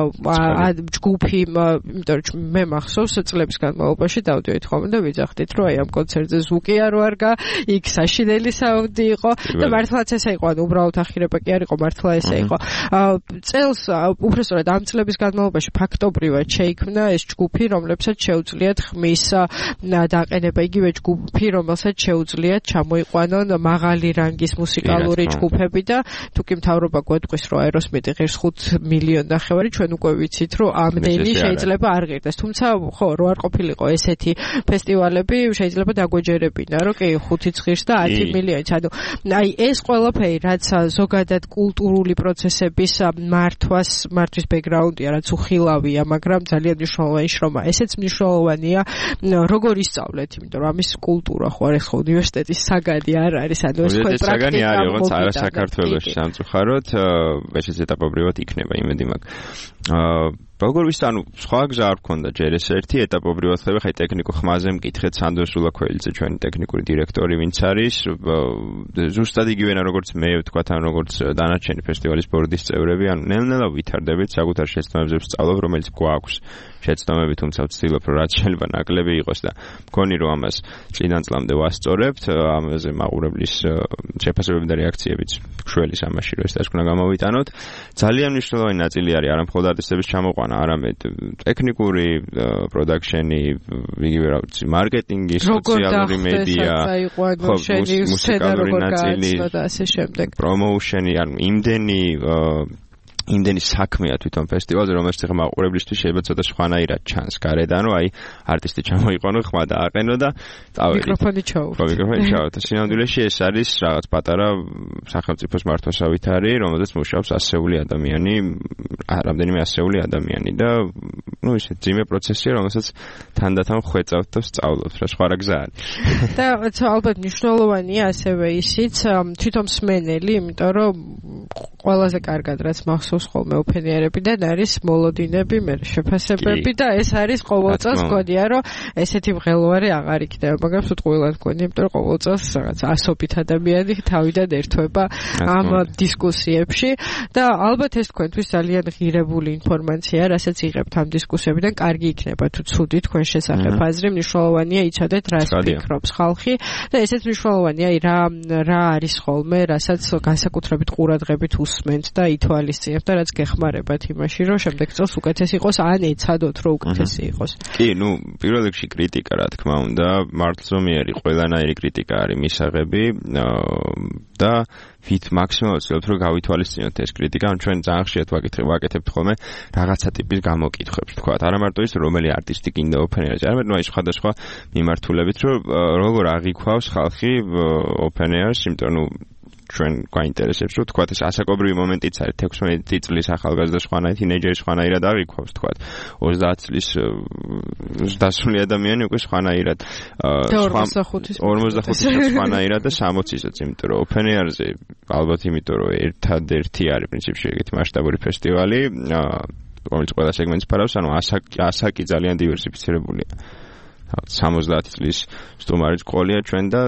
S3: ჯგუფი, იმიტომ რომ მე მახსოვს წლების განმავლობაში დავდივით ხოლმე და ვიძახდით, რომ აი ამ კონცერტზე ზუკი არ ვარგა, იქ საშინელი საუნდი იყო და მართლაც ესე იყო, ანუ უბრალოდ ახირება კი არ იყო, მართლა ესე იყო. წელს უბრალოდ ამ წლების განმავლობაში ფაქტობრივად შეიქმნა ეს ჯგუფი, რომლებსაც შეუძლიათ ხმის დაყენება, იგივე ჯგუფი, რომელსაც შეუძლიათ ჩამოიყვანონ მაღალი რანგის მუსიკალური ჯგუფები და თუ კი მთავრობა გვეტყვის, რომ აეროსმიტი ღირს 5 მილიონი ნახევარი, ჩვენ უკვე ვიცით, რომ ამდენი შეიძლება არ ღირდეს. თუმცა ხო, რო არ ყოფილიყო ესეთი ფესტივალები, შეიძლება დაგვეჯერებინა, რომ კი 5-იც ღირს და 10 მილიონიც. ანუ აი ეს ყველაფერი, რაც ზოგადად კულტურული პროცესების მართვის ბექგრაუნდია, რაც უხილავია, მაგრამ ძალიან მნიშვნელოვანი შრომა. ესეც მნიშვნელოვანია, როგორ ისწავლეთ, იმიტომ რომ ამის კულტურა ხო არის ხო უნივერსიტეტის საგანი არ არის, ანუ ეს ხო
S1: საგანი არის, როგორც არა საქართველოში სამწუხაროდ, ესეც ეტაპობრივად იქნება, იმედი მაქვს. როგორ ვიცი, ანუ სხვა გზა არ მქონდა ჯერ ეს ერთი ეტაპობრივად ხდება, ხაი ტექნიკურ ხმაზე მკითხეთ სანდოს ულაქველიძე, ჩვენი ტექნიკური დირექტორი, ვინც არის, ზუსტად იგივენა როგორც მე ვთქვათ, ან როგორც დანარჩენი ფესტივალის ბორდის წევრები, ანუ ნელ-ნელა ვითარდებით, საკუთარ შეცდომებზე ვსწავლობ, რომელიც გვაქვს შეცდომები, თუმცა ვცდილობ, რომ რაც შეიძლება ნაკლები იყოს და მგონი რომ ამას წლიდან წლამდე ვასწორებთ, ამაზე მაყურებლის შეფასებები და რეაქციებიც შველი ამაში, რომ ეს დასკვნა გამოვიტანოთ. ძალიან მნიშვნელოვანი ნაწილი არის არა მხოლოდ არტისტების ჩამოყვანა, არამედ ტექნიკური პროდაქშენი, იგივე რა ვიცი, მარკეტინგი, სოციალური მედია, მუსიკალური ნაწილი და ასე შემდეგ. პრომოუშენი, ანუ იმდენი იმდენი საქმეა თვითონ ფესტივალზე, რომელშიც ახლა მაყურებლისთვის შეიძლება ცოტა სხვანაირად ჩანს გარედან, რომ აი არტისტი ჩამოიყენო, ხმა დააყენო და წავედი.
S3: მიკროფონი ჩაუვრო.
S1: მიკროფონი ჩაუვრო. სინამდვილეში ეს არის რაღაც პატარა სახელმწიფოს მართვასავითარი, რომელზეც მუშაობს ასეული ადამიანი, რამდენიმე ასეული ადამიანი და ну ისე ძიმე პროცესია, რომელსაც თანდათან ხვეწავთ და სწავლობთ, რა სხვა რა გზა არის.
S3: და ალბათ მნიშვნელოვანია ასევე ისიც თვითონ მსმენელი, იმიტომ რომ ყველაზე კარგად რაც მახსოვს ხოლმე ოფენერებიდან არის მოლოდინები, მე შეფასებები და ეს არის ყოველწელს გონია რომ ესეთი მღელვარი აღარ იქნება, მაგრამ სიტყვილად გონია, იმიტომ რომ ყოველწელს რაღაც ასობით ადამიანი თავიდან ერთვება ამ დისკუსიებში და ალბათ ეს თქვენთვის ძალიან ღირებული ინფორმაცია, რასაც იღებთ ამ დისკუსიებიდან, კარგი იქნება თუ ცუდი თქვენ შესახებ აზრი, მნიშვნელოვანია იცოდეთ რას ფიქრობს ხალხი და ესეც მნიშვნელოვანია რა არის ხოლმე, რასაც განსაკუთრებით ყურადღებით უსმენთ და ითვალისწინებთ და რაც გეხმარებათ იმაში, რომ შემდეგ წელს უკეთეს იყოს, ან ეცადოთ, რომ უკეთესი იყოს.
S1: კი, ну, პირველ რიგში კრიტიკა, რა თქმა უნდა, მართლზომიერი ყველანაირი კრიტიკა არის მისაღები და ვით მაქსიმალურად ვცდილობთ, რომ გავითვალისწინოთ ეს კრიტიკა, ან ჩვენ ძალიან ხშირად ვაკეთებთ ხოლმე რაღაცა ტიპის გამოკითხვებს, თქვა. არა მარტო ის, რომელი არტისტი გინდა ოფენერზე, არამედ ნუ აი სხვადასხვა მიმართულებით, რომ როგორ აღიქვავს ხალხი ოფენერს, იმიტომ რომ ჩვენ გვაინტერესებს, რომ თქვა ეს ასაკობრივი მომენტიც არის 16 წლის ახალგაზრდა სხვანაირად, თინეიჯერი სხვანაირად აღიქვავს, თქვა 30 წლის დასული ადამიანი უკვე სხვანაირად 45-ის სხვანაირად და 60-ისაც, იმიტომ რომ ოფენერზე ალბათ იმიტომ რომ ერთადერთი არის პრინციპში ეგეთი მასშტაბური ფესტივალი, რომელიც ყველა სეგმენტს ფარავს, ანუ ასაკი ძალიან დივერსიფიცირებულია. 70 წლის სტუმარიც ყოლია ჩვენ და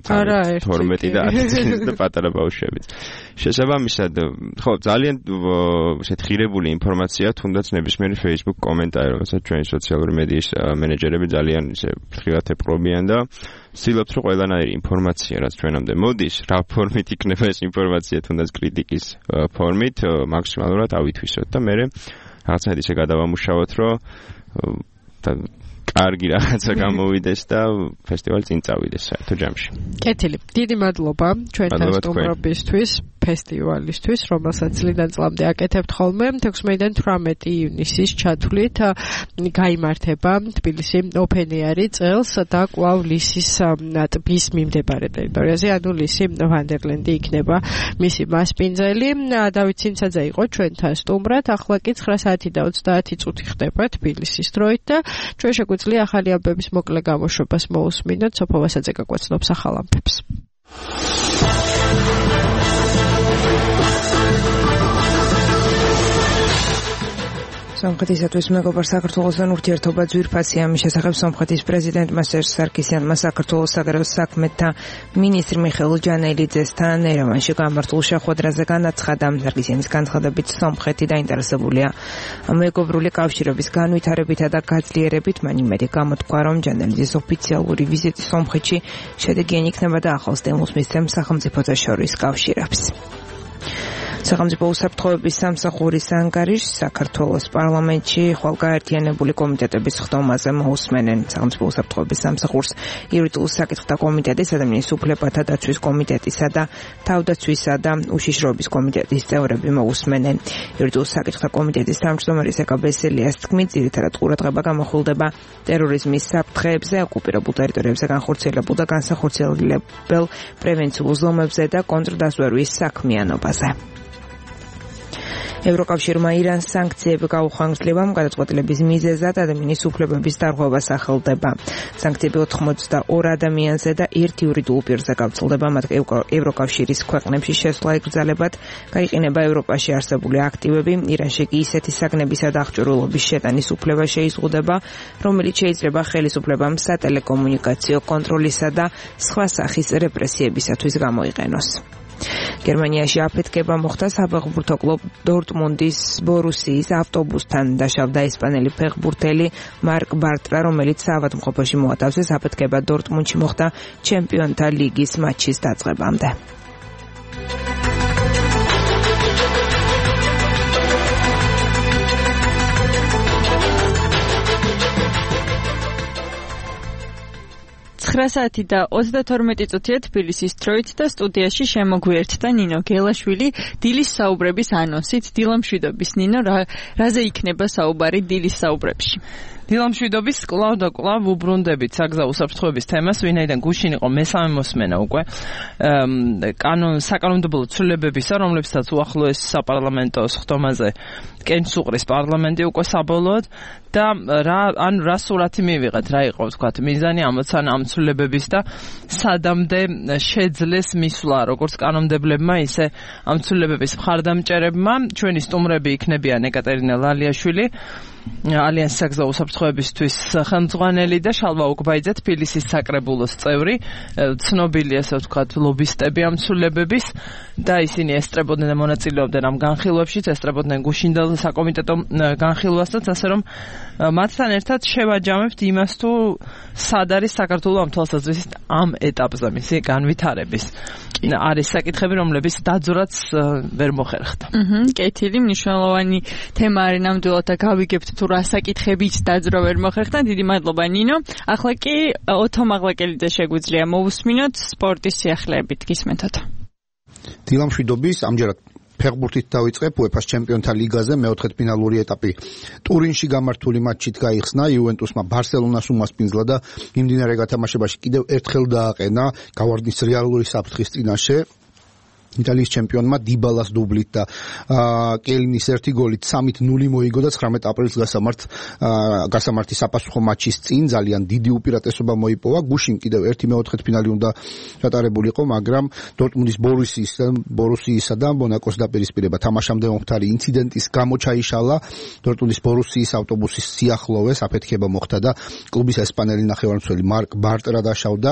S1: 12 და 10 წლის და პატარა ბავშვებიც. შესაბამისად, ხო, ძალიან ესეთ ღირებული ინფორმაცია, თუნდაც ნებისმიერი Facebook კომენტარი, რომელსაც ჩვენი სოციალური მედიის მენეჯერები ძალიან ისე ფრთხილად ეპყრობიან და ვცდილობთ, რომ ყველანაირი ინფორმაცია, რაც ჩვენამდე მოდის, რა ფორმით იქნება ეს ინფორმაცია, თუნდაც კრიტიკის ფორმით, მაქსიმალურად ავითვისოთ და მე რაღაცნაირად ისე გადავამუშავოთ, რომ კარგი რაღაცა გამოვიდეს და ფესტივალი წინ წავიდეს საერთო ჯამში.
S3: კეთილი. დიდი მადლობა ჩვენთან სტუმრობისთვის, ფესტივალისთვის, რომელსაც წლიდან წლამდე აკეთებთ ხოლმე. 16-დან 18 ივნისის ჩათვლით გაიმართება თბილისი ოფენერი წელს და კვლავ ლისის ტბის მიმდებარე ტერიტორიაზე, ანუ ლისი ვანდერლენდი იქნება მისი მასპინძელი. დავით ცინცაძე იყო ჩვენთან სტუმრად. ახლა კი 9 საათი და 30 წუთი ხდება თბილისის დროით და ჩვენ შეგვიძლია ახალი ამბების მოკლე გამოშვებას მოусმინოთ. სოფო ვასაძე გაგვაცნობს ახალ ამბებს.
S6: სომხეთისათვის მეგობარ საქართველოსთან ურთიერთობა ძვირფასია. ამის შესახებ სომხეთის პრეზიდენტმა სერჟ სარკისიანმა საქართველოს საგარეო საქმეთა მინისტრ მიხეილ ჯანელიძესთან ერევანში გამართულ შეხვედრაზე განაცხადა. სარკისიანის განცხადებით, სომხეთი დაინტერესებულია მეგობრული კავშირების განვითარებითა და გაძლიერებით. მან იმედი გამოთქვა, რომ ჯანელიძის ოფიციალური ვიზიტი სომხეთში შედეგიანი იქნება და ახალ სტიმულს მისცემს სახელმწიფოთა შორის კავშირებს. სახელმწიფო უსაფრთხოების სამსახურის ანგარიშს საქართველოს პარლამენტში ხვალგაერთიანებული კომიტეტების ხდომაზე მოусმენენ. სახელმწიფო უსაფრთხოების სამსახურს იურიდიულ საკითხთა კომიტეტის, ადამიანის უფლებათა დაცვის კომიტეტისა და თავდაცვისა და უშიშროების კომიტეტის წევრები მოусმენენ. იურიდიულ საკითხთა კომიტეტის თავმჯდომარე ზეკა ბესელიას თქმით, ძირითადად ყურადღება გამახვილდება ტერორიზმის საფრთხეებზე, ოკუპირებულ ტერიტორიებზე განხორციელებულ და განსახორციელებელ პრევენციულ ზომებზე და კონტრდაზვერვის საქმიანობაზე. ევროკავშირმა ირანს სანქციები გაუხანგრძლივამ გადაწყვეტილების მიზეზად ადამიანის უფლებების დარღვევა სახელდება. სანქციები 82 ადამიანზე და 1 იურიდიულ პირზე გავრცელდება, მათ ევროკავშირის ქვეყნებში შესვლა ეკრძალებათ, გაიყინება ევროპაში არსებული აქტივები, ირანში კი ისეთი საგნებისა და აღჭურვილობის შეტანის უფლება შეიზღუდება, რომელიც შეიძლება ხელისუფლებამ სატელეკომუნიკაციო კონტროლისა და სხვა სახის რეპრესიებისათვის გამოიყენოს. გერმანიაში აფეთქება მოხდა საფეხბურთო კლუბ დორტმუნდის ბორუსიის ავტობუსთან. დაშავდა ესპანელი ფეხბურთელი მარკ ბარტრა, რომელიც საავადმყოფოში მოათავსეს. აფეთქება დორტმუნდში მოხდა ჩემპიონთა ლიგის მატჩის დაწყებამდე.
S5: 9 საათი და 32 წუთია თბილისის დროით და სტუდიაში შემოგვიერთდა ნინო გელაშვილი დილის საუბრების ანონსით. დილამშვიდობის ნინო, რაზე იქნება საუბარი დილის საუბრებში?
S19: დილამშვიდობის კლავ და კლავ უბრუნდებით საგზაო უსაფრთხოების თემას, ვინაიდან გუშინ იყო მესამე მოსმენა უკვე საკანონმდებლო ცვლილებებისა, რომლებსაც უახლოეს საპარლამენტო სხდომაზე კენჭს უყრის პარლამენტი უკვე საბოლოოდ და რა სურათი მივიღეთ, რა იყო ვთქვათ მიზანი ამოცანა ამ ცვლილებების და სადამდე შეძლეს მისვლა როგორც კანონმდებლებმა, ისე ამ ცვლილებების მხარდამჭერებმა. ჩვენი სტუმრები იქნებიან ეკატერინა ლალიაშვილი, ალიანსის საგზაო უსაფრთხოებისთვის ხელმძღვანელი და შალვა უკბაიძე, თბილისის საკრებულოს წევრი, ცნობილი ასე ვთქვათ ლობისტები ამ ცვლილებების და ისინი ესწრებოდნენ და მონაწილეობდნენ ამ განხილვებშიც, ესწრებოდნენ გუშინდელ საკომიტეტო განხილვასაც, ასე რომ მათთან ერთად შევაჯამებთ იმას, თუ სად არის საქართველო ამ თვალსაზრისით ამ ეტაპზე მისი განვითარების. არის საკითხები, რომლებიც დაძვრაც ვერ მოხერხდა.
S5: კეთილი, მნიშვნელოვანი თემა არის ნამდვილად და გავიგებთ თუ რა საკითხებიც დაძრა ვერ მოხერხდა. დიდი მადლობა ნინო. ახლა კი ოთო მაღლაკელიძე შეგვიძლია მოусმინოთ სპორტის სიახლეებით, გისმენთოთ.
S20: დილამშვიდობის, ამჯერად ფეხბურთით დავიწყებ UEFA-ს ჩემპიონთა ლიგაზე მეოთხე ფინალური ეტაპი. ტურინში გამართული მატჩით გაიხსნა, იუვენტუსმა ბარსელონას უმასპინძლა და მიმდინარე გათამაშებაში კიდევ ერთხელ დააყენა გავარდნის რეალური საფრთხის წინაშე. იტალიის ჩემპიონმა იბალას დუბლით და კელინის ერთი გოლით 3-0 მოიგო და 19 აპრილს გასამართი საპასუხო მატჩის წინ ძალიან დიდი უპირატესობა მოიპოვა. გუშინ კიდევ ერთი მეოთხედფინალი უნდა ჩატარებულიყო, მაგრამ დორტმუნდის ბორუსიისა და მონაკოს დაპირისპირება თამაშამდე მომხდარი ინციდენტის გამო ჩაიშალა. დორტმუნდის ბორუსიის ავტობუსის სიახლოვეს აფეთქება მოხდა და კლუბის ესპანელი ნახევარმცველი მარკ ბარტრა დაშავდა.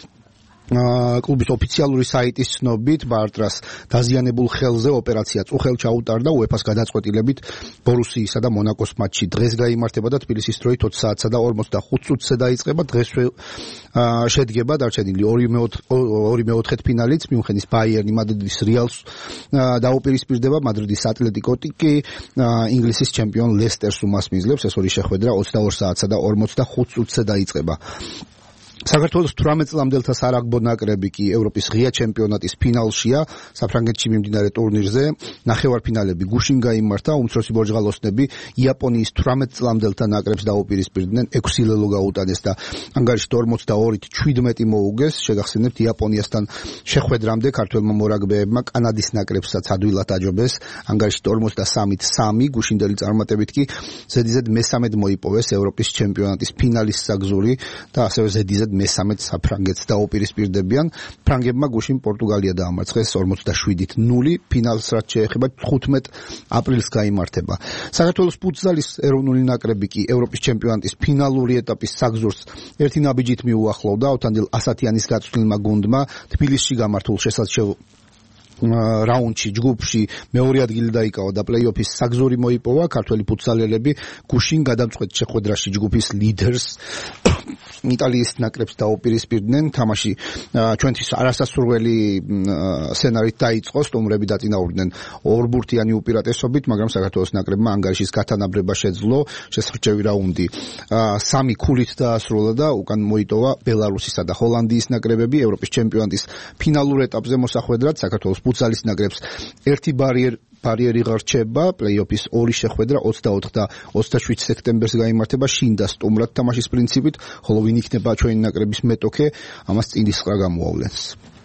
S20: კლუბის ოფიციალური საიტის ცნობით ბარტრას დაზიანებულ ხელზე ოპერაცია წუხელ ჩაუტარდა. UEFA-ს გადაწყვეტილებით ბორუსიისა და მონაკოს მატჩი დღეს გაიმართება და თბილისის დროით 20 საათსა და 45 წუთზე დაიწყება. დღესვე შედგება დარჩენილი ორი მეოთხედფინალიც. მიუნხენის ბაიერნი მადრიდის რეალს დაუპირისპირდება, მადრიდის ატლეტიკო კი ინგლისის ჩემპიონ ლესტერს უმასპინძლებს. ეს ორი შეხვედრა 22 საათსა და 45 წუთზე დაიწყება. საქართველოს 18 წლამდელთა სარაგბო ნაკრები კი ევროპის ღია ჩემპიონატის ფინალშია. საფრანგეთში მიმდინარე ტურნირზე ნახევარფინალები გუშინ გაიმართა. უმცროსი ბორჯღალოსნები იაპონიის 18 წლამდელთა ნაკრებს დაუპირისპირდნენ, 6-0 გაუტანეს და ანგარიშით 42-17 მოუგეს. შეგახსენებთ, იაპონიასთან შეხვედრამდე ქართველმა მორაგბეებმა კანადის ნაკრებსაც ადვილად აჯობეს. ანგარიშით 43-3, გუშინდელი წარმატებით კი ზედიზედ მესამედ მოიპოვეს ევროპის ჩემპიონატის ფინალის საგზური და ასევე ზედიზედ მესამედ საფრანგეთს დაუპირისპირდებიან. ფრანგებმა გუშინ პორტუგალია დაამარცხეს 47-0. ფინალს რაც შეეხება 15 აპრილს გაიმართება. საქართველოს ფუტზალის ეროვნული ნაკრები კი ევროპის ჩემპიონატის ფინალური ეტაპის საგზურს ერთი ნაბიჯით მიუახლოვდა. ავთანდილ ასათიანის გაწვრთნილმა გუნდმა თბილისში გამართულ შესაძლოა რაუნდში ჯგუფში მეორე ადგილი დაიკავა და პლეი-ოფის საგზური მოიპოვა. ქართველი ფუტსალელები გუშინ გადამწყვეტ შეხვედრაში ჯგუფის ლიდერს იტალიის ნაკრებს დაუპირისპირდნენ. თამაში ჩვენთვის არასასურველი სცენარით დაიწყო. სტუმრები დაწინაურდნენ ორბურთიანი უპირატესობით, მაგრამ საქართველოს ნაკრებმა ანგარიშის გათანაბრება შეძლო. შესრჩევი რაუნდი 3 ქულით დაასრულა და უკან მოიტოვა ბელარუსისა და ჰოლანდიის ნაკრებები. ევროპის ჩემპიონატის ფინალურ ეტაპზე მოსახვედრად საქართველოს ფუტსალის ნაკრებს ერთი ბარიერი ღარჩება. პლეი-ოფის ორი შეხვედრა 24 და 27 სექტემბერს გაიმართება შინ და სტუმრად თამაშის პრინციპით, ხოლო ვინ იქნება ჩვენი ნაკრების მეტოქე, ამას წინის ხრა გამოავლენს.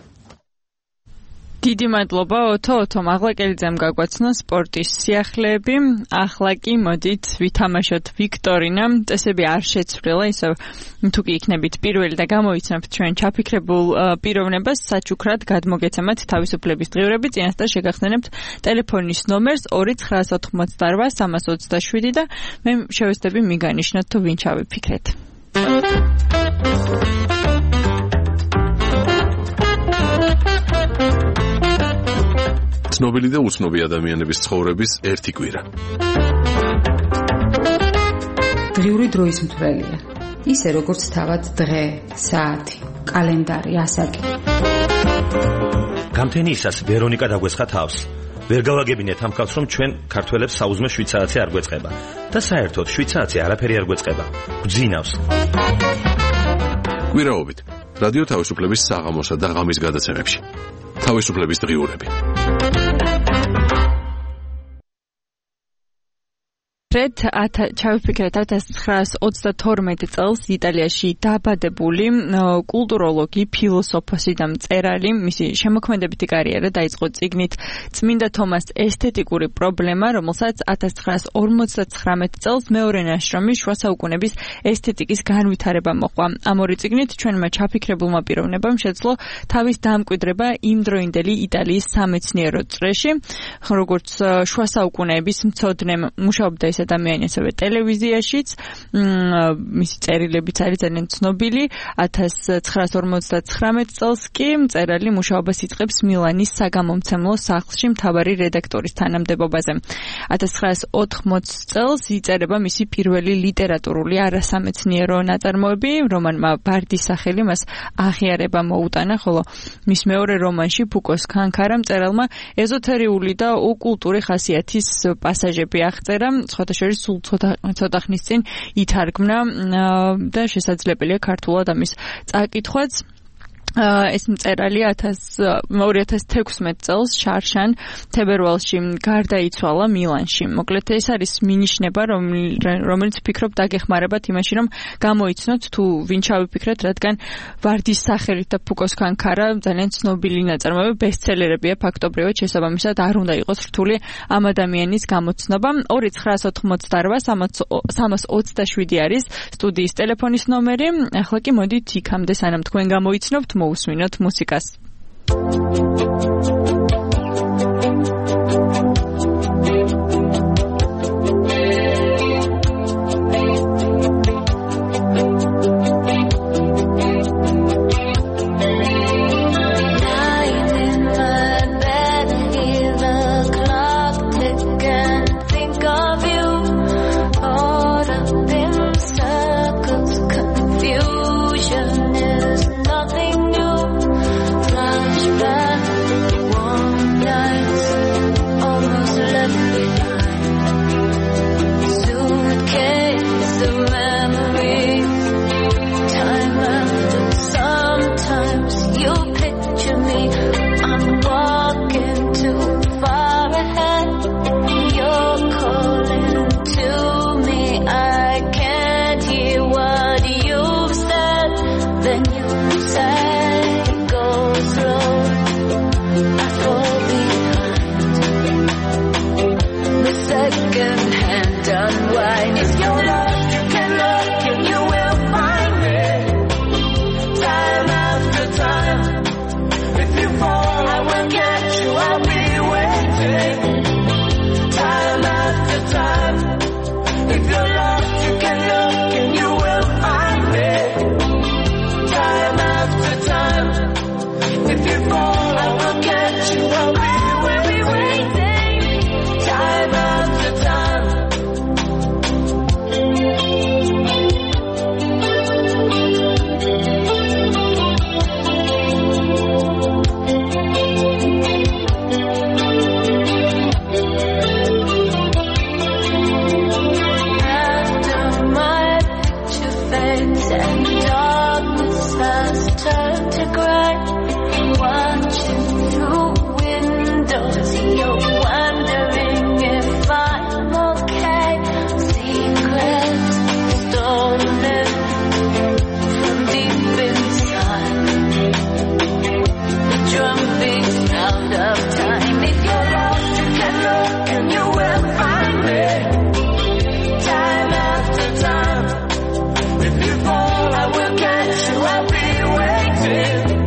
S5: დიდი მადლობა ოთო მაღლაკელიძემ გაგვაცნო სპორტის სიახლეები. ახლა კი მოდით ვითამაშოთ ვიქტორინა. წესები არ შეცვლილა, ისევ თუ კი იქნებით პირველი და გამოიცნობთ ჩვენ ჩაფიქრებულ პიროვნებას, საჩუქრად გადმოგეცემათ თავისუფლების დღიურები. წინასწარ შეგახსენებთ ტელეფონის ნომერს 2988327 და მე შევეცდები მიგანიშნოთ თუ ვინ ჩავიფიქრეთ.
S4: ცნობილი და უცნობი ადამიანების ცხოვრების ერთი კვირა.
S17: დღიური დროის მთვრელია. ისე როგორც თავად დღე, საათი, კალენდარი, ასაკი.
S18: გამთენიისას ვერონიკა დაგვესხა თავს. ვერ გავაგებინეთ ამ ხალხს, რომ ჩვენ ქართველებს საუზმე 7 საათი არ გვეწყება და საერთოდ 7 საათი არაფერი არ გვეწყება. გვძინავს.
S4: კვირაობით რადიო თავისუფლების საღამოსა და ღამის გადაცემებში. თავისუფლების დღიურები.
S5: ჩავიფიქრეთ 1922 წელს იტალიაში დაბადებული კულტუროლოგი, ფილოსოფოსი და მწერალი, მისი შემოქმედებითი კარიერა დაიწყო წიგნით წმინდა თომას ესთეტიკური პრობლემა, რომელსაც 1959 წელს მეორე ნაშრომი შუა საუკუნეების ესთეტიკის განვითარება მოყვა. ამ ორი წიგნით ჩვენმა ჩაფიქრებულმა პიროვნებამ შეძლო თავის დამკვიდრება იმდროინდელი იტალიის სამეცნიერო წრეში, როგორც შუა საუკუნეების მცოდნე მუშაობდა ადამიანი ასევე ტელევიზიაშიც, მისი წერილებიც არის ძალიან ცნობილი. 1959 წელს კი მწერალი მუშაობას იწყებს მილანის საგამომცემლო სახლში მთავარი რედაქტორის თანამდებობაზე. 1980 წელს იწერება მისი პირველი ლიტერატურული არასამეცნიერო ნაწარმოები, რომანმა ბარდის სახელი მას აღიარება მოუტანა, ხოლო მის მეორე რომანში ფუკოს ქანქარა მწერალმა ეზოთერიული და ოკულტური ხასიათის პასაჟები აღწერა, შორის სულ ცოტა ხნის წინ ითარგმნა და შესაძლებელია ქართულად ამის წაკითხვაც. ეს მწერალი 2016 წელს შარშან თებერვალში გარდაიცვალა მილანში. მოკლედ ეს არის მინიშნება, რომელიც ფიქრობ დაგეხმარებათ იმაში, რომ გამოიცნოთ თუ ვინ ჩავიფიქრეთ, რადგან ვარდის სახელით და ფუკოს ქანქარა ძალიან ცნობილი ნაწარმოები, ბესტსელერებია ფაქტობრივად, შესაბამისად არ უნდა იყოს რთული ამ ადამიანის გამოცნობა. 2988 არის სტუდიის ტელეფონის ნომერი. ახლა კი მოდით იქამდე, სანამ თქვენ გამოიცნობთ, მოусმინოთ მუსიკას.
S2: If you fall, I will catch you. I'll be waiting.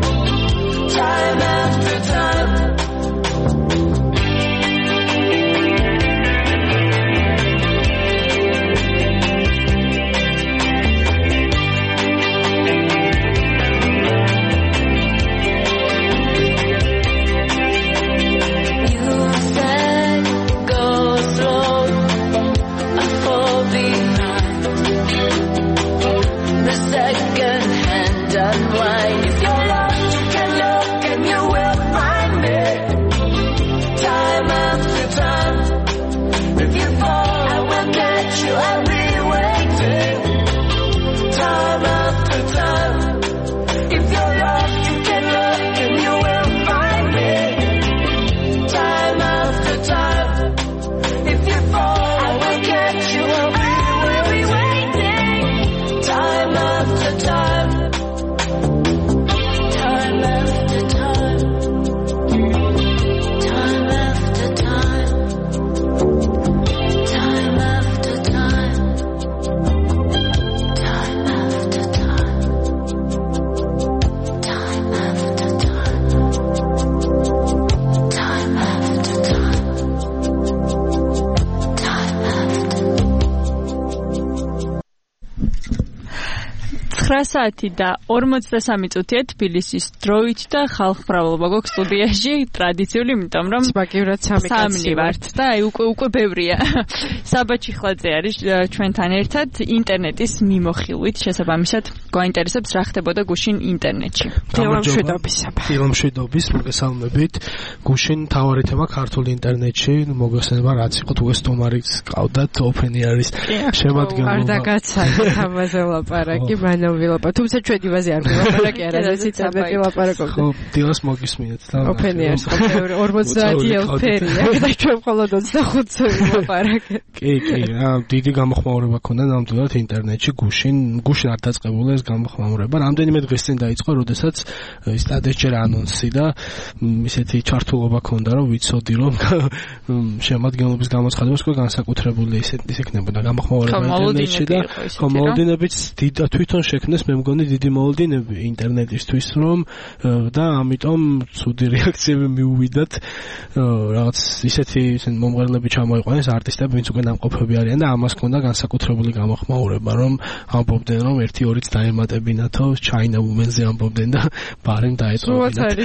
S5: 9 საათი და 43 წუთია თბილისის დროით და ხალხმრავლობა გვაქვს სტუდიაში ტრადიციული, იმიტომ რომ
S3: მაგივრად სამი
S5: ვართ და აი უკვე ბევრია. საბა ჩიხლაძე არის ჩვენთან ერთად ინტერნეტის მიმოხილვით, შესაბამისად გვაინტერესებს რა ხდებოდა გუშინ ინტერნეტში.
S11: დილამშვიდობის მოგესალმებით. გუშინ თავარი თემა ქართულ ინტერნეტში, მოგესალმება რაც იყო თუ ეს სტომარიც ყავდათ ოფენიარის შემადგენლობა.
S3: არ დაგაცალეთ ამაზე ლაპარაკი, მანამ ვილაპარაკო. თუმცა ჩვენ იმაზე არ ვილაპარაკი, არასდროს ინტერნეტი ლაპარაკობთ.
S11: ხო, დილას მოგისმინეთ და
S3: ოფენიარს 50,000 ფერია და ჩვენ მხოლოდ 25 ვილაპარაკეთ.
S11: კი, დიდი გამოხმაურება ქონდა ნამდვილად ინტერნეტში გუშინ არ დაწყებულა ეს გამოხმაურება. რამდენიმე დღეს წინ დაიწყო, როდესაც სტატიჯერ ანონსი და ისეთი ჩართულობა ქონდა, რომ ვიცოდი, რომ შემადგენლობის გამოცხადებას განსაკუთრებული ისეთი იქნებოდა გამოხმაურება ინტერნეტში და მოლოდინებიც თვითონ შექმნეს, მე მგონი დიდი მოლოდინები ინტერნეტისთვის, რომ და ამიტომ ცუდი რეაქციები მიუვიდათ, რაღაც ისეთი მომღერლები ჩამოიყვანეს, არტისტები, ვინც უკვე ნამყოფები არიან და ამას ქონდა განსაკუთრებული გამოხმაურება, რომ ამბობდნენ, რომ 1-2-იც დაემატებინათო, China Women's-ზე ამბობდნენ და ბარემ დაეტოვებინათ.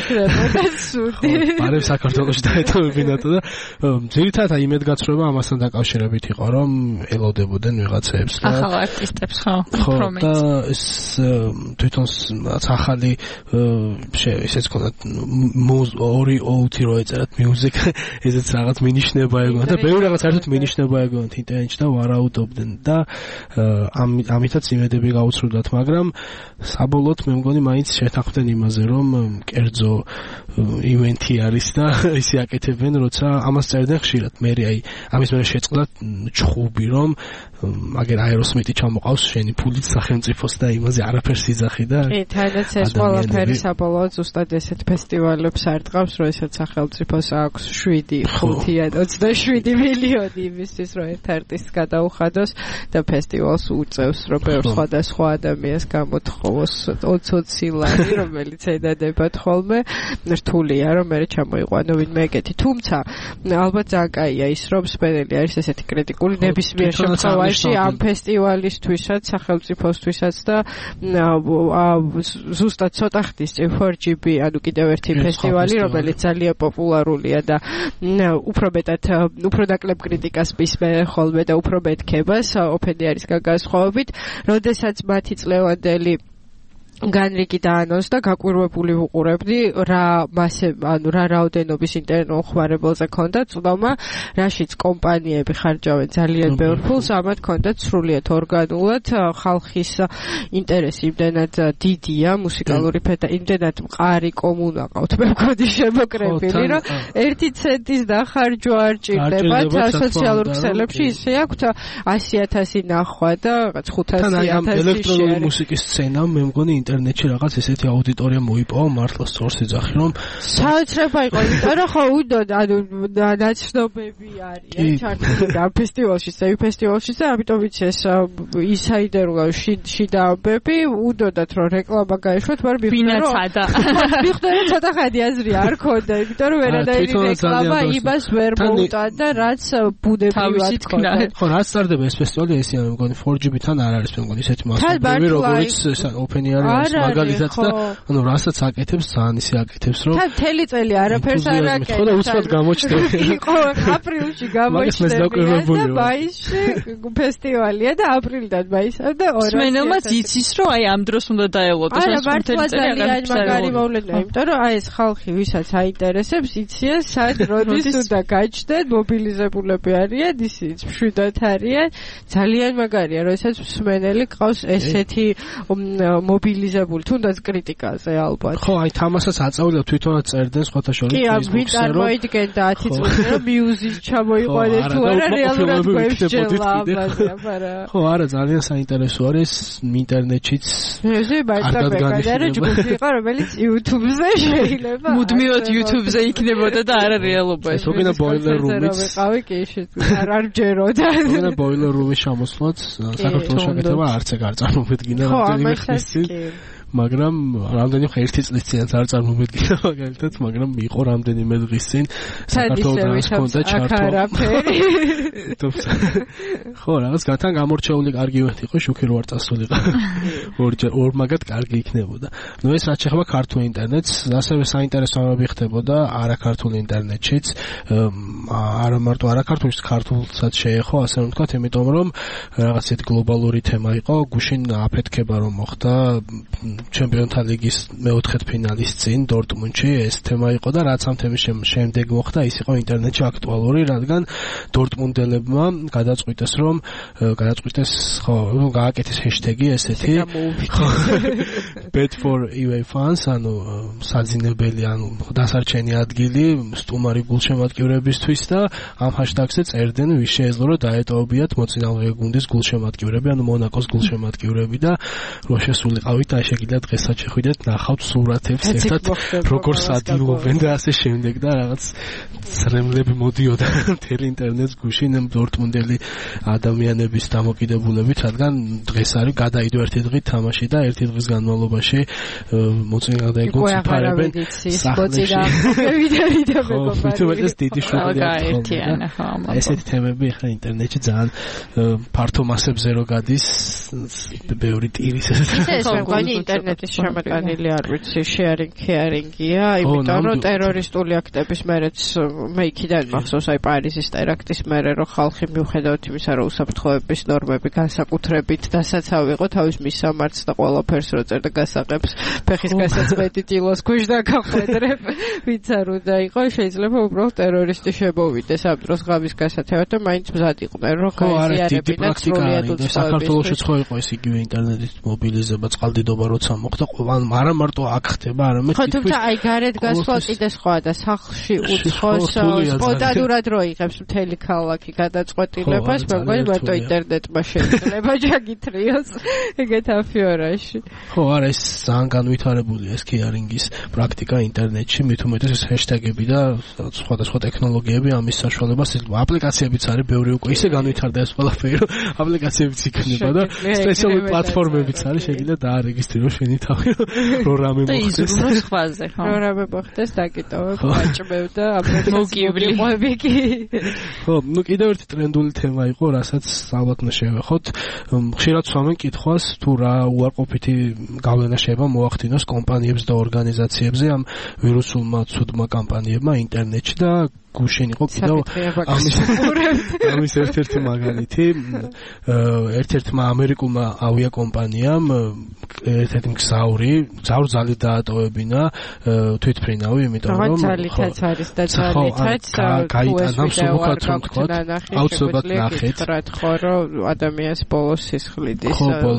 S11: ბარემ საქართველოში დაეტოვებინათო და ძირითადად იმედგაცრუება ამასთან დაკავშირებით იყო, რომ ელოდებოდნენ ვიღაცებს და
S5: ახალ არტისტებს, ხო,
S11: და ეს თვითონ ახალი ესეც ქონდა ორი ოუთი რო ეწერათ music, ესეც რაღაც მინიშნება ეგონა და ბევრი რაღაც საერთოდ მინიშნება ეგონა ინტერნეტში და ვარაუდობდნენ და ამითაც იმედები გაუცრუდათ, მაგრამ საბოლოოდ მე მგონი მაინც შეთანხმდნენ იმაზე, რომ კერძო ივენთი არის და ისე აკეთებენ, როცა ამას წერდნენ ხშირად. მე აი ამის მერე შეწყდა ჩხუბი, რომ აგერ აეროსმიტი ჩამოყავს შენი ფულით სახელმწიფოს და იმაზე არაფერს იძახი და
S3: კი, თანაც ეს ყველაფერი საბოლოოდ ზუსტად ესეთ ფესტივალებს არტყავს, როდესაც სახელმწიფოს აქვს 7-27 მილიონი იმისთვის, რომ ერთ არტისტს გადაუხადოს და ფესტივალს უწევს, რომ ბევრ სხვადასხვა ადამიანს გამოთხოვოს 20 ლარი, რომელიც ედადებათ ხოლმე. რთულია, რომ მე ჩამოიყვანო ვინმე ეგეთი. თუმცა ალბათ ძალიან კაია ის, რომ სპენელი არის ესეთი კრიტიკული ნებისმიერ შემთხვევაში ამ ფესტივალისთვისაც, სახელმწიფოსთვისაც და ზუსტად ცოტა ხნის წინ 4GB, ანუ კიდევ ერთი ფესტივალი, რომელიც ძალიან პოპულარულია და უფრო ნაკლებ კრიტიკას მისმენ ხოლმე და უფრო მეტქებას ოფენიარისგან განსხვავებით, როდესაც მათი წლევანდელი განრიგი დაანონსდა, გაკვირვებული ვუყურებდი რა რაოდენობის ინტერნეტ ხმარებელზე ქონდა წვდომა, რაშიც კომპანიები ხარჯავენ ძალიან ბევრ ფულს, ამათ ქონდათ სრულიად ორგანულად ხალხის ინტერესი იმდენად დიდია, მუსიკალური იმდენად მყარი კომუნა ყავთ, მე მგონი შემოკრებილი, რომ 1 ცენტის დახარჯვა არ ჭირდებათ სოციალურ ქსელებში, ისე აქვთ 100,000 ნახვა და 500,000
S11: ელექტრონული მუსიკის სცენა, მე მგონი ინტერნეტში რაღაც ესეთი აუდიტორია მოიპოვა, მართლა სწორს იძახი, რომ
S3: საოცრება იყო, იმიტომ რომ ხო უდოდ, ანუ ნაცნობები არიან ჩართული ამ ფესტივალში, სეი ფესტივალში და ამიტომ ვიცი ეს ინსაიდერული შიდა ამბები, უდოდათ რომ რეკლამა გაეშვათ, მაგრამ მიხვდა რომ ცოტა ხანი აზრი არ ქონდა, იმიტომ რომ ვერანაირი რეკლამა იმას ვერ მოუტანდა, რაც ბუნებრივად ქონდა.
S11: ხო, რაც სტარდება ეს ფესტივალი, ესეა მე მგონი 4GB-თან არ არის, მე მგონი ესეთი მასშტაბები, როგორც ოფენიარი მაგალითად და ანუ რასაც აკეთებს, ძალიან ისე აკეთებს, რომ
S3: თან მთელი წელი არაფერს არ აკეთებს.
S11: ხო და უცბად გამოჩნდება.
S3: იყო აპრილში გამოჩნდება და მაისში ფესტივალია და აპრილიდან მაისამდე 200.
S5: სმენელმაც იცის, რომ აი ამ დროს უნდა დაელოდოს
S3: ეს მთელი წელი ძალიან მაგარი მოვლენაა, იმიტომ რომ აი ეს ხალხი, ვისაც აინტერესებს, იციან სად როდის უნდა გაჩნდნენ, მობილიზებულები არიან, ისიც მშვიდად არიან. ძალიან მაგარია, როდესაც მსმენელი ყავს ესეთი მობილიზებული, თუნდაც კრიტიკაზე ალბათ.
S11: ხო, აი თამასაც აწევდა თვითონაც წერდნენ სხვათა შორის
S3: Facebook-ზე. კი, ვინ წარმოიდგენდა 10 წუთი რომ მიუზის ჩამოიყვანეს თუ არა რეალურად გვევსჯელა ამაზე, აბარა.
S11: ხო, არა, ძალიან საინტერესო არის ინტერნეტშიც.
S3: მიუზი ბაიტაბეკადერე ჯგუფი იყო, რომელიც YouTube-ზე შეიძლება.
S5: მუდმივად YouTube-ზე იქნებოდა და არა რეალობა.
S11: ეს უკენა boiler room-იც.
S3: ვიყავი კი, არ მჯეროდა.
S11: უკენა boiler room-ის ჩამოსვლაც საქართველოს შეკეთება არც ეგ არ წარმოგვიდგინა რამდენიმე ხნის წინ. მაგრამ რამდენიმე ერთი წლის წინაც არ წარმოვედგინა მაგალითად, მაგრამ იყო რამდენიმე დღის წინ საქართველოს ჰქონდა ჩართვა. ხო, რაღაც გათან გამორჩეული კარგი ვერთ იყო, შუქი რო არ წასულიყო. ორ მაგათ კარგი იქნებოდა. ნუ ეს რაც შეხება ქართულ ინტერნეტს, ასევე საინტერესოები ხდებოდა არა ქართულ ინტერნეტშიც, არა მარტო არა ქართულშიც, ქართულსაც შეეხო, ასე რომ ვთქვათ, იმიტომ რომ რაღაცეთ გლობალური თემა იყო, გუშინ აფეთქება რომ მოხდა ჩემპიონთა ლიგის მეოთხედ ფინალის წინ დორტმუნდში, ეს თემა იყო და რაც ამ თემის შემდეგ მოხდა, ის იყო ინტერნეტში აქტუალური, რადგან დორტმუნდელებმა გადაწყვიტეს ხო, გააკეთეს ჰეშტეგი ესეთი bet for UA fans, ანუ საძინებელი, ანუ დასარჩენი ადგილი სტუმარი გულშემატკივრებისთვის და ამ ჰაშტაგზე წერდნენ ვის შეეძლო რომ დაეტოვებიათ მოწინააღმდეგე გუნდის გულშემატკივრები, ანუ მონაკოს გულშემატკივრები და რო შესულიყავით და შეგიძლიათ დღესაც შეხვიდეთ, ნახავთ სურათებს ერთად როგორ სადილობენ და ასე შემდეგ და რაღაც ცრემლები მოდიოდა მთელ ინტერნეტს გუშინ დორტმუნდელი ადამიანების დამოკიდებულებით, რადგან დღეს არის გადაიდო ერთი დღით თამაში და ერთი დღის განმავლობაში მოწინააღმდეგე გუნდს იფარებენ სახლებში. ეს დიდი შოკია. ესეთი თემები ახლა ინტერნეტში ძალიან ფართო მასებზე რო გადის, ბევრი ტირის
S3: ეს მგონი ინტერნეტის შემოტანილი არ ვიცი, შეარინგია, იმიტომ რომ ტერორისტული აქტების მერეც მე იქიდან მახსოვს აი პარიზის ტერაქტის მერე რომ ხალხი მიუხედავად იმისა რომ უსაფრთხოების ნორმები განსაკუთრებით დასაცავ იყო თავის მისამართს და ყველაფერს რო წერდა გასაყებს ფეხის გასაწყვეტი ტილოს ქვეშ და გახედრებ ვინც არ უნდა იყო შეიძლება უბრალოდ ტერორისტი შემოვიდეს ამ დროს ღამის გასათევად და მაინც მზად იყვნენ რომ გაიზიარებინათ სრულიად უცხოების
S11: საქართველოშიც ხო იყო ეს იგივე ინტერნეტის მობილიზება წყალდიდობა როცა მოხდა არა მარტო აქ ხდება არამედ
S3: ხო თუმცა აი გარეთ გასვლა კიდე სხვაა და სახლში უცხოს სპონტანურად რო იღებს მთელი ქალაქი გადაწყვეტილებას მე მგონი მარტო ინტერნეტმა შეიძლება ჩაგითრიოს ეგეთ აფიორაში
S11: ხო არა ეს ძალიან განვითარებულია ეს ქიარინგის პრაქტიკა ინტერნეტში მით უმეტეს ეს ჰეშტეგები და სხვადასხვა ტექნოლოგიები ამის საშუალებას აპლიკაციებიც არის ბევრი უკვე ისე განვითარდა ეს ყველაფერი რომ აპლიკაციებიც იქნება და სპეციალური პლატფორმებიც არის შეგიძლიათ დაარეგისტრიროს შენი თავი რომ რამე მოხდეს
S5: და იზრუნოს ხვაზე ხო
S3: რომ რამე მოხდეს დაკიტოვებ გაჭმევ და აპლიკაციები ყვები კი
S11: ხო ნუ კიდევ ერთი ტრენდული თემა იყო რასაც ალბათ შევეხოთ ხშირად swam-ენ კითხვას თუ რა უარყოფითი გავლენა შეიძლება მოახდინოს კომპანიებს და ორგანიზაციებზე ამ ვირუსულმა ცუდმა კამპანიებმა ინტერნეტში და გუშინ იყო კიდევ ამის ერთ-ერთი მაგალითი ერთ-ერთმა ამერიკულმა ავიაკომპანიამ ერთ-ერთი გზავრი ძალით დაატოვებინა თვითმფრინავი იმიტომ რომ
S3: ძალითაც არის და ძალითაც
S11: გაიტანა მსუბუქად რომ თქვა აუცილებლად ნახეთ
S3: ხო რომ ადამიანს ბოლოს სისხლიდის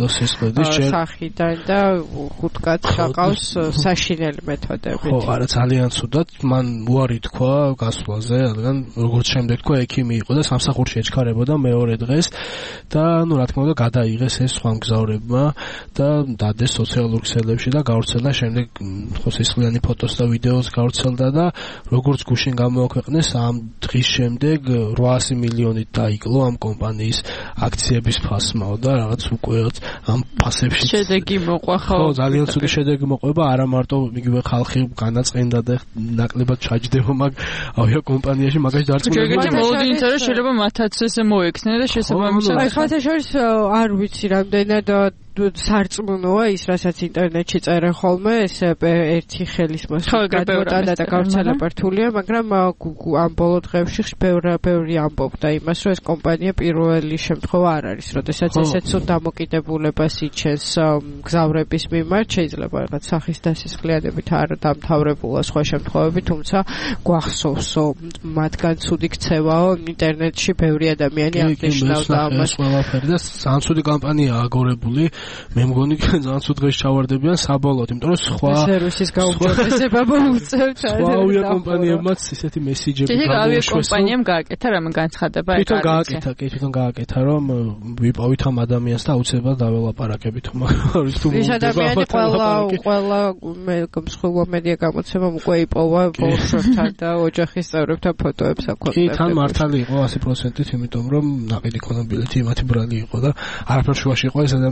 S3: სახიდან და ხუთკაც გაყავს საშინელი მეთოდებით
S11: ხო არა ძალიან ცუდად მან უარი თქვა გასვლაზე რადგან როგორც შემდეგ თქვა ექიმი იყო და სამსახურში ეჩქარებოდა მეორე დღეს და ნუ რა თქმა უნდა გადაიღეს ეს სხვა მგზავრებმა და დადეს სოციალურ ქსელებში და გავრცელდა შემდეგ ხო სისხლიანი ფოტოს და ვიდეოს გავრცელდა და როგორც გუშინ გამოაქვეყნეს ამ დღის შემდეგ 800 მილიონით დაიკლო ამ კომპანიის აქციების ფასმაო და რაღაც უკვე ამ ფასებში
S5: შედეგი მოყვა ხო
S11: ძალიან ცუდი შედეგი მოყვება არა მარტო იგივე ხალხი განაწყენდა და ნაკლებად ჩაჯდება მაგ ავიაკომპანიაში მაგაში დარწმუნებული
S5: შეიძლება მოვიდინოთ რომ შეიძლება მათაც ესე მოექცნენ და შესაბამისად
S3: აი ხათაშორის არ ვიცი რამდენად სარწმუნოა ის რასაც ინტერნეტში წერენ ხოლმე ეს ერთი ხელის გადმოტანა და გავრცელება რთულია მაგრამ ამ ბოლო დღეებში ბევრი ამბობდა იმას რომ ეს კომპანია პირველი შემთხვევა არ არის როდესაც ესეც სულ დამოკიდებულებას იჩენს მგზავრების მიმართ შეიძლება რაღაც სახის დასისხლიანებით არ დამთავრებულა სხვა შემთხვევები თუმცა გვახსოვს მათგან ცუდი ქცევაო ინტერნეტში ბევრი ადამიანი აღნიშნავდა ამას
S11: ყველაფერი და ძალიან ცუდი კამპანია აგორებული მე მგონი ძალიან ცუდ დღეს ჩავარდებიან საბოლოოდ, იმიტომ რომ სხვა
S3: სერვისის გაუმჯობესება მოუწევთ.
S11: სხვა ავიაკომპანიებმაც ისეთი მესიჯები
S5: გამოუშვეს. ავიაკომპანიამ გააკეთა რამე განცხადება
S11: ეკარიცა. თვითონ გააკეთა, რომ ვიპოვით ამ ადამიანს და აუცილებლად დაველაპარაკებით, მაგრამ ის თუ
S3: ის ადამიანი ყველა მსხვილ მედია გამოცემამ უკვე იპოვა ბოლშევთან და ოჯახის წევრებთან ფოტოებს აქვეყნებდა.
S11: კი, თან მართალი იყო 100%-ით, იმიტომ რომ ნაყიდი ქონა ბილეთი მათი ბრალი იყო და არაფერ შუაში იყო ეს ადამიანი სხვა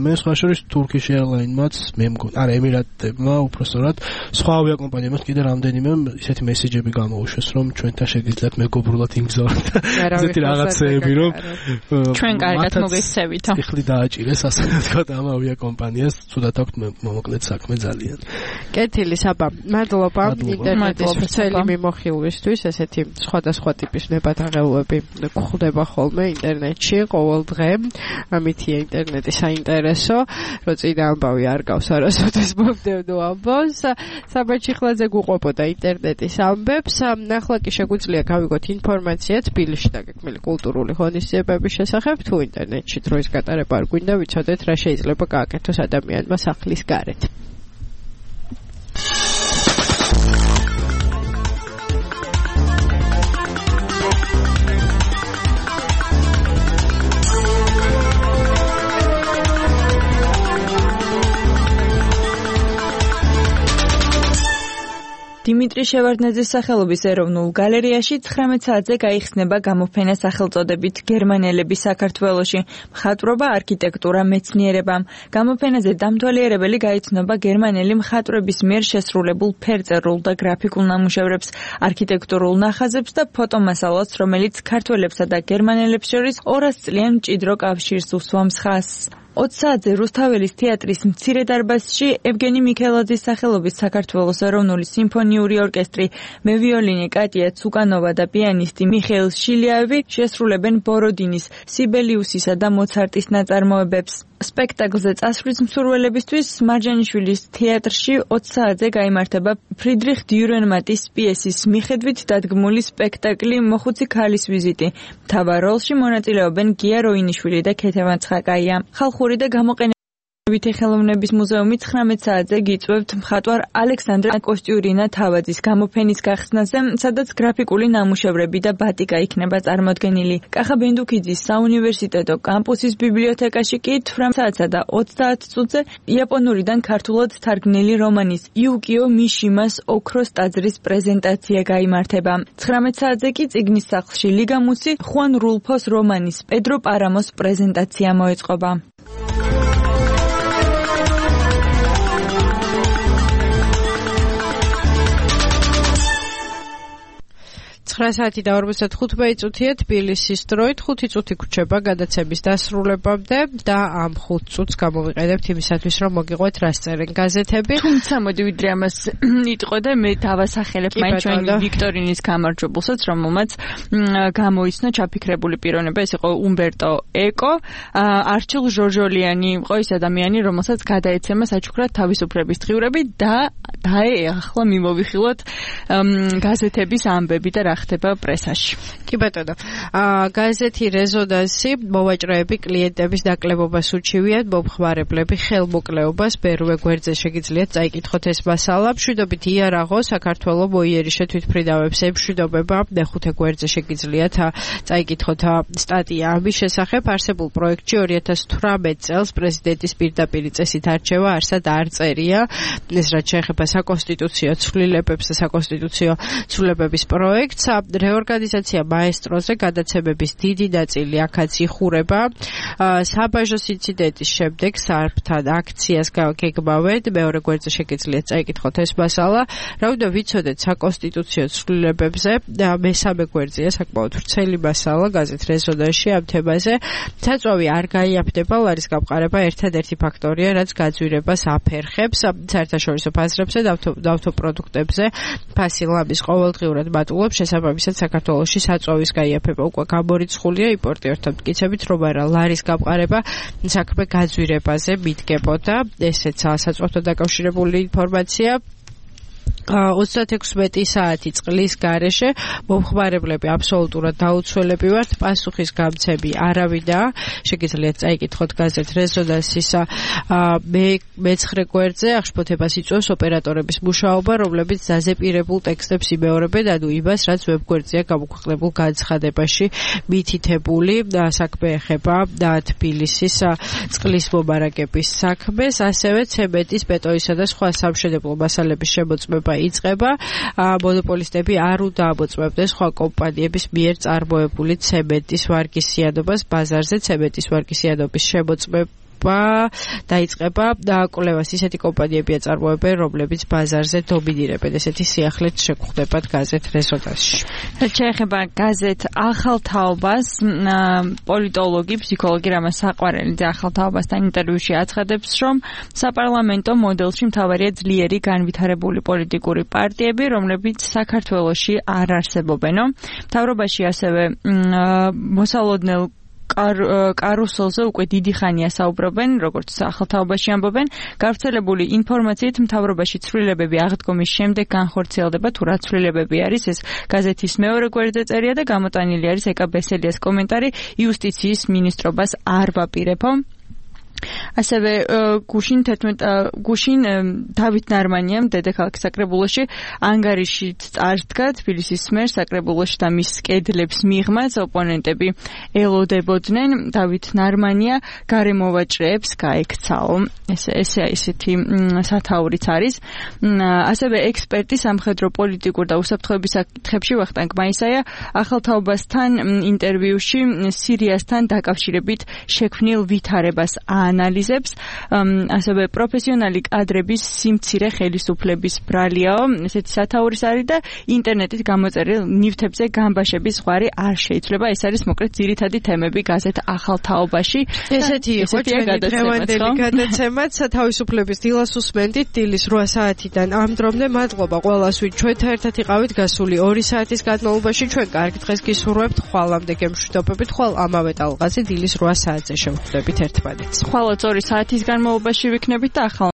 S11: შორის Turkish Airlines-მაც მე მგონი, არა ემირატებმა უпростоრად სხვა ავიაკომპანიებმაც კიდე რამდენიმე ისეთი მესიჯები გამოუშვეს, რომ ჩვენთან შეგიძლიათ მეგობრულად იმგზავროთ. ესეთი რაღაცეები, რომ
S5: ჩვენ კარგად მოგექცევით.
S11: ეხლა დააჭირეს ასე ვთქვათ ამ ავიაკომპანიას, თუდად აქვთ მომკლედ საქმე ძალიან.
S3: კეთილი საბა, მადლობა ინტერნეტის ვრცელი მიმოხილვისთვის, ესეთი სხვადასხვა ტიპის ნებადაღებები გვხვდება ხოლმე ინტერნეტში ყოველ დღე. ამითია ინტერნეტი საინტერესო, რომ წინა ამბავი არ გავს არასოდეს მომდევნო ამბავს. საბა ჩიხლაძე გვუყვებოდა ინტერნეტის ამბებს. ახლა კი შეგვიძლია გავიგოთ ინფორმაცია თბილისში დაგეგმილი კულტურული ღონისძიებების შესახებ, თუ ინტერნეტში დროის გატარება არ გვინდა, ვიცოდეთ რა შეიძლება გააკეთოს ადამიანმა სახლის გარეთ.
S5: დიმიტრი შევარდნაძის სახელობის ეროვნულ გალერეაში 19 საათზე გაიხსნება გამოფენა სახელწოდებით გერმანელები საქართველოში, მხატვრობა, არქიტექტურა, მეცნიერება. გამოფენაზე დამთვალიერებელი გაიცნობა გერმანელი მხატვრების მიერ შესრულებულ ფერწერულ და გრაფიკულ ნამუშევრებს, არქიტექტურულ ნახაზებს და ფოტომასალას, რომელიც ქართველებსა და გერმანელებს შორის 200 წლიან მჭიდრო კავშირს უსვამს ხაზს. 20 საათზე რუსთაველის თეატრის მცირე დარბაზში ევგენი მიქელაძის სახელობის საქართველოს ეროვნული სიმფონიური ორკესტრი, მევიოლინე კატია ცუკანოვა და პიანისტი მიხეილ შილიაევი შესრულებენ ბოროდინის, სიბელიუსისა და მოცარტის ნაწარმოებებს. სპექტაკლზე წასვლის მსურველებისთვის მარჯანიშვილის თეატრში 20 საათზე გაიმართება ფრიდრიხ დიურენმატის პიესის მიხედვით დადგმული სპექტაკლი მოხუცი ქალის ვიზიტი. მთავარ როლში მონაწილეობენ გია როინიშვილი და ქეთევან ცხაკაია. ხალხური და გამოყენებითი ხელოვნების მუზეუმი 19 საათზე გიწვევთ მხატვარ ალექსანდრე კოსტიურინა თავაძის გამოფენის გახსნაზე, სადაც გრაფიკული ნამუშევრები და ბატიკა იქნება წარმოდგენილი. კახა ბენდუქიძის საუნივერსიტეტო კამპუსის ბიბლიოთეკაში კი 18 საათსა და 30 წუთზე იაპონურიდან ქართულად თარგმნილი რომანის იუკიო მიშიმას ოქროს ტაძრის პრეზენტაცია გაიმართება. 19 საათზე კი წიგნის სახლში ლიგამუსი ხუან რულფოს რომანის პედრო პარამოს პრეზენტაცია მოეწყობა.
S3: 9 საათი და 55 წუთია თბილისის დროით, 5 წუთი გვჩება გადაცემის დასრულებამდე და ამ 5 წუთს გამოვიყენებთ იმისათვის, რომ მოგიყვეთ რას წერენ გაზეთები.
S5: თუმცა მოდი ვიდრე ამას იტყოდე, მე დავასახელებ მაინც ჩვენი ვიქტორინის გამარჯვებულსაც, რომელმაც გამოიცნო ჩაფიქრებული პიროვნება, ეს იყო უმბერტო ეკო. არჩილ ჟორჟოლიანი იყო ის ადამიანი, რომელსაც გადაეცემა საჩუქრად თავისუფლების დღიურები და ახლა მიმოვიხილოთ გაზეთების ამბები და რა ხდება პრესაში.
S3: კი ბატონო. გაზეთი რეზონანსი მოვაჭრეები კლიენტების დაკლებობას უჩივიათ, მომხმარებლები ხელმოკლეობას ბერვე გვერდზე შეგიძლიათ წაიკითხოთ ეს მასალა. მშვიდობით იარაღო საქართველოს მოიერიშე თვითმფრინავებს ემშვიდობება. მეხუთე გვერდზე შეგიძლიათ წაიკითხოთ სტატია ამის შესახებ. არსებულ პროექტში 2018 წელს პრეზიდენტის პირდაპირი წესით არჩევა არსად არ წერია. ეს რაც შეეხება საკონსტიტუციო ცვლილებებს და საკონსტიტუციო ცვლილებების პროექტს. რეორგანიზაცია მაესტროზე გადაცემების დიდი ნაწილი აქაც იხურება. საბაჟოს ინციდენტის შემდეგ სარფთან აქციას გეგმავენ. მეორე გვერდზე შეგიძლიათ წაიკითხოთ ეს მასალა. რა უნდა ვიცოდეთ საკონსტიტუციო ცვლილებებზე. მესამე გვერდზეა საკმაოდ ვრცელი მასალა გაზეთ რეზონანსში ამ თემაზე. საწვავი არ გაიაფდება, ლარის გამყარება ერთადერთი ფაქტორია, რაც გაძვირებას აფერხებს. საერთაშორისო ფაზრებზე ნავთობპროდუქტებზე ფასი ლამის ყოველდღიურად მატულობს. შესაბამისად საქართველოში საწვავის გაიაფება უკვე გამორიცხულია იმპორტიორთა მტკიცებით, რომ არა ლარის გამყარება საქმე გაძვირებაზე მიდგებოდა. ესეც საწვავთან დაკავშირებული ინფორმაცია. 36 საათი წყლის გარეშე მომხმარებლები აბსოლუტურად დაუცველები ვართ, პასუხის გამცემი არავითაა. შეგიძლიათ წაიკითხოთ გაზეთ რეზონანსის მე-9 გვერდზე აღშფოთებას იწვევს ოპერატორების მუშაობა, რომლებიც დაზეპირებულ ტექსტებს იმეორებენ, ანუ იმას, რაც ვებგვერდზეა გამოქვეყნებულ განცხადებაში მითითებული. საქმე ეხება თბილისის წყლის მომარაგების საქმეს, ასევე ცემენტის, ბეტონისა და სხვა სამშენებლო მასალების შემოწმება იწყება. მონოპოლისტები არ უნდა ამოწმებდნენ სხვა კომპანიების მიერ წარმოებული ცემენტის ვარგისიანობას ბაზარზე. ცემენტის ვარგისიანობის დაიწყება და კვლევას ისეთი კომპანიები აწარმოებენ, რომლებიც ბაზარზე დომინირებენ. ესეთი სიახლეც შეგხვდებათ გაზეთ რესურსში.
S5: შეეხება გაზეთ ახალ თაობას, პოლიტოლოგი, ფსიქოლოგი რამაზ საყვარელიძე ახალ თაობასთან ინტერვიუში აცხადებს, რომ საპარლამენტო მოდელში მთავარია ძლიერი განვითარებული პოლიტიკური პარტიები, რომლებიც საქართველოში არ არსებობენო. მთავრობაში ასევე მოსალოდნელ კარუსელზე უკვე დიდი ხანია საუბრობენ, როგორც ახალთაობაში ამბობენ, გავრცელებული ინფორმაციით მთავრობაში ცვლილებები აღდგომის შემდეგ განხორციელდება, თუ რა ცვლილებები არის, ეს გაზეთის მეორე გვერდზე წერია და გამოტანილი არის ეკა ბესელიას კომენტარი, იუსტიციის მინისტრობას არ ვაპირებო. ასევე გუშინ დავით ნარმანიამ დედაქალაქის საკრებულოში ანგარიშით წარდგა თბილისის მერს საკრებულოში და მის კედლებს მიღმაც ოპონენტები ელოდებოდნენ. დავით ნარმანია გარემოვაჭრეებს გაექცაო. ესეთი სათაურიც არის. ასევე ექსპერტი სამხედრო პოლიტიკურ და უსაფრთხოების საკითხებში ვახტანგ მაისაია ახალთაობასთან ინტერვიუში სირიასთან დაკავშირებით შექმნილ ვითარებას ანალიზებს. ასევე პროფესიონალი კადრების სიმცირე ხელისუფლების ბრალიაო, ესეთი სათაურის არის და ინტერნეტით გამოწერილ ნივთებზე გამბაშების ზღვარი არ შეიძლება. ეს არის მოკლედ ძირითადი თემები გაზეთ ახალ თაობაში.
S3: ესეთი იყო ჩვენი დღევანდელი გადაცემაც თავისუფლების დილას უსმენდით დილის 8 საათიდან ამ დრომდე. მადლობა ყველას, ვინც ჩვენთან ერთად იყავით გასული 2 საათის განმავლობაში. ჩვენ კარგ დღეს გისურვებთ, ხვალამდე გემშვიდობებით, ხვალ ამავე ტალღაზე დილის 8 საათზე შევხვდებით ერთმანეთს.
S5: ხვალ 2 საათის განმავლობაში ვიქნებით და ახალ